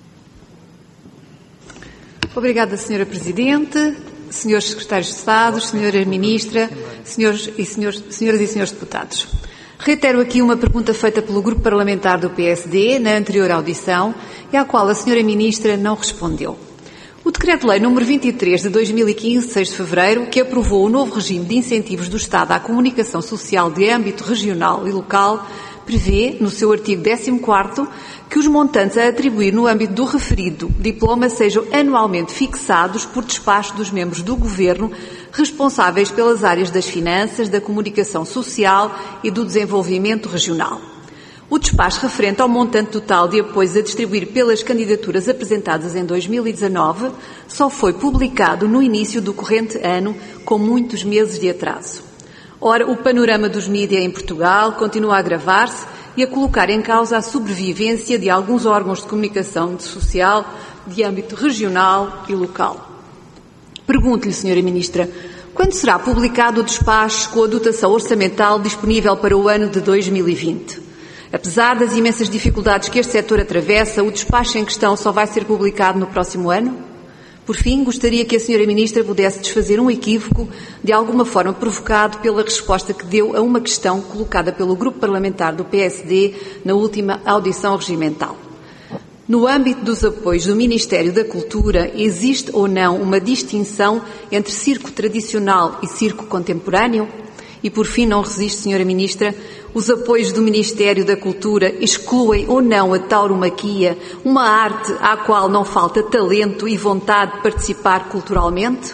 L: Obrigada, Sra. Presidente, Srs. Secretários de Estado, Sra. Ministra, senhoras e senhores deputados. Reitero aqui uma pergunta feita pelo Grupo Parlamentar do PSD na anterior audição e à qual a Sra. Ministra não respondeu. O Decreto-Lei nº 23 de 2015, 6 de fevereiro, que aprovou o novo regime de incentivos do Estado à comunicação social de âmbito regional e local, prevê, no seu artigo 14º, que os montantes a atribuir no âmbito do referido diploma sejam anualmente fixados por despacho dos membros do Governo responsáveis pelas áreas das finanças, da comunicação social e do desenvolvimento regional. O despacho referente ao montante total de apoios a distribuir pelas candidaturas apresentadas em 2019 só foi publicado no início do corrente ano, com muitos meses de atraso. Ora, o panorama dos mídia em Portugal continua a agravar-se e a colocar em causa a sobrevivência de alguns órgãos de comunicação social de âmbito regional e local. Pergunto-lhe, Sra. Ministra, quando será publicado o despacho com a dotação orçamental disponível para o ano de 2020? Apesar das imensas dificuldades que este setor atravessa, o despacho em questão só vai ser publicado no próximo ano? Por fim, gostaria que a Sra. Ministra pudesse desfazer um equívoco, de alguma forma provocado pela resposta que deu a uma questão colocada pelo Grupo Parlamentar do PSD na última audição regimental. No âmbito dos apoios do Ministério da Cultura, existe ou não uma distinção entre circo tradicional e circo contemporâneo? E, por fim, não resisto, Sra. Ministra, os apoios do Ministério da Cultura excluem ou não a tauromaquia, uma arte à qual não falta talento e vontade de participar culturalmente?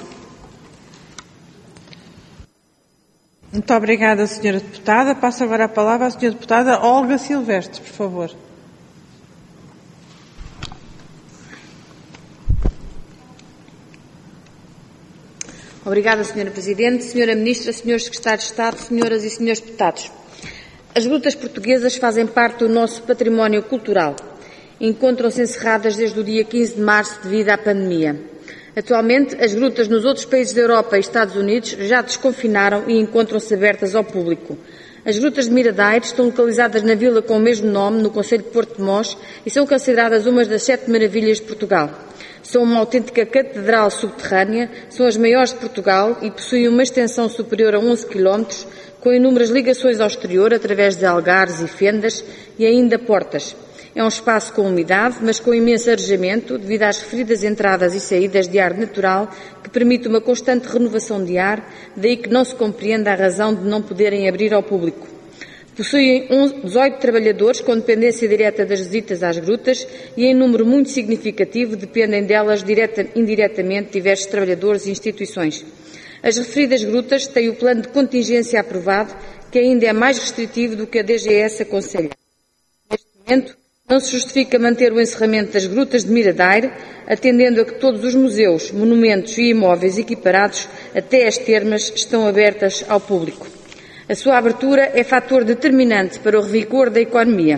A: Muito obrigada, Sra. Deputada. Passo agora a palavra à Sra. Deputada Olga Silvestre, por favor.
M: Obrigada, Sra. Presidente, Sra. Ministra, Srs. Secretários de Estado, Senhoras e Srs. Deputados. As grutas portuguesas fazem parte do nosso património cultural. Encontram-se encerradas desde o dia 15 de março devido à pandemia. Atualmente, as grutas nos outros países da Europa e Estados Unidos já desconfinaram e encontram-se abertas ao público. As grutas de Miradaire estão localizadas na vila com o mesmo nome, no concelho de Porto de Mós, e são consideradas umas das 7 maravilhas de Portugal. São uma autêntica catedral subterrânea, são as maiores de Portugal e possuem uma extensão superior a 11 km, com inúmeras ligações ao exterior através de algares e fendas e ainda portas. É um espaço com umidade, mas com imenso arejamento, devido às referidas entradas e saídas de ar natural, que permite uma constante renovação de ar, daí que não se compreende a razão de não poderem abrir ao público. Possuem 18 trabalhadores com dependência direta das visitas às grutas e, em número muito significativo, dependem delas indiretamente diversos trabalhadores e instituições. As referidas grutas têm o plano de contingência aprovado, que ainda é mais restritivo do que a DGS aconselha. Neste momento, não se justifica manter o encerramento das grutas de Miradaire, atendendo a que todos os museus, monumentos e imóveis equiparados até as termas estão abertas ao público. A sua abertura é fator determinante para o revigor da economia.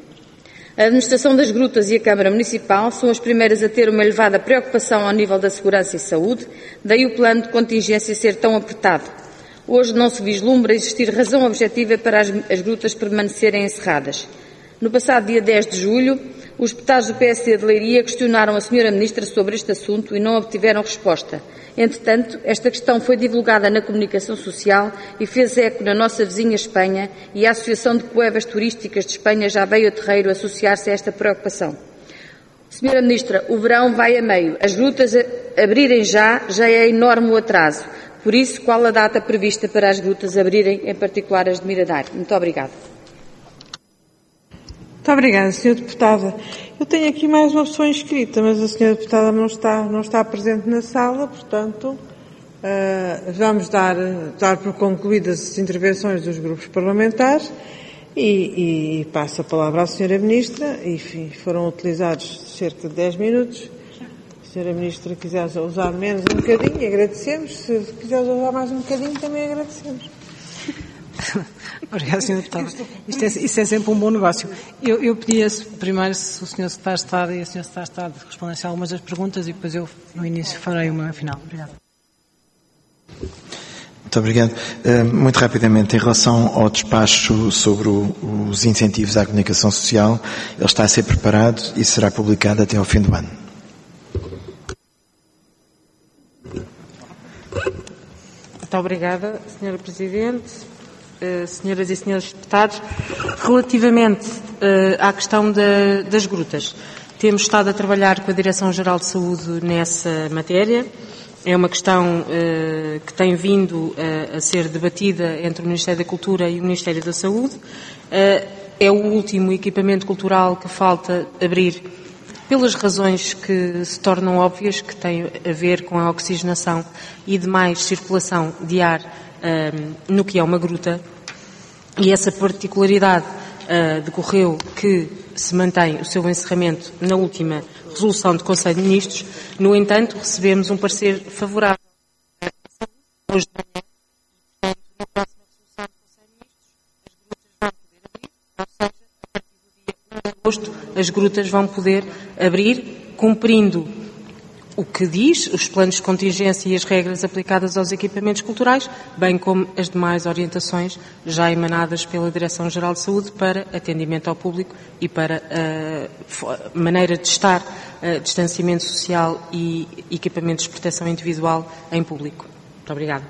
M: A administração das grutas e a Câmara Municipal são as primeiras a ter uma elevada preocupação ao nível da segurança e saúde, daí o plano de contingência ser tão apertado. Hoje não se vislumbra existir razão objetiva para as grutas permanecerem encerradas. No passado dia 10 de julho, os deputados do PSD de Leiria questionaram a Sra. Ministra sobre este assunto e não obtiveram resposta. Entretanto, esta questão foi divulgada na comunicação social e fez eco na nossa vizinha Espanha, e a Associação de Cuevas Turísticas de Espanha já veio a terreiro associar-se a esta preocupação. Sra. Ministra, o verão vai a meio. As grutas abrirem já é enorme o atraso. Por isso, qual a data prevista para as grutas abrirem, em particular as de Miradaire? Muito obrigada.
A: Muito obrigada, Sra. Deputada. Eu tenho aqui mais uma pessoa inscrita, mas a Sra. Deputada não está presente na sala, portanto, vamos dar por concluídas as intervenções dos grupos parlamentares e passo a palavra à Sra. Ministra. Enfim, foram utilizados cerca de 10 minutos. Se a Sra. Ministra quiser usar menos um bocadinho, agradecemos. Se quiser usar mais um bocadinho, também agradecemos.
B: Obrigada, Sra. Deputada. Isso é sempre um bom negócio. Eu pedia primeiro se o Sr. Secretário de Estado e a Sra. Secretária de Estado respondessem a algumas das perguntas e depois eu, no início, farei uma final. Obrigada.
F: Muito obrigado. Muito rapidamente, em relação ao despacho sobre os incentivos à comunicação social, ele está a ser preparado e será publicado até ao fim do ano.
D: Muito obrigada, Sra. Presidente. Senhoras e senhores deputados, relativamente à questão das grutas, temos estado a trabalhar com a Direção-Geral de Saúde nessa matéria. É uma questão que tem vindo a ser debatida entre o Ministério da Cultura e o Ministério da Saúde. É o último equipamento cultural que falta abrir, pelas razões que se tornam óbvias, que têm a ver com a oxigenação e demais circulação de ar no que é uma gruta, e essa particularidade decorreu que se mantém o seu encerramento na última resolução do Conselho de Ministros. No entanto, recebemos um parecer favorável hoje de manhã, e, portanto, na próxima resolução do Conselho de Ministros, as grutas vão poder abrir, ou seja, a partir do dia 1 de agosto, as grutas vão poder abrir, cumprindo o que diz os planos de contingência e as regras aplicadas aos equipamentos culturais, bem como as demais orientações já emanadas pela Direção-Geral de Saúde para atendimento ao público e para a maneira de estar, distanciamento social e equipamentos de proteção individual em público. Muito obrigada.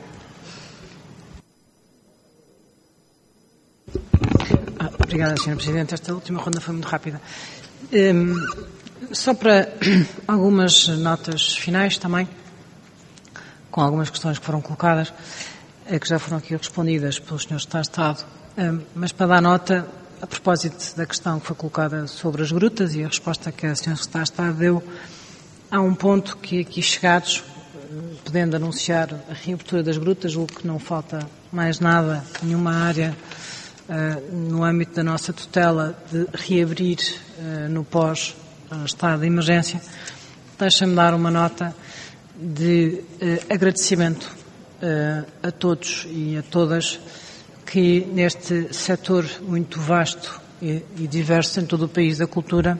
B: Obrigada, Sra. Presidente. Esta última ronda foi muito rápida. Só para algumas notas finais também, com algumas questões que foram colocadas, que já foram aqui respondidas pelos senhores de Estado, mas para dar nota, a propósito da questão que foi colocada sobre as grutas e a resposta que a senhora secretária de Estado deu, há um ponto que aqui chegados, podendo anunciar a reabertura das grutas, o que não falta mais nada, nenhuma área no âmbito da nossa tutela de reabrir no pós-estado de emergência, deixa-me dar uma nota de agradecimento a todos e a todas que neste setor muito vasto e diverso em todo o país da cultura,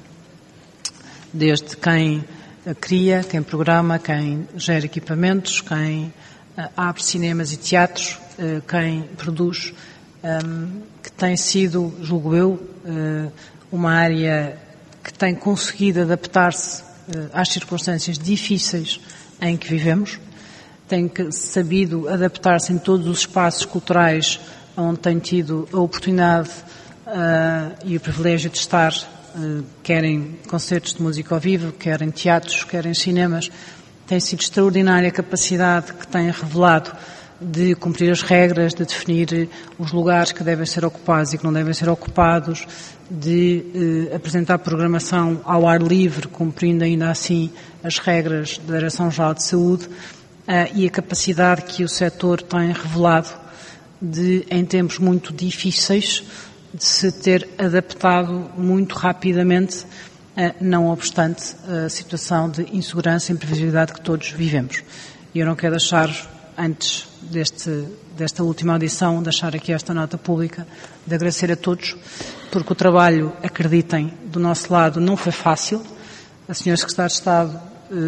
B: desde quem cria, quem programa, quem gera equipamentos, quem abre cinemas e teatros, quem produz, que tem sido, julgo eu, uma área que tem conseguido adaptar-se às circunstâncias difíceis em que vivemos, tem sabido adaptar-se em todos os espaços culturais onde tem tido a oportunidade e o privilégio de estar, quer em concertos de música ao vivo, quer em teatros, quer em cinemas. Tem sido extraordinária a capacidade que tem revelado de cumprir as regras, de definir os lugares que devem ser ocupados e que não devem ser ocupados, de apresentar programação ao ar livre, cumprindo ainda assim as regras da Direção-Geral de Saúde, e a capacidade que o setor tem revelado de, em tempos muito difíceis, de se ter adaptado muito rapidamente, não obstante a situação de insegurança e imprevisibilidade que todos vivemos. E eu não quero deixar, antes desta última audição, deixar aqui esta nota pública de agradecer a todos, porque o trabalho, acreditem, do nosso lado não foi fácil. A senhora Secretária de Estado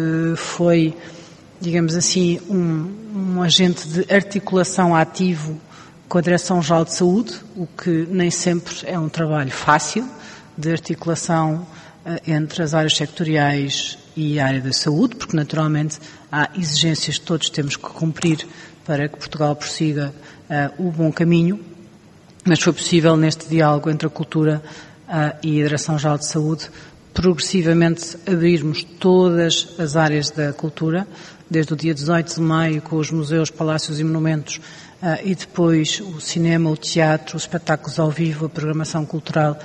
B: foi, digamos assim, um agente de articulação ativo com a Direção-Geral de Saúde, o que nem sempre é um trabalho fácil de articulação entre as áreas sectoriais e a área da saúde, porque naturalmente há exigências que todos temos que cumprir para que Portugal prossiga o bom caminho, mas foi possível neste diálogo entre a cultura e a Direção-Geral de Saúde progressivamente abrirmos todas as áreas da cultura, desde o dia 18 de maio com os museus, palácios e monumentos, e depois o cinema, o teatro, os espetáculos ao vivo, a programação cultural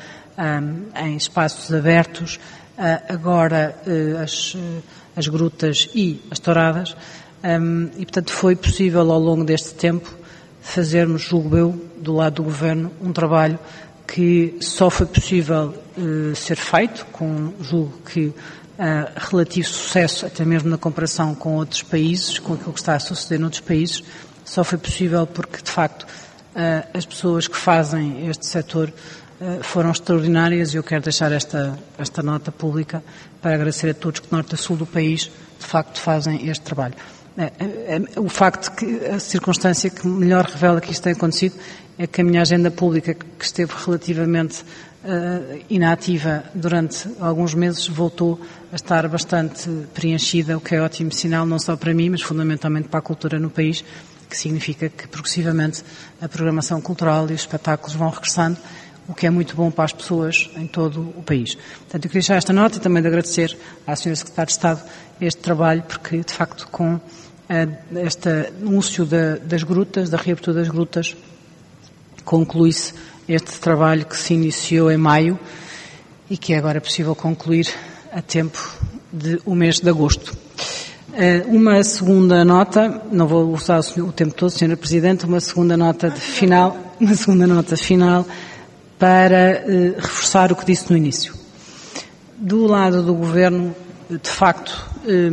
B: em espaços abertos, agora as grutas e as touradas, e portanto foi possível ao longo deste tempo fazermos, julgo eu, do lado do Governo, um trabalho que só foi possível ser feito, com, julgo que, relativo sucesso, até mesmo na comparação com outros países, com aquilo que está a suceder noutros países, só foi possível porque, de facto, as pessoas que fazem este setor foram extraordinárias, e eu quero deixar esta nota pública para agradecer a todos que, de norte a sul do país, de facto, fazem este trabalho. O facto que a circunstância que melhor revela que isto tem acontecido é que a minha agenda pública, que esteve relativamente inativa durante alguns meses, voltou a estar bastante preenchida, o que é ótimo sinal, não só para mim, mas fundamentalmente para a cultura no país, que significa que progressivamente a programação cultural e os espetáculos vão regressando, o que é muito bom para as pessoas em todo o país. Portanto, eu queria deixar esta nota e também de agradecer à Sra. Secretária de Estado este trabalho, porque, de facto, com este anúncio das grutas, da reabertura das grutas, conclui-se este trabalho que se iniciou em maio e que é agora possível concluir a tempo do mês de agosto. Uma segunda nota, não vou usar o tempo todo, Sra. Presidente, uma segunda nota final para reforçar o que disse no início. Do lado do Governo, de facto,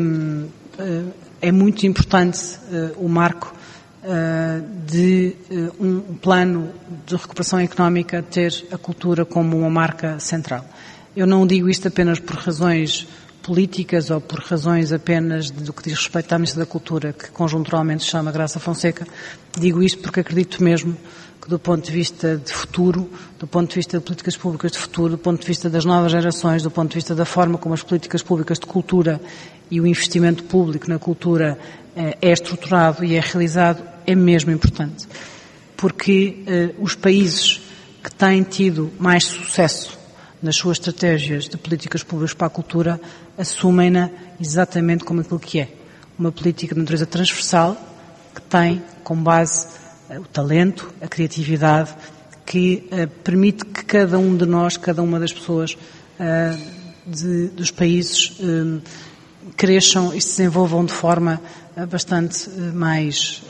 B: é muito importante o marco de um plano de recuperação económica ter a cultura como uma marca central. Eu não digo isto apenas por razões políticas ou por razões apenas do que diz respeito à Ministra da Cultura, que conjunturalmente se chama Graça Fonseca. Digo isto porque acredito mesmo que, do ponto de vista de futuro, do ponto de vista de políticas públicas de futuro, do ponto de vista das novas gerações, do ponto de vista da forma como as políticas públicas de cultura e o investimento público na cultura é estruturado e é realizado, é mesmo importante. Porque os países que têm tido mais sucesso nas suas estratégias de políticas públicas para a cultura, assumem-na exatamente como aquilo que é. Uma política de natureza transversal que tem como base o talento, a criatividade, que permite que cada um de nós, cada uma das pessoas dos países cresçam e se desenvolvam de forma bastante mais,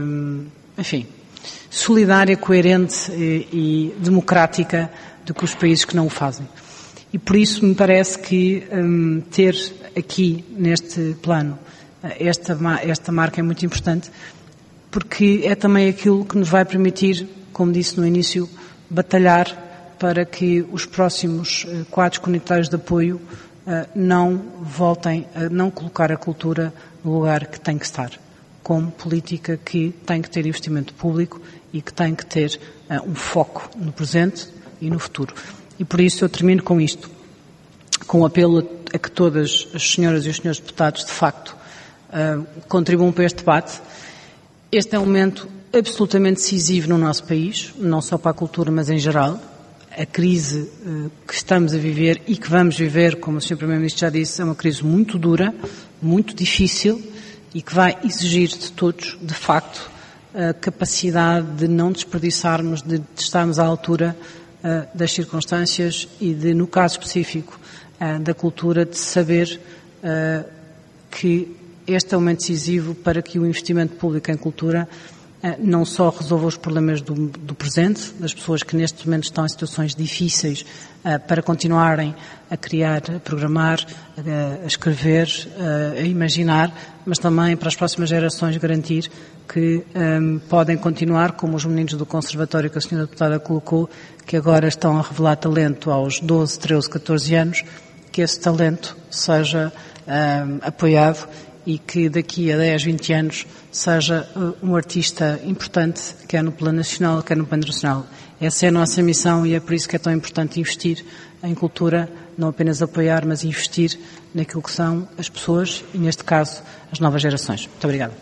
B: solidária, coerente e democrática do que os países que não o fazem. E por isso me parece que ter aqui neste plano esta marca é muito importante, porque é também aquilo que nos vai permitir, como disse no início, batalhar para que os próximos quadros comunitários de apoio não voltem a não colocar a cultura no lugar que tem que estar, como política que tem que ter investimento público e que tem que ter um foco no presente e no futuro. E por isso eu termino com isto, com um apelo a que todas as senhoras e os senhores deputados, de facto, contribuam para este debate. Este é um momento absolutamente decisivo no nosso país, não só para a cultura, mas em geral. A crise que estamos a viver e que vamos viver, como o Sr. Primeiro-Ministro já disse, é uma crise muito dura, muito difícil e que vai exigir de todos, de facto, a capacidade de não desperdiçarmos, de estarmos à altura das circunstâncias e de, no caso específico da cultura, de saber que este é um momento decisivo para que o investimento público em cultura não só resolva os problemas do presente, das pessoas que neste momento estão em situações difíceis para continuarem a criar, a programar, a escrever, a imaginar, mas também para as próximas gerações garantir que podem continuar, como os meninos do Conservatório que a senhora deputada colocou, que agora estão a revelar talento aos 12, 13, 14 anos, que esse talento seja apoiado e que daqui a 10, 20 anos seja um artista importante, quer no plano nacional, quer no plano internacional. Essa é a nossa missão e é por isso que é tão importante investir em cultura, não apenas apoiar, mas investir naquilo que são as pessoas e, neste caso, as novas gerações. Muito obrigada.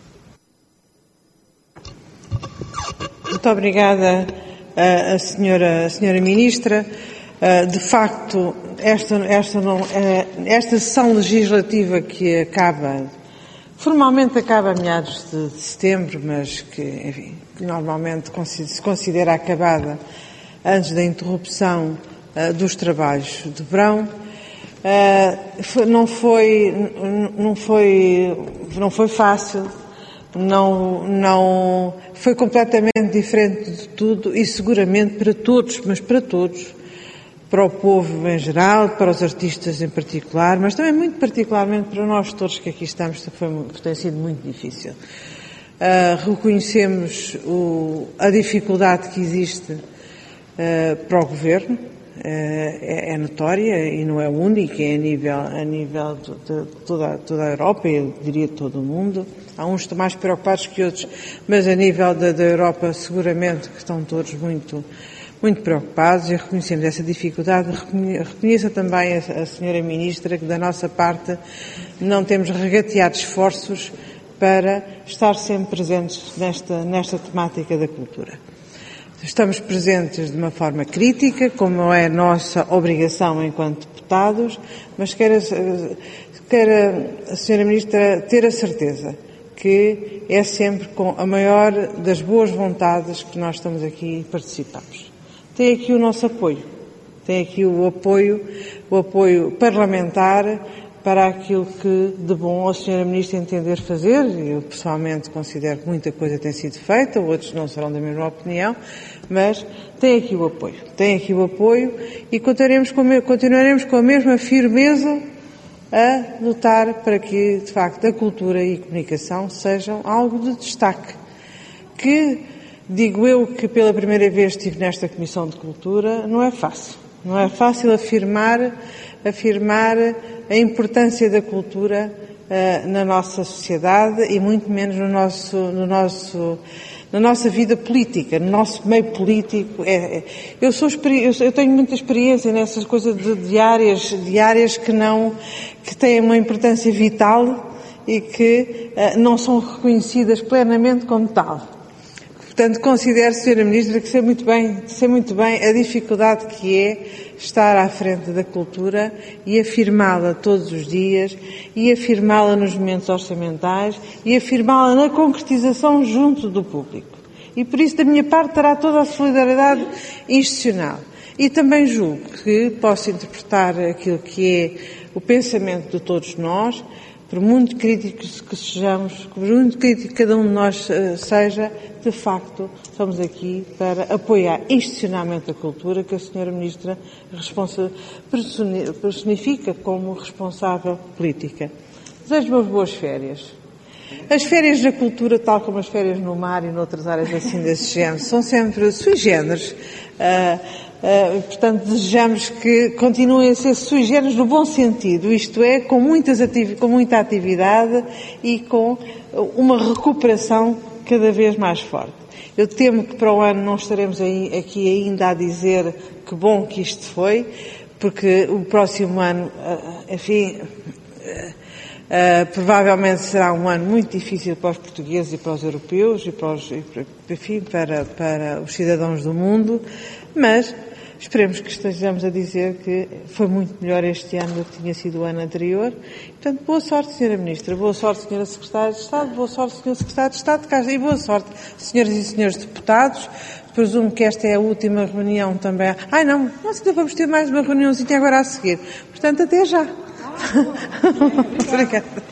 A: Muito obrigada a senhora Ministra. De facto, esta sessão legislativa que formalmente acaba a meados de setembro, mas que normalmente se considera acabada antes da interrupção dos trabalhos de verão, não foi fácil, não foi completamente diferente de tudo e seguramente para todos, mas para todos, para o povo em geral, para os artistas em particular, mas também muito particularmente para nós todos que aqui estamos, tem sido muito difícil. Reconhecemos a dificuldade que existe para o Governo, é notória e não é única, é a nível de toda a Europa e eu diria de todo o mundo. Há uns que estão mais preocupados que outros, mas a nível da Europa seguramente que estão todos muito preocupados e reconhecemos essa dificuldade. Reconheça também a senhora Ministra que da nossa parte não temos regateado esforços para estar sempre presentes nesta temática da cultura. Estamos presentes de uma forma crítica, como é a nossa obrigação enquanto deputados, mas quero a senhora Ministra ter a certeza que é sempre com a maior das boas vontades que nós estamos aqui e participamos. Tem aqui o nosso apoio, tem aqui o apoio parlamentar para aquilo que de bom a senhora Ministra entender fazer. Eu pessoalmente considero que muita coisa tem sido feita, outros não serão da mesma opinião, mas tem aqui o apoio e continuaremos com a mesma firmeza a lutar para que, de facto, a cultura e a comunicação sejam algo de destaque. Digo eu que pela primeira vez estive nesta Comissão de Cultura, não é fácil. Não é fácil afirmar a importância da cultura na nossa sociedade e muito menos na nossa vida política, no nosso meio político. Eu tenho muita experiência nessas coisas de áreas que têm uma importância vital e que não são reconhecidas plenamente como tal. Portanto, considero, Sra. Ministra, que sei muito bem a dificuldade que é estar à frente da cultura e afirmá-la todos os dias, e afirmá-la nos momentos orçamentais, e afirmá-la na concretização junto do público. E por isso, da minha parte, terá toda a solidariedade institucional. E também julgo que posso interpretar aquilo que é o pensamento de todos nós, por muito críticos que sejamos, por muito crítico que cada um de nós seja, de facto, estamos aqui para apoiar institucionalmente a cultura, que a Sra. Ministra personifica como responsável política. Desejo umas boas férias. As férias na cultura, tal como as férias no mar e noutras áreas assim desse género, são sempre sui generis. Portanto, desejamos que continuem a ser sui generis no bom sentido, isto é, com muita atividade e com uma recuperação cada vez mais forte. Eu temo que para o ano não estaremos aqui ainda a dizer que bom que isto foi, porque o próximo ano, enfim, provavelmente será um ano muito difícil para os portugueses e para os europeus e para os cidadãos do mundo, mas esperemos que estejamos a dizer que foi muito melhor este ano do que tinha sido o ano anterior. Portanto, boa sorte, Sra. Ministra, boa sorte, Sra. Secretária de Estado, boa sorte, Sr. Secretário de Estado de Casa, e boa sorte, Senhoras e Senhores Deputados. Presumo que esta é a última reunião também. Não, nós ainda vamos ter mais uma reuniãozinha agora a seguir. Portanto, até já. Obrigada.